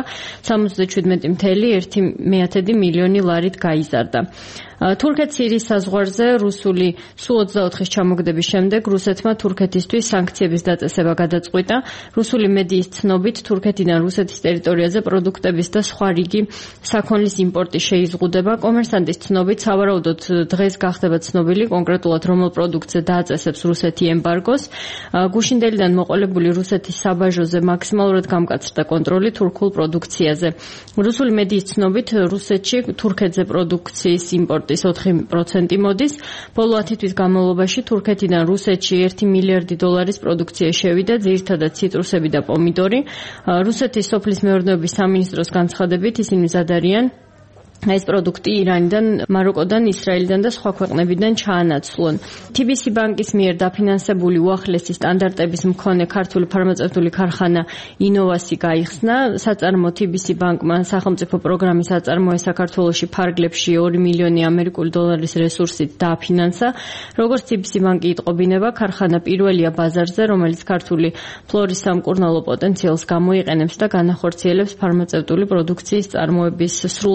77.1 მილიონი ლარით გაიზარდა. თურქეთ-სირიის საზღვარზე რუსული Su-24-ის ჩამოგდების შემდეგ რუსეთმა თურქეთისთვის სანქციების დაწესება გადაწყვიტა. რუსული მედიის ცნობით თურქეთიდან რუსეთის ტერიტორიაზე პროდუქტების და სხვა რიგი საქონლის იმპორტი შეიზღუდება. კომერსანტის ცნობით სავარაუდოდ დღეს გახდება ცნობილი კონკრეტულად რომელ პროდუქტზე დააწესებს რუსეთი ემბარგოს. გუშინდელიდან მოყოლებული რუსეთის საბაჟოზე მაქსიმალურად გამკაცრდა კონტროლი თურქულ პროდუქციაზე. რუსული მედიის ცნობით რუსეთში თურქეთზე პროდუქციის იმპორტი 4% მოდის. ბოლო 10 თვის განმავლობაში თურქეთიდან რუსეთში 1 მილიარდი დოლარის პროდუქცია შევიდა, ძირითადად ციტრუსები და პომიდორი. რუსეთის სოფლის მეურნეობის სამინისტროს განცხადებით ისინი მზად არიან ეს პროდუქტი ირანიდან, მაროკოდან, ისრაელიდან და სხვა ქვეყნებიდან ჩაანაცვლონ. TBC ბანკის მიერ დაფინანსებული უახლესი სტანდარტების მქონე ქართული ფარმაცევტული ქარხანა ინოვასი გაიხსნა. საწარმო TBC ბანკმა სახელმწიფო პროგრამის აწარმოე საქართველოში ფარგლებში 2 მილიონი ამერიკული დოლარის რესურსით დააფინანსა. როგორც TBC ბანკი იტყობინება, ქარხანა პირველია ბაზარზე, რომელიც ქართული ფლორის სამკურნალო პოტენციალს გამოიყენებს და განახორციელებს ფარმაცევტული პროდუქციის წარმოების სრულ ციკლს.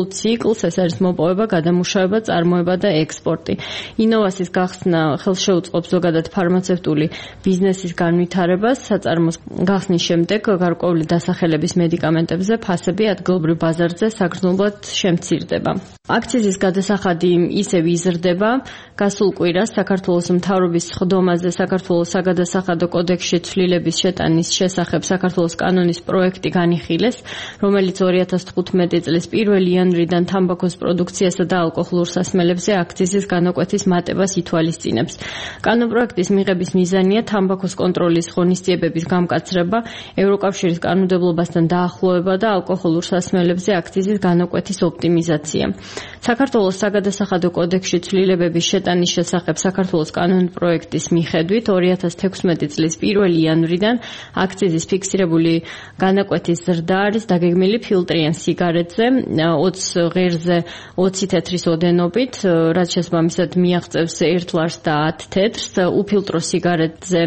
საფულს, ეს არის მოპოვება, გადამუშავება, წარმოება და ექსპორტი. ინოვაციის გახსნა ხელშეუწყობს ზოგადად ფარმაცევტული ბიზნესის განვითარებას, საწარმოს გახსნის შემდეგ გარკვეული დასახელების მედიკამენტებზე ფასები ადგილობრივ ბაზარზე საგრძნობლად შემცირდება. აქციზის გადასახადი ისევ იზრდება. გასულ კვირას საქართველოს მთავრობის სხდომაზე საქართველოს საგადასახადო კოდექსში ცვლილების შეტანის შესახებ საქართველოს კანონის პროექტი განიხილეს, რომელიც 2015 წლის 1 იანვრიდან თამბაქოს პროდუქციასა და ალკოჰოლურ სასმელებზე აქციზის განაკვეთის მატებას ითვალისწინებს. კანონპროექტის მიღების მიზანია თამბაქოს კონტროლის ღონისძიებების გამკაცრება, ევროკავშირის კანონმდებლობასთან დაახლოება და ალკოჰოლურ სასმელებზე აქციზის განაკვეთის ოპტიმიზაცია. საქართველოს საგადასახადო კოდექსში ცვლილებების შეტანის შესახებ საქართველოს კანონპროექტის მიხედვით 2016 წლის 1 იანვრიდან აქციზის ფიქსირებული განაკვეთის ზრდა არის დაგეგმილი ფილტრიან სიგარეტზე 20 ღერზე 20 თეთრის ოდენობით, რაც შესაბამისად მიაღწევს 1 ლარს და 10 თეთრს, უფილტრო სიგარეტზე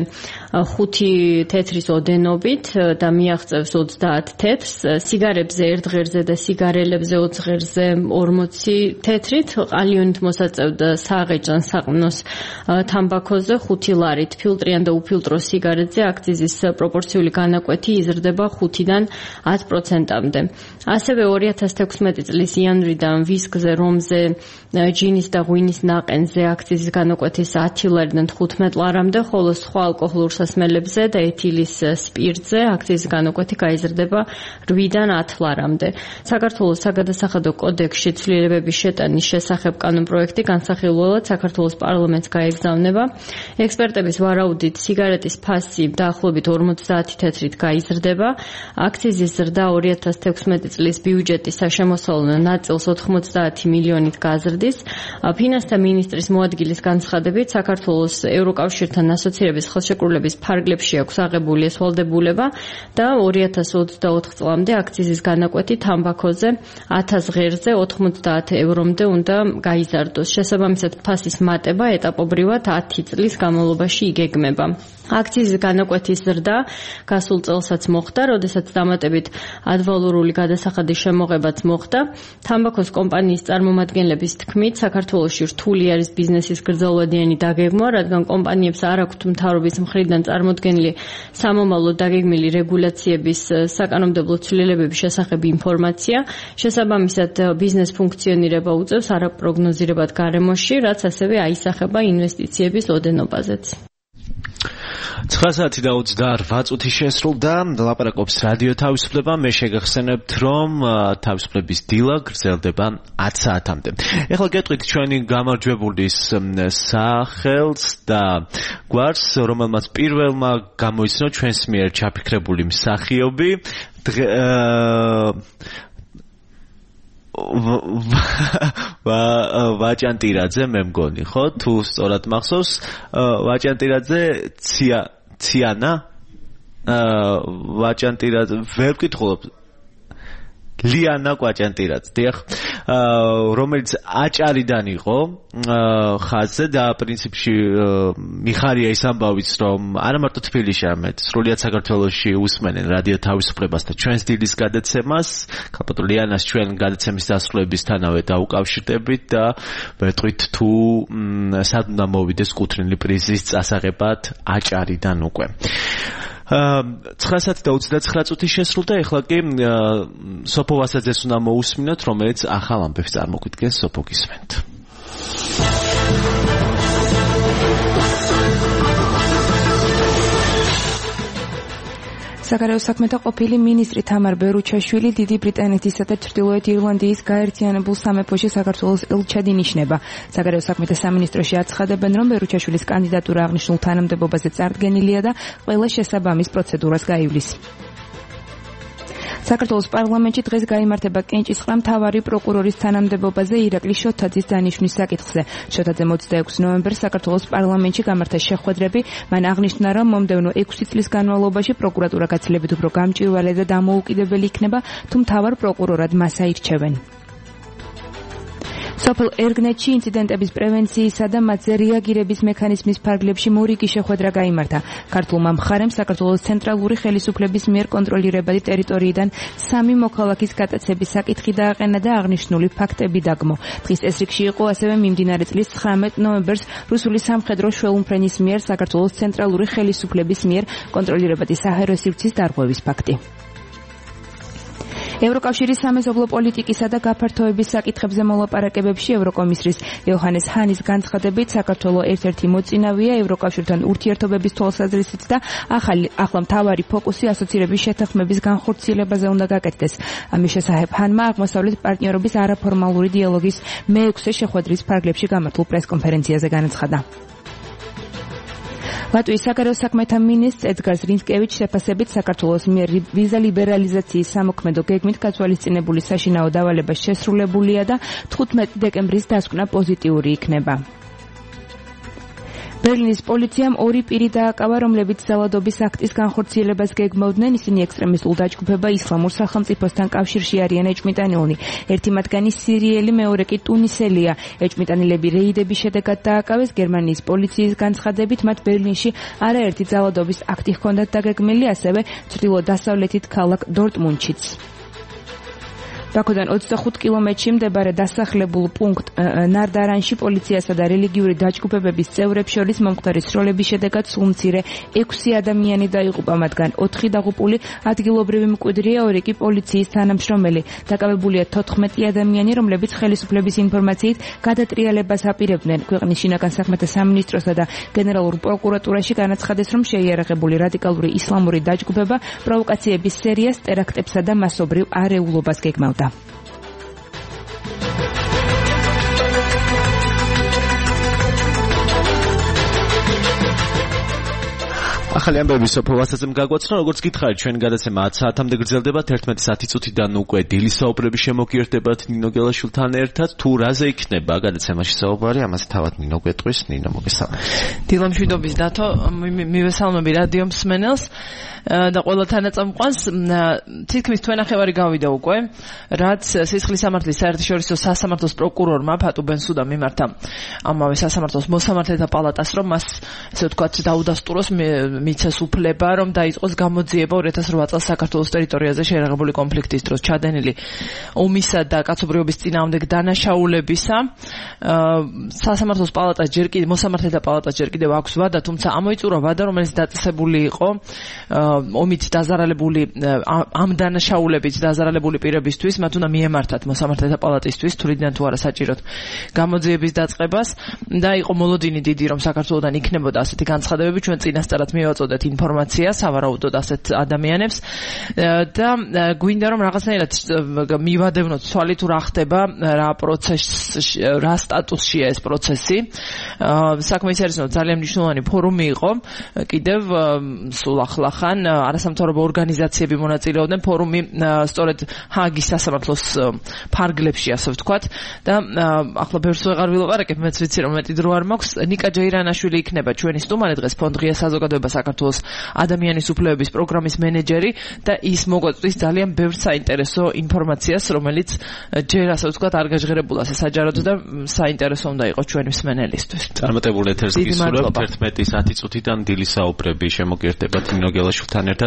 5 თეთრის ოდენობით და მიაღწევს 30 თეთრს, სიგარებზე 1 ღერზე და სიგარელებზე 20 ღერზე 40 თეთრით, ყალიონით მოსაწევ და საღეჭან საყნოს თამბაქოზე 5 ლარით, ფილტრიან და უფილტრო სიგარეტზე აქციზის პროპორციული განაკვეთი იზრდება 5-დან 10%-მდე. ასევე 2016 წლის იანვრიდან ვისკზე, რომზე, ჯინის და ღვინის ნაყენზე აქციზის განაკვეთის 10 ლარიდან 15 ლარამდე, ხოლო სხვა ალკოჰოლურ სასმელებზე და ეთილის სპირტზე აქციზის განაკვეთი გაიზრდება 8-დან 10 ლარამდე. საქართველოს საგადასახადო კოდექსში ცვლილებების შეტანის შესახებ კანონპროექტი განსახილველად საქართველოს პარლამენტს გაეგზავნება. ექსპერტების ვარაუდით სიგარეტის ფასი დაახლოებით 50 თეთრით გაიზრდება. აქციზის ზრდა 2016 წლის ბიუჯეტის საშემოსავლო ნაწილს 90 მილიონით გაზრდის. ფინანსთა მინისტრის მოადგილის განცხადებით საქართველოს ევროკავშირთან ასოცირების ხელშეკრულების ფარგლებში აქვს აღებული ეს ვალდებულება და 2024 წლამდე აქციზის განაკვეთი თამბაქოზე 1000 ღერზე 90 ევრომდე უნდა გაიზარდოს. შესაბამისად ფასის მატება ეტაპობრივად 10 წლის განმავლობაში იგეგმება. აქციზის განაკვეთის ზრდა გასულ წელსაც მოხდა, როდესაც დამატებით ადვალორული გადასახადის შემოღებაც მოხდა. თამბაქოს კომპანიის წარმომადგენლების თქმით, საქართველოში რთული არის ბიზნესის გრძელვადიანი დაგეგმვა, რადგან კომპანიებს არ აქვთ მთავრობის მხრიდან წარმოდგენილი სამომავლო დაგეგმილი რეგულაციების საკანონმდებლო ცვლილებების შესახებ ინფორმაცია. შესაბამისად ბიზნეს ფუნქციონირება უწევს არაპროგნოზირებად გარემოში, რაც ასევე აისახება ინვესტიციების ოდენობაზეც. 9:28 შესრულდა, ლაპარაკობს რადიო თავისუფლება. მე შეგახსენებთ, რომ თავისუფლების დილა გრძელდება 10 საათამდე. ეხლა გეტყვით ჩვენი გამარჯვებულის სახელს და გვარს, რომელმაც პირველმა გამოიცნო ჩვენს მიერ ჩაფიქრებული მსახიობი. ვაჭანტირაძე მე მგონი, ხო? თუ სწორად მახსოვს, ვაჭანტირაძე ციანა? ვაჭანტირაძე ვერ ვკითხულობ. ლიანა კვაჭანტირაძე, დიახ, რომელიც აჭარიდან იყო ხაზზე და პრინციპში მიხარია ის ამბავიც, რომ არა მარტო თბილისში, არამედ სრულიად საქართველოში უსმენენ რადიო თავისუფლებას და ჩვენს დილის გადაცემას. ქალბატო ლიანას ჩვენ გადაცემის დასრულებისთანავე დაუკავშირდებით და ვეტყვით თუ სად უნდა მოვიდეს კუთვნილი პრიზის წასაღებად აჭარიდან უკვე. 9:29 შესრულდა, ეხლა კი სოფო ვასაძეს უნდა მოусმინოთ, რომელიც ახალ ამბებს წარმოგვიდგენს. სოფო, გისმენთ. საგარეო საქმეთა ყოფილი მინისტრი თამარ ბერუჩაშვილი დიდი ბრიტანეთისა და ჩრდილოეთ ირლანდიის გაერთიანებულ სამეფოში საქართველოს ელჩად ინიშნება. საგარეო საქმეთა სამინისტროში აცხადებენ, რომ ბერუჩაშვილის კანდიდატურა აღნიშნულ თანამდებობაზე წარდგენილია და ყველა შესაბამის პროცედურას გაივლის. საქართველოს პარლამენტში დღეს გაიმართება კენჭისყრა მთავარი პროკურორის თანამდებობაზე ირაკლი შოთაძის დანიშვნის საკითხზე. შოთაძემ 26 ნოემბერს საქართველოს პარლამენტში გამართა შეხვედრები. მან აღნიშნა, რომ მომდევნო 6 წლის განმავლობაში პროკურატურა გაცილებით უფრო გამჭვირვალე და დამოუკიდებელი იქნება, თუ მთავარ პროკურორად მას აირჩევენ. სოფელ ერგნეთში ინციდენტების პრევენციისა და მათზე რეაგირების მექანიზმის ფარგლებში მორიგი შეხვედრა გაიმართა. ქართულმა მხარემ საქართველოს ცენტრალური ხელისუფლების მიერ კონტროლირებადი ტერიტორიიდან 3 მოქალაქის გატაცების საკითხი დააყენა და აღნიშნული ფაქტები დაგმო. დღის ეს რიგში იყო ასევე მიმდინარე წლის 19 ნოემბერს რუსული სამხედრო შველუმფრენის მიერ საქართველოს ცენტრალური ხელისუფლების მიერ კონტროლირებადი საჰაერო სივრცის დარღვევის ფაქტი. ევროკავშირის სამეზობლო პოლიტიკისა და გაფართოების საკითხებზე მოლაპარაკებებში ევროკომისრის იოჰანეს ჰანის განცხადებით საქართველოს ერთ-ერთი მოწინავეა ევროკავშირთან ურთიერთობების თვალსაზრისით და ახლა მთავარი ფოკუსი ასოცირების შეთანხმების განხორციელებაზე უნდა გაკეთდეს. ამის შესახებ ჰანმა აღმოსავლეთ პარტნიორობის არაფორმალური დიალოგის მე-6 შეხვედრის ფარგლებში გამართულ პრესკონფერენციაზე განაცხადა. ლატვიის საგარეო საქმეთა მინისტრ ედგარ რინკევიჩს შეფასებით საქართველოს მიერ ვიზა ლიბერალიზაციის სამოქმედო გეგმით გათვალისწინებული საშინაო დავალება შესრულებულია და 15 დეკემბრის დასკვნა პოზიტიური იქნება. ბერლინის პოლიციამ 2 პირი დააკავა, რომლებიც ძალადობის აქტის განხორციელებას გეგმავდნენ. ისინი ექსტრემისტულ დაჯგუფება ისლამურ სახელმწიფოსთან კავშირში არიან ეჭვმიტანილნი. ერთი მათგანი სირიელი, მეორე კი ტუნისელია. ეჭვმიტანილები რეიდების შედეგად დააკავეს. გერმანიის პოლიციის განცხადებით მათ ბერლინში არაერთი ძალადობის აქტი ჰქონდათ დაგეგმილი, ასევე ჩრდილო-დასავლეთით ქალაქ დორტმუნდშიც. ბაქოდან 25 კილომეტრში მდებარე დასახლებულ პუნქტ ნარდარანში პოლიციასა და რელიგიური დაჯგუფებების წევრებს შორის მომხდარის სროლების შედეგად სულ მცირე 6 ადამიანი დაიღუპა, მათგან 4 დაღუპული ადგილობრივი მკვიდრია, 2 კი პოლიციის თანამშრომელი. დაკავებულია 14 ადამიანი, რომლებიც ხელისუფლების ინფორმაციით გადატრიალებას აპირებდნენ. ქვეყნის შინაგან საქმეთა სამინისტროსა და გენერალურ პროკურატურაში განაცხადეს, რომ შეიარაღებული რადიკალური ისლამური დაჯგუფება პროვოკაციების სერიას, ტერაქტებსა და მასობრივ არეულობას გეგმავდა. ახალი ამბები სოფო ვასაცემ გაგვაცნო, როგორც გითხარით, ჩვენ გადაცემა 10 საათამდე გრძელდება, 11 წუთიდან უკვე დილის საუბრები შემოგიერთებათ ნინო გელაშვილთან ერთად. თუ რაზე იქნება გადაცემაში საუბარი, ამაზე თავად ნინო გვეტყვის. ნინო, მოგესალმებით. დილამშვიდობის დათო, მივესალმები რადიო მსმენელს და ყველა თანაწამყვანს. თითქმის თვენახევარი გავიდა უკვე, რაც სისხლის სამართლის საერთაშორისო სასამართლოს პროკურორმა ფატუ ბენსუდამ მიმართა ამავე სასამართლოს მოსამართლეთა პალატას, რომ მას ესე ვთქვათ დაუდასტუროს მიცეს უფლება, რომ დაიწყოს გამოძიება 2008 წელს საქართველოს ტერიტორიაზე შეერაღებული კონფლიქტის დროს ჩადენილი ომისა და კაცობრიობის წინააღმდეგ დანაშაულებისა. სასამართლოს პალატას მოსამართლეთა პალატას ჯერ კიდევ აქვს ვადა, თუმცა ამოიწურა ვადა, რომელიც დაწესებული იყო ომით დაზარალებული ამ დანაშაულებით დაზარალებული პირებისთვის, მათ უნდა მიემართათ მოსამართლეთა პალატისთვის, თulidan თუ არა საჭიროდ გამოძიების დაწყებას და იყო მოლოდინი დიდი, რომ საქართველოსთან იქნებოდა ასეთი განცხადებები. ჩვენ წინასწარად მივაწოდეთ ინფორმაციას ავარაუდოდ ასეთ ადამიანებს და გვინდა რომ რაღაცნაირად მივადევნოთ თვალი თუ რა ხდება, რა პროცესი, რა სტატუსშია ეს პროცესი. საქმე ის არის, რომ ძალიან მნიშვნელოვანი ფორუმი იყო, კიდევ სულ ახლახან არასამთავრობო ორგანიზაციები მონაწილეობდნენ. ფორუმი სწორედ ჰააგის სასამართლოს ფარგლებში, ასე ვთქვათ, და ახლა ბევრს ვეღარ ვილაპარაკებ, მეც ვიცი რომ მეტი დრო არ მაქვს. ნიკა ჯეირანაშვილი იქნება ჩვენი სტუმარი დღეს, ფონდ ღია საზოგადოება საქართველოს ადამიანის უფლებების პროგრამის მენეჯერი და ის მოგვაწვის ძალიან ბევრ საინტერესო ინფორმაციას, რომელიც ჯერ ასე ვთქვათ არ გაჟღერებულა საჯაროდ და საინტერესო უნდა იყოს ჩვენი მსმენელისთვის. წარმატებულ ეთერს გისურვებთ. 11 წუთიდან დილის საუბრები შემოგიერთებათ ნინო გელაშვილთან ერთად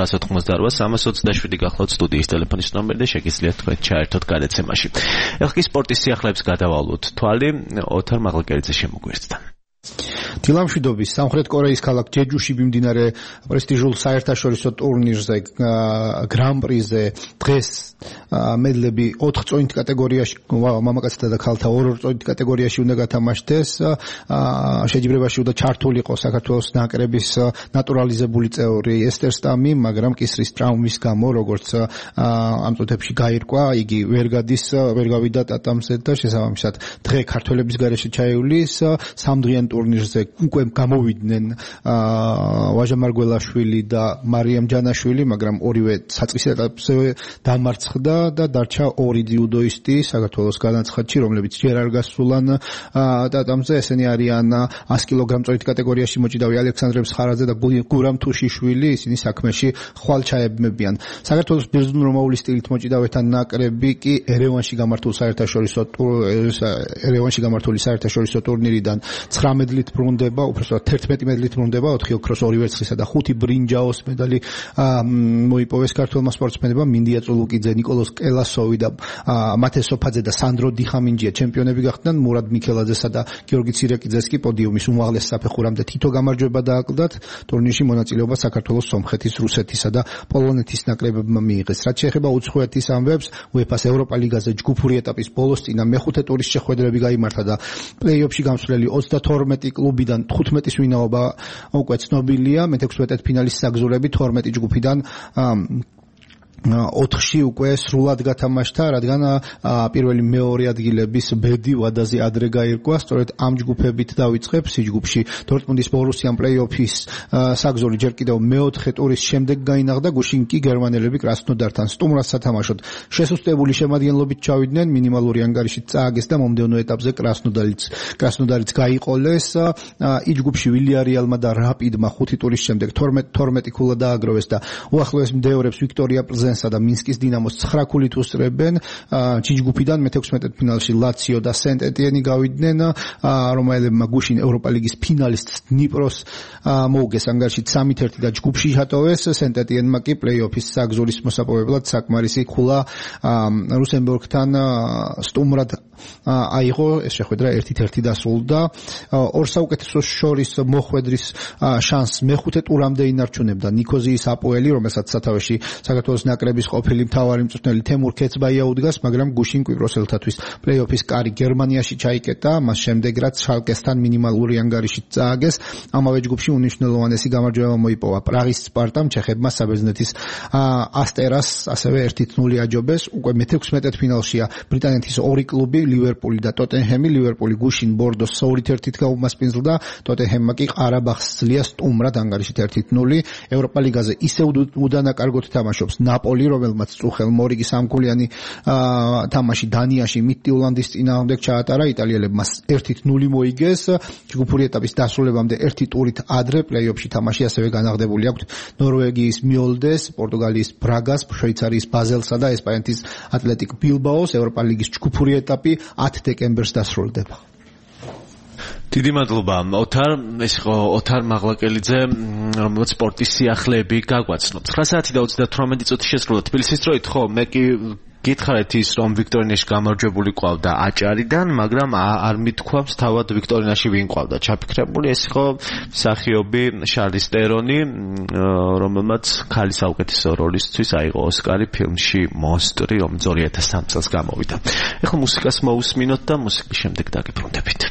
2988 გახლავთ სტუდიის ტელეფონის ნომერი და შეგიძლიათ თქვენ ჩაერთოთ გადაცემაში. ეხლა კი სპორტის სიახლეებს გადავალოთ თვალი. ოთარ მაღლაკერიძე შემოგვიერთდა. დილამშვიდობის. სამხრეთ კორეის ქალაქ ჯეჯუში მიმდინარე პრესტიჟულ საერთაშორისო ტურნირზე გრან-პრიზე დღეს მედლები 4 წონით კატეგორიაში, მამაკაცთა და ქალთა 2 წონით კატეგორიაში უნდა გათამაშდეს. შეჯიბრებაში უნდა ჩართულიყო საქართველოს ნაკრების ნატურალიზებული წევრი ესტერ სტამი, მაგრამ კისრის ტრავმის გამო, როგორც ამ წუთებში გაირკვა, იგი ვერ გავიდა ტატამზე და შესაბამისად დღე ქართველების გარეშე ჩაივლის. 3 დღიან ტურნირზე ფინალზე უკვე გამოვიდნენ ვაჟა მარგველაშვილი და მარიამ ჯანაშვილი, მაგრამ ორივე საწყის ეტაპზე დამარცხდა და დარჩა ორი ძიუდოისტი საქართველოს განაცხადში, რომლებიც ჯერ არ გასულან ტატამზე. ესენი არიან 100 კილოგრამწოდით კატეგორიაში მოჭიდავი ალექსანდრე მსხარაძე და გურამ თუშიშვილი. ისინი საქმეში ხვალ ჩაებმებიან. საქართველოს ბერძნულ-რომაული სტილით მოჭიდავეთა ნაკრები კი ერევანში გამართული საერთაშორისო ტურნირიდან 9 მედლით ბრუნდება, უბრალოდ 11 მედლით ბრუნდება, 4 ოქროს, 2 ვერცხლისა და 5 ბრინჯაოს მედალი მოიპოვეს ქართველმა სპორტსმენებმა. მინდია წულუკიძე, ნიკოლოზ კელასოვი და მათე სოფაძე და სანდრო დიხამინჯია ჩემპიონები გახდნენ. მურად მიქელაძესა და გიორგი ცირეკიძეს კი პოდიუმის უმაღლეს საფეხურამდე თითო გამარჯვება დააკლდათ. ტურნირში მონაწილეობა საქართველოს, სომხეთის, რუსეთისა და პოლონეთის ნაკრებებმა მიიღეს. რაც შეეხება უცხოეთის ამბებს, UEFA-ს ევროპა ლიგაზე ჯგუფური ეტაპის ბოლოს წინა მეხუთე ტურის შეხვედრები გაიმართა და პლეი-ოფში გამსვლელი 32 კლუბიდან 15-ის ვინაობა უკვე ცნობილია. მე-16 ფინალის საგზურები 12 ჯგუფიდან 4-ში უკვე სრულად გათამაშდა, რადგან პირველი მეორე ადგილების ბედი ვადაზე ადრე გაირკვა. სწორედ ამ ჯგუფებით დავიწყებ. C ჯგუფში დორტმუნდის ბორუსიამ პლეი-ოფის საგზური ჯერ კიდევ მეოთხე ტურის შემდეგ გაინაღდა. გუშინ კი გერმანელები კრასნოდართან სტუმრად სათამაშოდ შესუსტებული შემადგენლობით ჩავიდნენ. მინიმალური ანგარიშით წააგეს და მომდევნო ეტაპზე კრასნოდარიც გაიყოლეს. I ჯგუფში ვილიარეალმა და რაპიდმა 5 ტურის შემდეგ 12 ქულა დააგროვეს და უახლოეს მდევრებს ვიქტორია პლზენსა და მინსკის დინამოს 9 ქულით უსწრებენ. G ჯგუფიდან მე-16 ფინალში ლაციო და სენტ-ეტიენი გავიდნენ, რომელებმა გუშინ ევროპა ლიგის ფინალისტს დნიპროს მოუგეს ანგარიშით 3-1 და ჯგუფში ჩატოვეს. სენტ-ეტიენმა კი პლეი-ოფის საგზურის მოსაპოვებლად საკმარისი ქულა რუსემბურგთან სტუმრად აიღო. ეს შეხვედრა 1-1 დასრულდა. ორ საუკეთესოს შორის მოხვედრის შანსს მეხუთე ტურამდე ინარჩუნებდა ნიკოზიის აპოელი, რომელსაც სათავეში საქართველოს ნაკრების ყოფილი მთავარი მწვრთნელი თემურ ქეცბაია უდგას, მაგრამ გუშინ კვიპროსელთათვის პლეი-ოფის კარი გერმანიაში ჩაიკეტა. მას შემდეგ რაც შალკესთან მინიმალური ანგარიშით წააგეს, ამავე ჯგუფში უნიშნელოვანესი გამარჯვება მოიპოვა პრაღის სპარტამ, ჩეხებმა საბერძნეთის ასტერას ასევე 1-0 აჯობეს. უკვე მე-16 ფინალშია ბრიტანეთის ორი კლუბი, ლივერპული და ტოტენჰემი. ლივერპული გუშინ ბორდოს 2-1 გაუმასპინძლდა, ტოტენჰემმა კი ყარაბაღს ძლია სტუმრად ანგარიშით 1-0. ევროპა ლიგაზე ისევ უდანაკარგოდ თამაშობს ნაპოლი, რომელმაც წუხელ მორიგი სამქულიანი თამაში დანიაში მიდტიულანდის წინააღმდეგ ჩაატარა. იტალიელებმა 1-0 მოიგეს. ჯგუფური ეტაპის დასრულებამდე 1 ტურით ადრე პლეი-ოფში თამაში ასევე განაღდებული აქვთ ნორვეგიის მიოლდეს, პორტუგალიის ბრაგას, შვეიცარიის ბაზელსა და ესპანეთის ატლეტიკ ბილბაოს. ევროპა ლიგის ჯგუფური ეტაპი 10 დეკემბერს დასრულდება. დიდი მადლობა ოთარ, ეს იყო ოთარ მაღლაკელიძე, რომელიც სპორტის სიახლეები გაგვაცნობს. 9 საათი და 38 წუთი შესრულდა თბილისის დროით, ხო, მე კი გითხარით ის, რომ ვიქტორინაში გამარჯვებული ყავდა აჭარიდან, მაგრამ არ მithქვამს თავად ვიქტორინაში ვინ ყავდა ჩაფიქრებული. ეს იყო მსახიობი შარლი სტერონი, რომელმაც ქალის საუკეთესო როლისთვის აიღო ოსკარი ფილმში მონსტრი, რომელიც 2003 წელს გამოვიდა. ეხლა მუსიკას მოусმინოთ და მუსიკის შემდეგ დაგიბრუნდებით.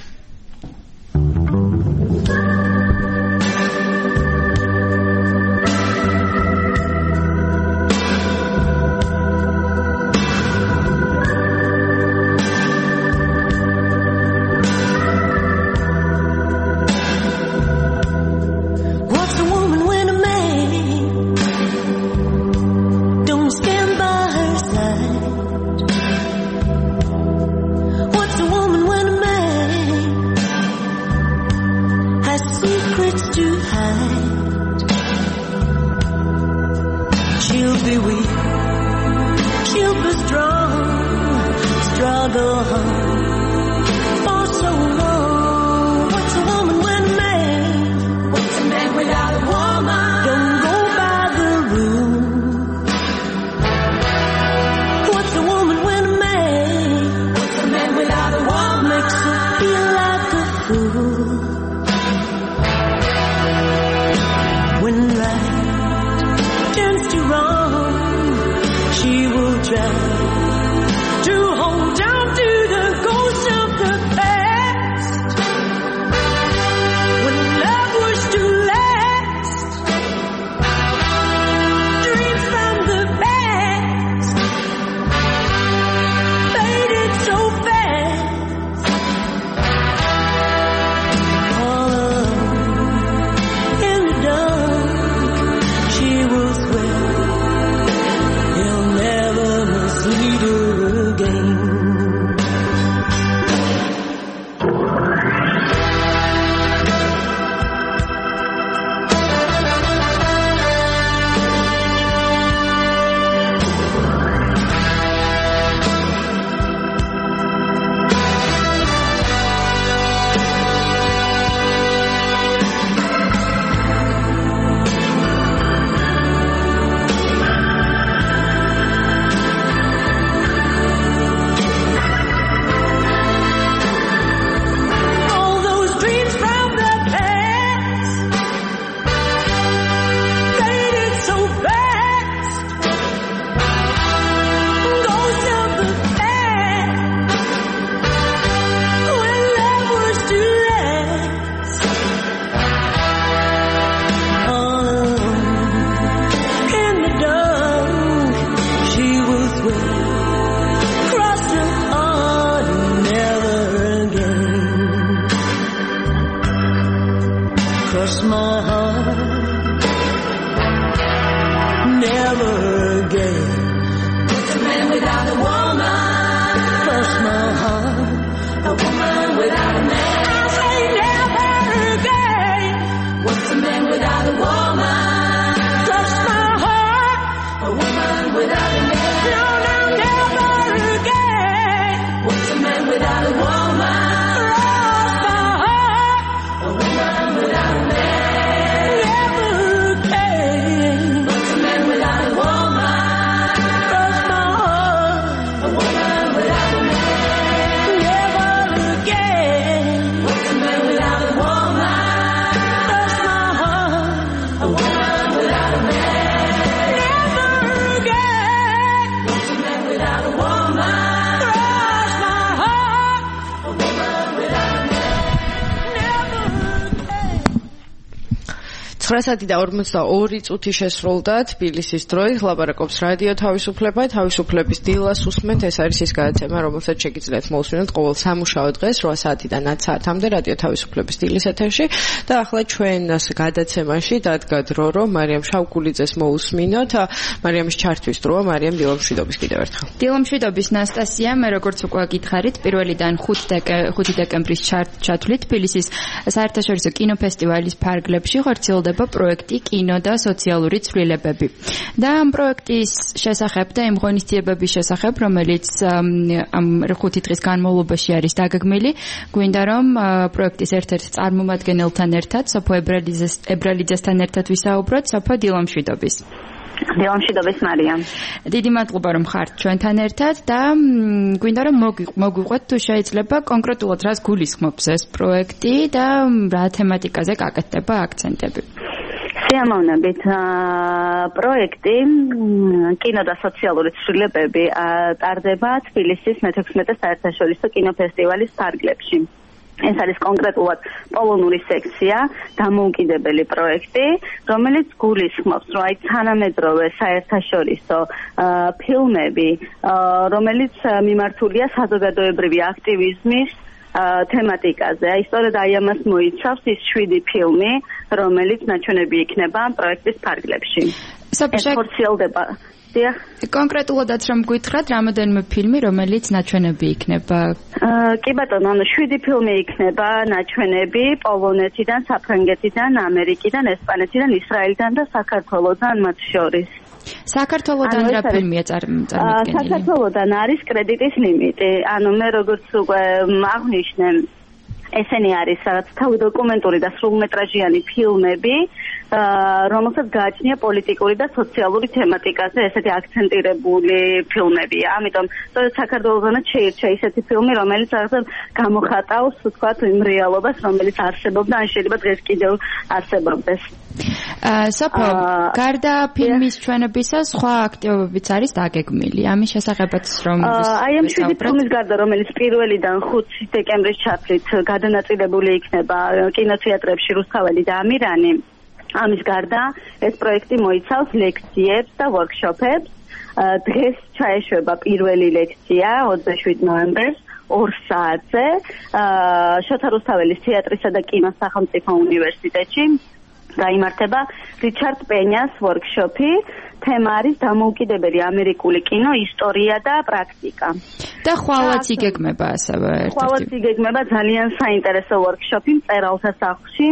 Trust my heart, never again. What's a man without a woman? Trust my heart, a woman without a man. I say never again. What's a man without a woman? Trust my heart, a woman without a man. No, no, never again. What's a man without a woman? Saati და 42 წუთი შესრულდა თბილისის დროით. ლაპარაკობს რადიო თავისუფლება, თავისუფლების დილას უსმენთ. ეს არის ის გადაცემა, რომელსაც შეგიძლიათ მოусმინოთ ყოველ სამუშაო დღეს 8 საათიდან 10 საათამდე რადიო თავისუფლების დილის ეთერში. და ახლა ჩვენ გადაცემაში დადგა დრო, რომ მარიამ შავკულიძეს მოусმინოთ. მარიამის ჩართვის დროა. მარიამ დილამშვიდობის კიდევ ერთხელ. დილამშვიდობის ნასტასია, მე როგორც უკვე გითხარით, 1-დან 5 დეკემბრის ჩათვლით თბილისის საერთაშორისო კინოფესტივალის ფარგლებში ხორციელდება პროექტი კინო და სოციალური ცვლილებები. და ამ პროექტის შესახებ და იმ ღონისძიებების შესახებ, რომელიც ამ 5 დღის განმავლობაში არის დაგეგმილი, გვინდა რომ პროექტის ერთ-ერთ წარმომადგენელთან ერთად, სოფო ებრალიძესთან ერთად ვისაუბროთ. სოფო, დილამშვიდობის. დილამშვიდობის მარიამ. დიდი მადლობა რომ ხართ ჩვენთან ერთად და გვინდა რომ მოგვიყვეთ თუ შეიძლება კონკრეტულად რას გულისხმობს ეს პროექტი და რა თემატიკაზე გაკეთდება აქცენტები. სიამოვნებით პროექტი კინო და სოციალური ცვლილებები ტარდება თბილისის მე-16 საერთაშორისო კინოფესტივალის ფარგლებში. ეს არის კონკრეტულად პოლონური სექცია, დამოუკიდებელი პროექტი, რომელიც გულისხმობს, რომ აი თანამედროვე საერთაშორისო ფილმები, რომელიც მიმართულია საზოგადოებრივი აქტივიზმის თემატიკაზე. აი სწორედ აი ამას მოიცავს ის 7 ფილმი, რომელიც ნაჩვენები იქნება პროექტის ფარგლებში. ხორციელდება კონკრეტულადაც რომ გითხრათ, რამოდენიმე ფილმი, რომელიც ნაჩვენები იქნება? კი ბატონო, 7 ფილმი იქნება ნაჩვენები პოლონეთიდან, საფრანგეთიდან, ამერიკიდან, ესპანეთიდან, ისრაელიდან და საქართველოსთან მათ შორის. საქართველოსთან რა ფილმია წარმოქმნილი? საქართველოსთან არის კრედიტის ლიმიტი. ანუ მე როგორც უკვე აღნიშნე, ესენი არის რაღაც თავი დოკუმენტური და სრულმეტრაჟიანი ფილმები, რომელსაც გააჩნია პოლიტიკური და სოციალური თემატიკაზე ესეთი აქცენტირებული ფილმებია. ამიტომ სწორედ საქართველოსთანაც შეირჩა ისეთი ფილმი, რომელიც რაღაცა გამოხატავს, თქვათ, იმ რეალობას, რომელიც არსებობდა, ან შეიძლება დღეს კიდევ არსებობდეს. სოფო, გარდა ფილმის ჩვენებისა, სხვა აქტივობებიც არის დაგეგმილი. ამის შესახებაც რომ აი ამ 7 ფილმის გარდა, რომელიც 1-დან 5 დეკემბრის ჩათვლით გადანაწილებული იქნება კინოთეატრებში რუსთაველი და ამირანი. ამის გარდა ეს პროექტი მოიცავს ლექციებს და ვორქშოპებს. დღეს ჩაეშვება პირველი ლექცია 27 ნოემბერს 2 საათზე შოთა რუსთაველის თეატრისა და კინოს სახელმწიფო უნივერსიტეტში. გაიმართება რიჩარდ პენიას ვორქშოპი. თემა არის დამოუკიდებელი ამერიკული კინო, ისტორია და პრაქტიკა. და ხვალაც იგეგმება ასევე ერთ-ერთი. ხვალაც იგეგმება ძალიან საინტერესო ვორქშოპი მწერალთა სახლში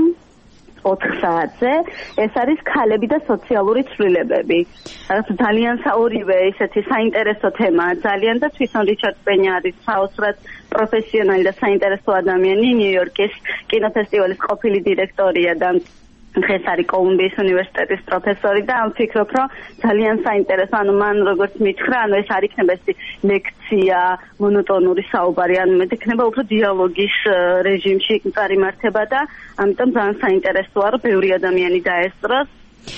4 საათზე. ეს არის ქალები და სოციალური ცვლილებები. ძალიან ორივე ისეთი საინტერესო თემაა ძალიან და თვითონ რიჩარდ პენია არის საოცრად პროფესიონალი და საინტერესო ადამიანი, ნიუ-იორკის კინოფესტივალის ყოფილი დირექტორია და დღეს არის კოლუმბიის უნივერსიტეტის პროფესორი და ამ ვფიქრობ, რომ ძალიან საინტერესო, ანუ მან როგორც მითხრა, ანუ ეს არ იქნება ეს ლექცია, მონოტონური საუბარი, ანუ მე იქნება უფრო დიალოგის რეჟიმში წარიმართება და ამიტომ ძალიან საინტერესოა, რომ ბევრი ადამიანი დაესწროს.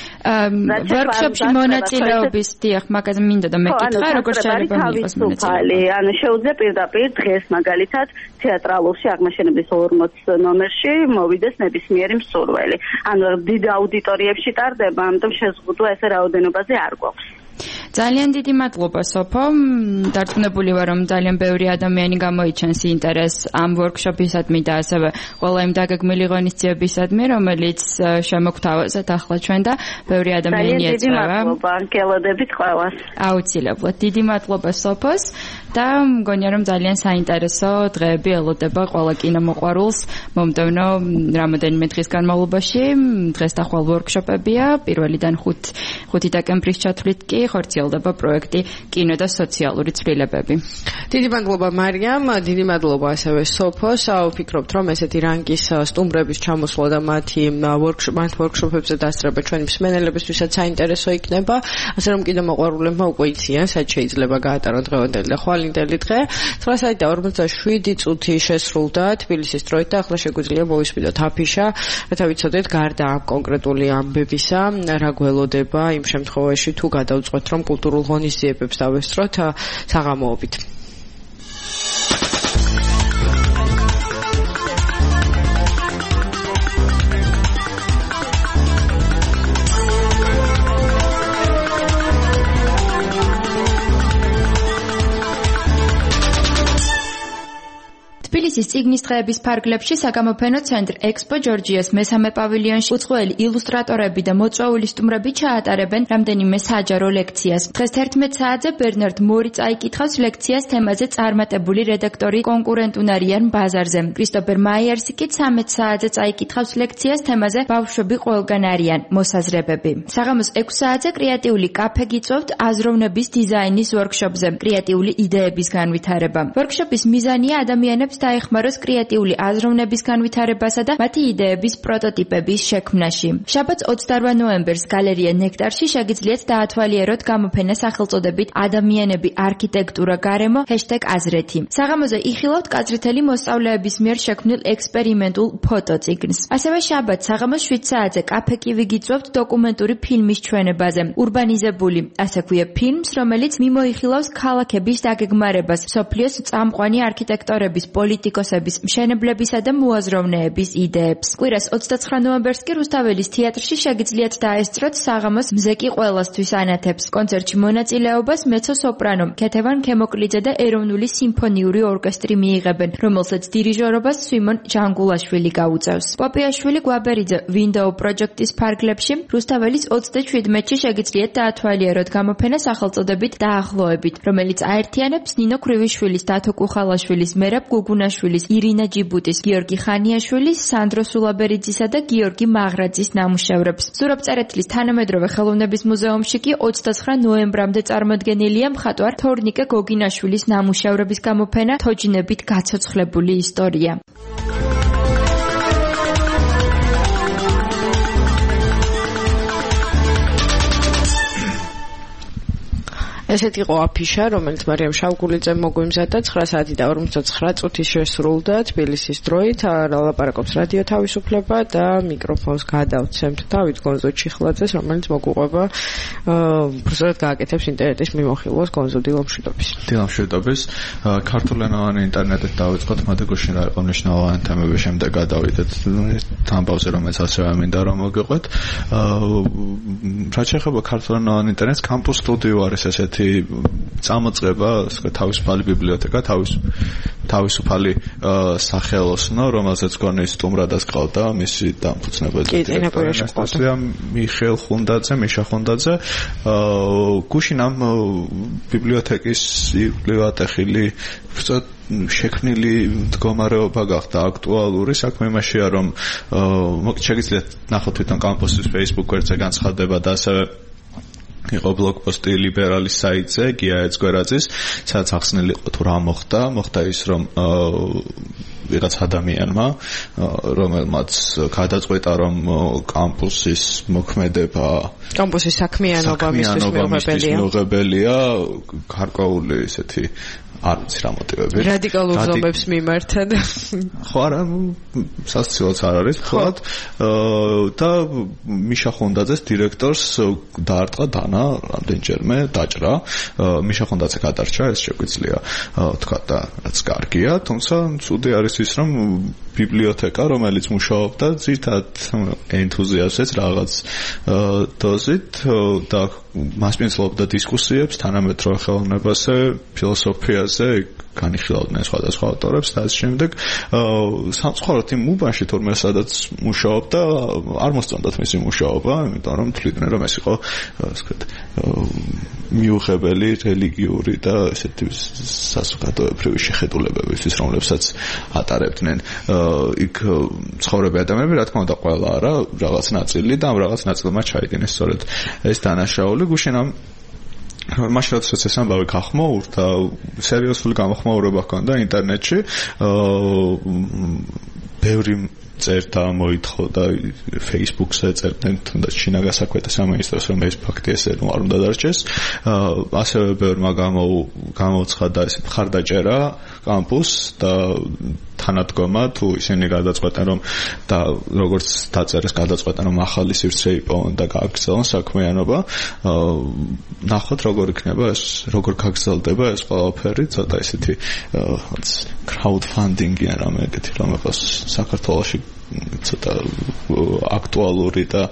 ვორქშოპში მონაწილეობის დიახ, მაგაზე მინდა და მეკითხა, როგორ შეიძლება მიიღოს მონაწილეობა. ანუ შეუძლია პირდაპირ დღეს მაგალითად თეატრალურში აღმაშენების 40 ნომერში მოვიდეს ნებისმიერი მსურველი. ანუ დიდ აუდიტორიებში ტარდება, ამიტომ შეზღუდვა ესე რაოდენობაზე არ გვაქვს. ძალიან დიდი მადლობა სოფო. დარწმუნებული ვარ რომ ძალიან ბევრი ადამიანი გამოიჩენს ინტერესს ამ ვორქშოპისადმი და ასევე ყველა იმ დაგეგმილი ღონისძიებისადმი, რომელიც შემოგთავაზეთ ახლა ჩვენ და ბევრი ადამიანი ეწევა. ძალიან დიდი მადლობა, გელოდებით ყველას. აუცილებლად. დიდი მადლობა სოფოს და მგონია რომ ძალიან საინტერესო დღეები ელოდება ყველა კინომოყვარულს. მომდევნო რამოდენიმე დღის განმავლობაში დღეს და ხვალ ვორქშოპებია. პირველიდან 5 დეკემბრის ჩათვლით კი ხორციელდება პროექტი კინო და სოციალური ცვლილებები. დიდი მადლობა მარიამ, დიდი მადლობა ასევე სოფოს. ვფიქრობთ რომ ესეთი რანგის სტუმრების ჩამოსვლა და მათი ვორქშოპებზე დასწრება ჩვენი მსმენელებისთვისაც საინტერესო იქნება. ასე რომ კინომოყვარულებმა უკვე იციან, სად შეიძლება გაატარონ დღევანდელი და ხვალინდელი დღე. 9:47 წუთი შესრულდა თბილისის დროით და ახლა შეგვიძლია მოვისმინოთ აფიშა, რათა ვიცოდეთ გარდა ამ კონკრეტული ამბებისა, რა გველოდება იმ შემთხვევაში თუ გადავწყვეთ რომ კულტურულ ღონისძიებებს დავესწროთ საღამოობით. თბილისის წიგნის დღეების ფარგლებში საგამოფენო ცენტრ ექსპო ჯორჯიას მესამე პავილიონში უცხოელი ილუსტრატორები და მოწვეული სტუმრები ჩაატარებენ რამდენიმე საჯარო ლექციას. დღეს 11 საათზე ბერნარდ მორი წაიკითხავს ლექციას თემაზე წარმატებული რედაქტორი კონკურენტუნარიან ბაზარზე. კრისტოფერ მაიერსი კი 13 საათზე წაიკითხავს ლექციას თემაზე ბავშვები ყველგან არიან მოსაზრებები. საღამოს 6 საათზე კრეატიული კაფე გიწევთ აზროვნების დიზაინის ვორქშოპზე. კრეატიული იდეების განვითარება. ვორქშოპის მიზანია ადამიანებს დაეხმაროს კრეატიული აზროვნების განვითარებასა და მათი იდეების პროტოტიპების შექმნაში. შაბათს 28 ნოემბერს გალერეა ნექტარში შეგიძლიათ დაათვალიეროთ გამოფენა სახელწოდებით ადამიანები, არქიტექტურა, გარემო #აზრეთი. საღამოზე იხილავთ კაზრითელი მოსწავლეების მიერ შექმნილ ექსპერიმენტულ ფოტოწიგნს. ასევე შაბათს საღამოს 7 საათზე კაფე კივი გიწევთ დოკუმენტური ფილმის ჩვენებაზე. ურბანიზებული, ასე ქვია ფილმს, რომელიც მიმოიხილავს ქალაქების დაგეგმარებას, მსოფლიოს წამყვანი არქიტექტორების, პოლიტიკოსების, მშენებლებისა და მოაზროვნეების იდეებს. კვირას 29 ნოემბერს კი რუსთაველის თეატრში შეგიძლიათ დაესწროთ საღამოს მზეკი ყველასთვის ანათებს. კონცერტში მონაწილეობას მეცო-სოპრანო ქეთევან ქემოკლიძე და ეროვნული სიმფონიური ორკესტრი მიიღებენ, რომელსაც დირიჟორობას სვიმონ ჯანგულაშვილი გაუწევს. პოპიაშვილი გვაბერიძე Window Project-ის ფარგლებში რუსთაველის 37-ში შეგიძლიათ დაათვალიეროთ გამოფენა სახელწოდებით დაახლოებით, რომელიც აერთიანებს ნინო ქრივიშვილის, დათო კუხალაშვილის, მერაბ გუგუნაშვილის, ირინა ჯიბუტის, გიორგი ხანიაშვილის, სანდრო სულაბერიძისა და გიორგი მაღრაძის ნამუშევრებს. ზურაბ წერეთლის თანამედროვე ხელოვნების მუზეუმში კი 29 ნოემბრამდე წარმოდგენილია მხატვარ თორნიკე გოგინაშვილის ნამუშევრების გამოფენა თოჯინებით გაცოცხლებული ისტორია. ესეთ იყო აფიშა, რომელიც მარიამ შავგულიძემ მოგვიმზადა 9 საათი და 59 წუთი შესრულდა თბილისის დროით. ლაპარაკობს რადიო თავისუფლება და მიკროფონს გადავცემთ დავით გონზო ჩიხლაძეს, რომელიც მოგვიყვება უბრალოდ გააკეთებს ინტერნეტის მიმოხილვას გონზო დილამშვიდობის. დილამშვიდობის. ქართულენოვანი ინტერნეტით დავიწყოთ, მოდიგუშინ რა იყო მნიშვნელოვანი თემები, შემდეგ გადავიდეთ ამბავზე, რომელიც ასევე მინდა რომ მოგიყვეთ. რაც შეეხება ქართულენოვან ინტერნეტს, კამპუს სტუდიო არის ესეთი წამოწყება, თავისუფალი ბიბლიოთეკა, თავისუფალი სახელოსნო, რომელსაც გონი სტუმრადას ყავდა მისი დამფუძნებელი დირექტორია მიხეილ ხუნდაძე, მიშა ხუნდაძე. გუშინ ამ ბიბლიოთეკის იბლიოთეკილი შექმნილი მდგომარეობა გახდა აქტუალური. საქმე იმაშია, რომ შეგიძლიათ ნახოთ თვითონ კამპუსის Facebook გვერდზე განცხადება და ასევე იყო ბლოგპოსტი ლიბერალის საიტზე, გია ეცგვერაძის, სადაც ახსნილი იყო თუ რა მოხდა. მოხდა ის, რომ ვიღაც ადამიანმა, რომელმაც გადაწყვეტა, რომ კამპუსის მოქმედება, კამპუსის საქმიანობა მისთვის მიუღებელია, გარკვეული ესეთი არის რა მოტივები. რადიკალურ ზომებს მიმართა და ხო არა, სასწაულიც არ არის, ხოლმე და მიშა ხონდაძეს დირექტორს დაარტყა დანა რამდენჯერმე დაჭრა. მიშა ხონდაძე გადარჩა, ეს შეგვიძლია თქვა და რაც კარგია, თუმცა ცუდი არის ის რომ ბიბლიოთეკა რომელიც მუშაობდა ძირთად ენთუზიასტებს რაღაც დოზით და მასპინძლობდა დისკუსიებს თანამედროვე ხელოვნებაზე, ფილოსოფიაზე განიხილავდნენ სხვადასხვა ავტორებს და ამ შემდეგ სამწუხაროდ იმ უბანში თორმე სადაც მუშაობდა არ მოსწონდათ მისი მუშაობა, იმიტომ რომ თვლიდნენ რომ ეს იყო ასეთ მიუღებელი რელიგიური და ესეთი საზოგადოებრივი შეხედულებებისთვის რომლებსაც ატარებდნენ იქ ცხოვრები ადამიანები რა თქმა უნდა ყველა არა რაღაც ნაწილი და ამ რაღაც ნაწილმა ჩაიდინეს სწორედ ეს დანაშაული გუშინ ამ მაშინ როდესაც ეს ამბავი გახმოურდა სერიოზული გამოხმაურება ჰქონდა ინტერნეტში ბევრი წერდა მოითხოვდა Facebook-ზე წერდნენ თუნდაც ჩინა გასაკვეთეს სამინისტროს რომ ეს ფაქტი ესე არ უნდა დარჩეს ასევე ბევრმა გამოუცხადა ეს მხარდაჭერა კამპუს და თანადგომა თუ ისინი გადაწყვეტენ რომ და როგორც დაწერეს გადაწყვეტენ რომ ახალი სივრცე იპოვონ და გააგრძელონ საქმიანობა ნახოთ როგორ იქნება ეს როგორ გაგრძელდება ეს ყველაფერი ცოტა ისეთი crowdfunding-ი ან რამე ეგეთი რომ იყოს საქართველოში ცოტა აქტუალური და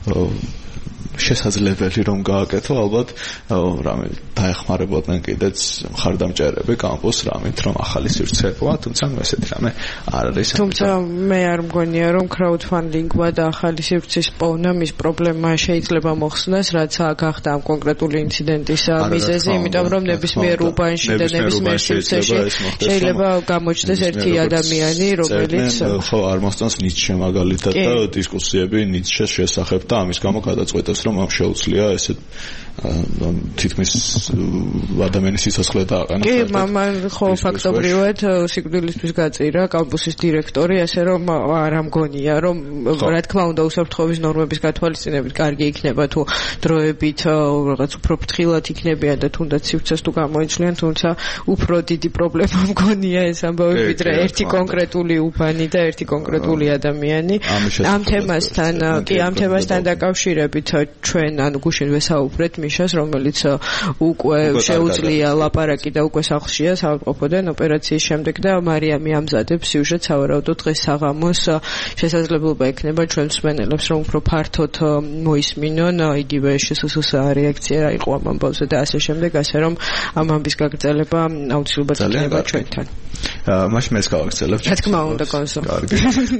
შესაძლებელი რომ გააკეთო ალბათ რამე დაეხმარებოდნენ კიდეც მხარდამჭერები კამპუს რამით რომ ახალი სივრცეა თუმცა ესეთი რამე არ არის თუმცა მე არ მგონია რომ crowdfunding-მა და ახალი სივრცის პოვნა მის პრობლემა შეიძლება მოხსნას რაც გახდა ამ კონკრეტული ინციდენტის მიზეზი იმიტომ რომ ნებისმიერ უბანში და ნებისმიერ სივრცეში შეიძლება გამოჩნდეს ერთი ადამიანი რომელიც ხო არ მოსწონს ნიცშე მაგალითად და დისკუსიები ნიცშეს შესახებ და ამის გამო გადაწყვეტეს რომ ამ შეუძლია ესე თითქმის ადამიანის სიცოცხლე დააყენა. კი, მან ხო ფაქტობრივად სიკვდილისთვის გაწირა კამპუსის დირექტორი, ასე რომ არ ამგონია, რომ რა თქმა უნდა უსაფრთხოების ნორმების გათვალისწინებით კარგი იქნება თუ დროებით რაღაც უფრო ფრთხილად იქნებიან და თუნდაც სივრცეს თუ გამოიცვლიან, თუმცა უფრო დიდი პრობლემა მგონია ეს ამბავი ვიდრე ერთი კონკრეტული უბანი და ერთი კონკრეტული ადამიანი. ამ თემასთან დაკავშირებით ჩვენ ანუ გუშინ ვესაუბრეთ მიშას, რომელიც უკვე შეუძლია ლაპარაკი და უკვე სახლშია საავადმყოფოდან ოპერაციის შემდეგ და მარიამი ამზადებს სიუჟეტს სავარაუდოდ დღეს საღამოს შესაძლებლობა ექნება ჩვენ მსმენელებს რომ უფრო ფართოდ მოისმინონ იგივე შესაძლოა რეაქცია რა იყო ამ ამბავზე და ასე შემდეგ ასე რომ ამ ამბის გაგრძელება აუცილებლად იქნება ჩვენთან. მაშინ მეც გავაგრძელებ. რა თქმა უნდა კონსო. კარგი.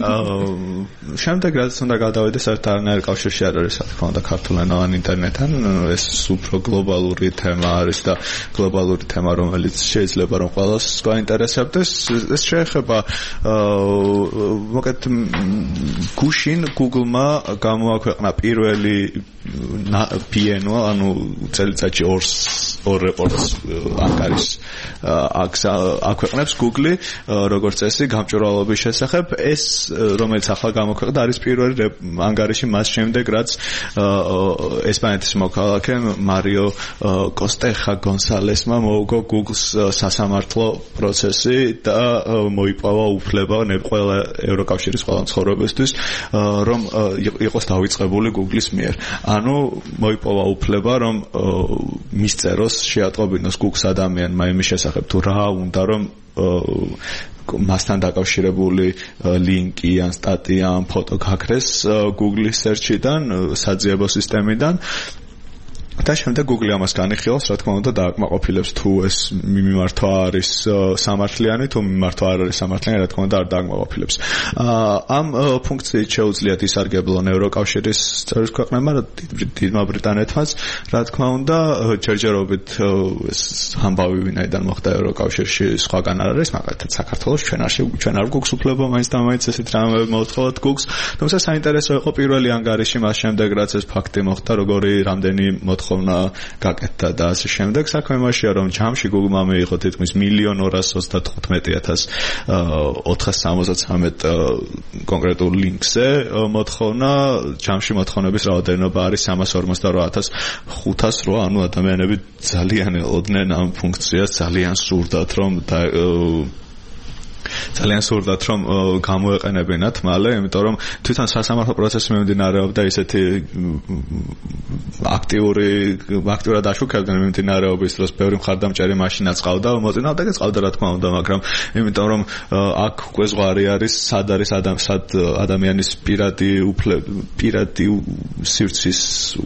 შემდეგ რაც უნდა გადავიდე საერთოდ არანაირ კავშირში არ არის რა თქმა უნდა ქართულენოვან ინტერნეტთან ეს უფრო გლობალური თემა არის და გლობალური თემა რომელიც შეიძლება რომ ყველას გაინტერესებდეს ეს შეეხება მოკეთ გუშინ Google-მა გამოაქვეყნა პირველი PNO ანუ წელიწადში ორ რეპორტს ანგარის აქვეყნებს Google როგორც წესი გამჭვირვალობის შესახებ ეს რომელიც ახლა გამოქვეყნდა არის პირველი ანგარიში მას შემდეგ რაც ესპანეთის მოქალაქე მარიო კოსტეხა გონსალესმა მოუგო Google-ს სასამართლო პროცესი და მოიპოვა უფლება ყველა ევროკავშირის ყველა მცხოვრებისთვის რომ იყოს დავიწყებული Google-ის მიერ. ანუ მოიპოვა უფლება რომ მისწეროს შეატყობინოს Google-ს ადამიანმა იმის შესახებ თუ რა უნდა რომ მასთან დაკავშირებული ლინკი ან სტატია ან ფოტო გაქრეს Google-ის search-იდან საძიებო სისტემიდან და შემდეგ Google ამას განიხილავს, რა თქმა უნდა, დააკმაყოფილებს თუ ეს მიმართვა არის სამართლიანი, თუ მიმართვა არ არის სამართლიანი, რა თქმა უნდა, არ დააკმაყოფილებს. ამ ფუნქციით შეუძლიათ ისარგებლონ ევროკავშირის წევრი ქვეყნებმა, დიდმა ბრიტანეთმაც, რა თქმა უნდა, ჯერჯერობით ეს ამბავი ვინაიდან მოხდა ევროკავშირში სხვაგან არ არის, მაგალითად საქართველოს ჩვენ არ გვაქვს უფლება მაინც და მაინც ესეთ რამე მოვთხოვოთ Google-ს, თუმცა საინტერესო იყო პირველი ანგარიში მას შემდეგ, რაც ეს ფაქტი მოხდა, როგორი რამდენი მოთხოვნა გაკეთდა და ასე შემდეგ. საქმე იმაშია, რომ ჯამში Google-მა მიიღო თითქმის 1,295,473 კონკრეტულ ლინკზე მოთხოვნა. ჯამში მოთხოვნების რაოდენობა არის 348,508, ანუ ადამიანები ძალიან ელოდნენ ამ ფუნქციას, ძალიან სურდათ რომ ძალიან სურდათ რომ გამოეყენებინათ მალე, იმიტომ რომ თვითონ სასამართლო პროცესი მიმდინარეობდა ისეთი აქტიურად აშუქებდნენ მიმდინარეობის დროს, ბევრი მხარდამჭერი მაშინაც ყავდა, მოწინააღმდეგეც ყავდა რა თქმა უნდა, მაგრამ იმიტომ რომ აქ უკვე ზღვარი არის, სად არის ადამიანის პირადი სივრცის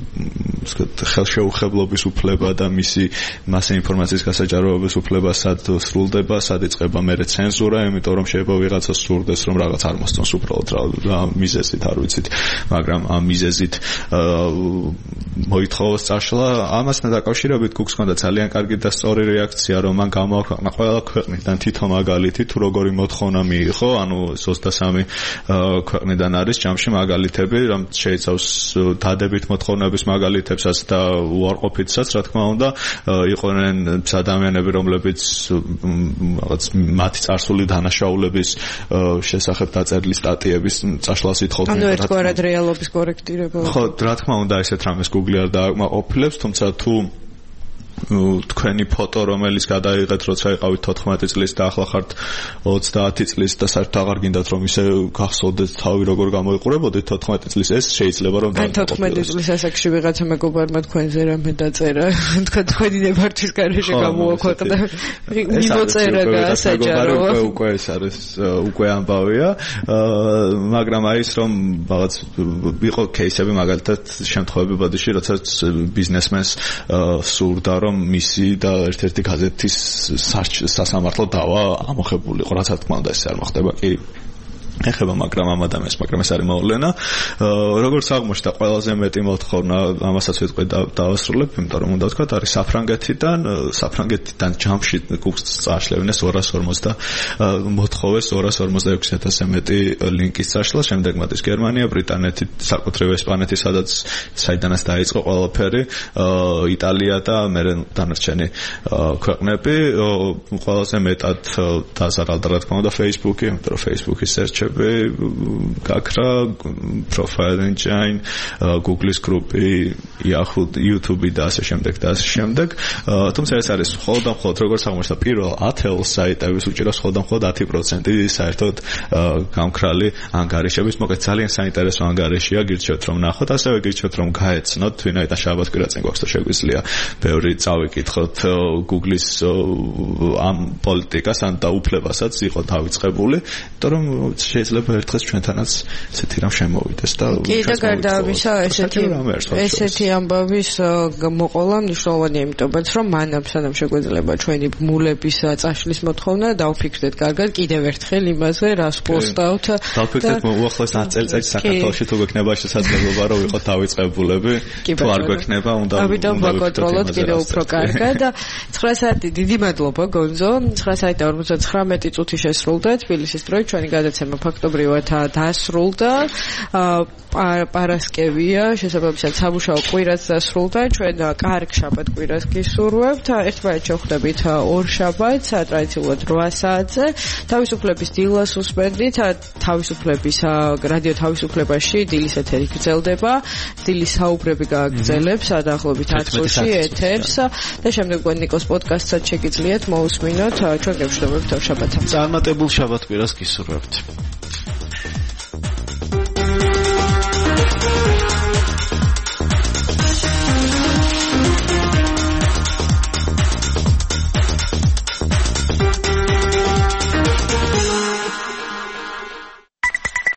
ხელშეუხებლობის უფლება და მისი მასე ინფორმაციის გასაჯაროების უფლება სად სრულდება, სად იწყება მერე ცენზურა, იმიტომ რომ შეიძლება ვიღაცას სურდეს რომ რაღაც არ მოსწონს უბრალოდ რა მიზეზით არ ვიცით, მაგრამ ამ მიზეზით მოითხოვოს წაშლა, ამასთან დაკავშირებით გუგს ჰქონდა ძალიან კარგი და სწორი რეაქცია, რომ მან გამოაქვეყნა ყველა ქვეყნიდან თითო მაგალითი, თუ როგორი მოთხოვნა მიიღო, ანუ 23 ქვეყნიდან არის ჯამში მაგალითები, რომ შეიცავს დადებით მოთხოვნების მაგალითებსაც და უარყოფითსაც, რა თქმა უნდა, იყვნენ ადამიანები, რომლებიც რაღაც მათი წარსული დანაშაულების შესახებ დაწერილი სტატიების წაშლას ითხოვდნენ. ანუ ერთგვარად რეალობის კორექტირება. ხო, რა თქმა უნდა, ესეთ რამეს Google არ დააკმაყოფილებს, თუმცა თუ თქვენი ფოტო რომელიც გადაიღეთ როცა იყავით 14 წლის და ახლა ხართ 30 წლის და საერთოდ აღარ გინდათ რომ ისე გახსოვდეთ თავი როგორ გამოიყურებოდით 14 წლის ეს შეიძლება რომ ან 14 წლის ასაკში ვიღაცა მეგობარმა თქვენზე რამე დაწერა თქვა თქვენი ნებართვის გარეშე გამოაქვეყნა მიმოწერა გასაჯარო უკვე ეს არის უკვე ამბავია მაგრამ აი ეს რომ რაღაც იყო кейსები მაგალითად შემთხვევები ბოდიში როცა ბიზნესმენს სურდა რომ მისი და ერთ-ერთი გაზეთის სასამართლო დავა ამოხებულიყო, რაც რა თქმა უნდა ეს არ მოხდება კი ეხება მაგრამ ამ ადამიანს მაგრამ ეს არის მოვლენა როგორც აღმოჩნდა ყველაზე მეტი მოთხოვნა ამასაც ვიტყვი დავასრულებ იმიტომ რომ უნდა ვთქვა არის საფრანგეთიდან ჯამში გუგლს წაშლევინეს 250 მოთხოვეს 256,000-ზე მეტი ლინკის წაშლა შემდეგ მათ ის გერმანია ბრიტანეთი საკუთრივ ესპანეთი საიდანაც დაიწყო ყველაფერი იტალია და მერე დანარჩენი ქვეყნები ყველაზე მეტად დაზარალდა რა თქმა უნდა Facebook-ი იმიტომ რომ Facebook-ის search გაქრა profile engine Google-ის გრუპი Yahoo YouTube და ასე შემდეგ და ასე შემდეგ თუმცა ეს არის მხოლოდ როგორც აღმოჩნდა პირველ 10 საიტების უჭირავს მხოლოდ 10% საერთოდ გამქრალი ანგარიშების მოკლედ ძალიან საინტერესო ანგარიშია გირჩევთ რომ ნახოთ ასევე გირჩევთ რომ გაეცნოთ ვინაიდან შაბათ-კვირა წინ გვაქვს და შეგვიძლია ბევრი წავიკითხოთ Google-ის ამ პოლიტიკას ან დაუფლებასაც იყო დავიწყებული იმიტომ რომ შეიძლება ერთხელ ჩვენთანაც ესეთი რამ შემოვიდეს და კი და გარდა ამისა ესეთი ამბავის მოყოლა მნიშვნელოვანია იმიტომაც რომ მანამ სანამ შეგვეძლება ჩვენი ბმულების წაშლის მოთხოვნა დავფიქრდეთ კარგად კიდევ ერთხელ იმაზე რას პოსტავთ დავფიქრდეთ უახლოეს 10 წელიწადში საქართველოში თუ გვექნება შესაძლებლობა რომ ვიყოთ დავიწყებულები თუ არ გვექნება უნდა ამიტომ ვაკონტროლოთ კიდევ უფრო კარგად და 9 საათი დიდი მადლობა გონზო 9 საათი და 59 წუთი შესრულდა თბილისის დროით ჩვენი გადაცემა ფაქტობრივად დასრულდა პარასკევია შესაბამისად სამუშაო კვირაც დასრულდა ჩვენ კარგ შაბათ-კვირას გისურვებთ ერთმანეთს შევხვდებით ორ შაბათს ტრადიციულად 8 საათზე თავისუფლების დილას უსმენდით თავისუფლების რადიო თავისუფლებაში დილის ეთერი გრძელდება დილის საუბრები გააგრძელებს დაახლოებით 10 წუთში ეთერს და შემდეგ ნიკოს პოდკასტსაც შეგიძლიათ მოусმინოთ ჩვენ გევშვებთ შაბათს წარმატებულ შაბათ-კვირას გისურვებთ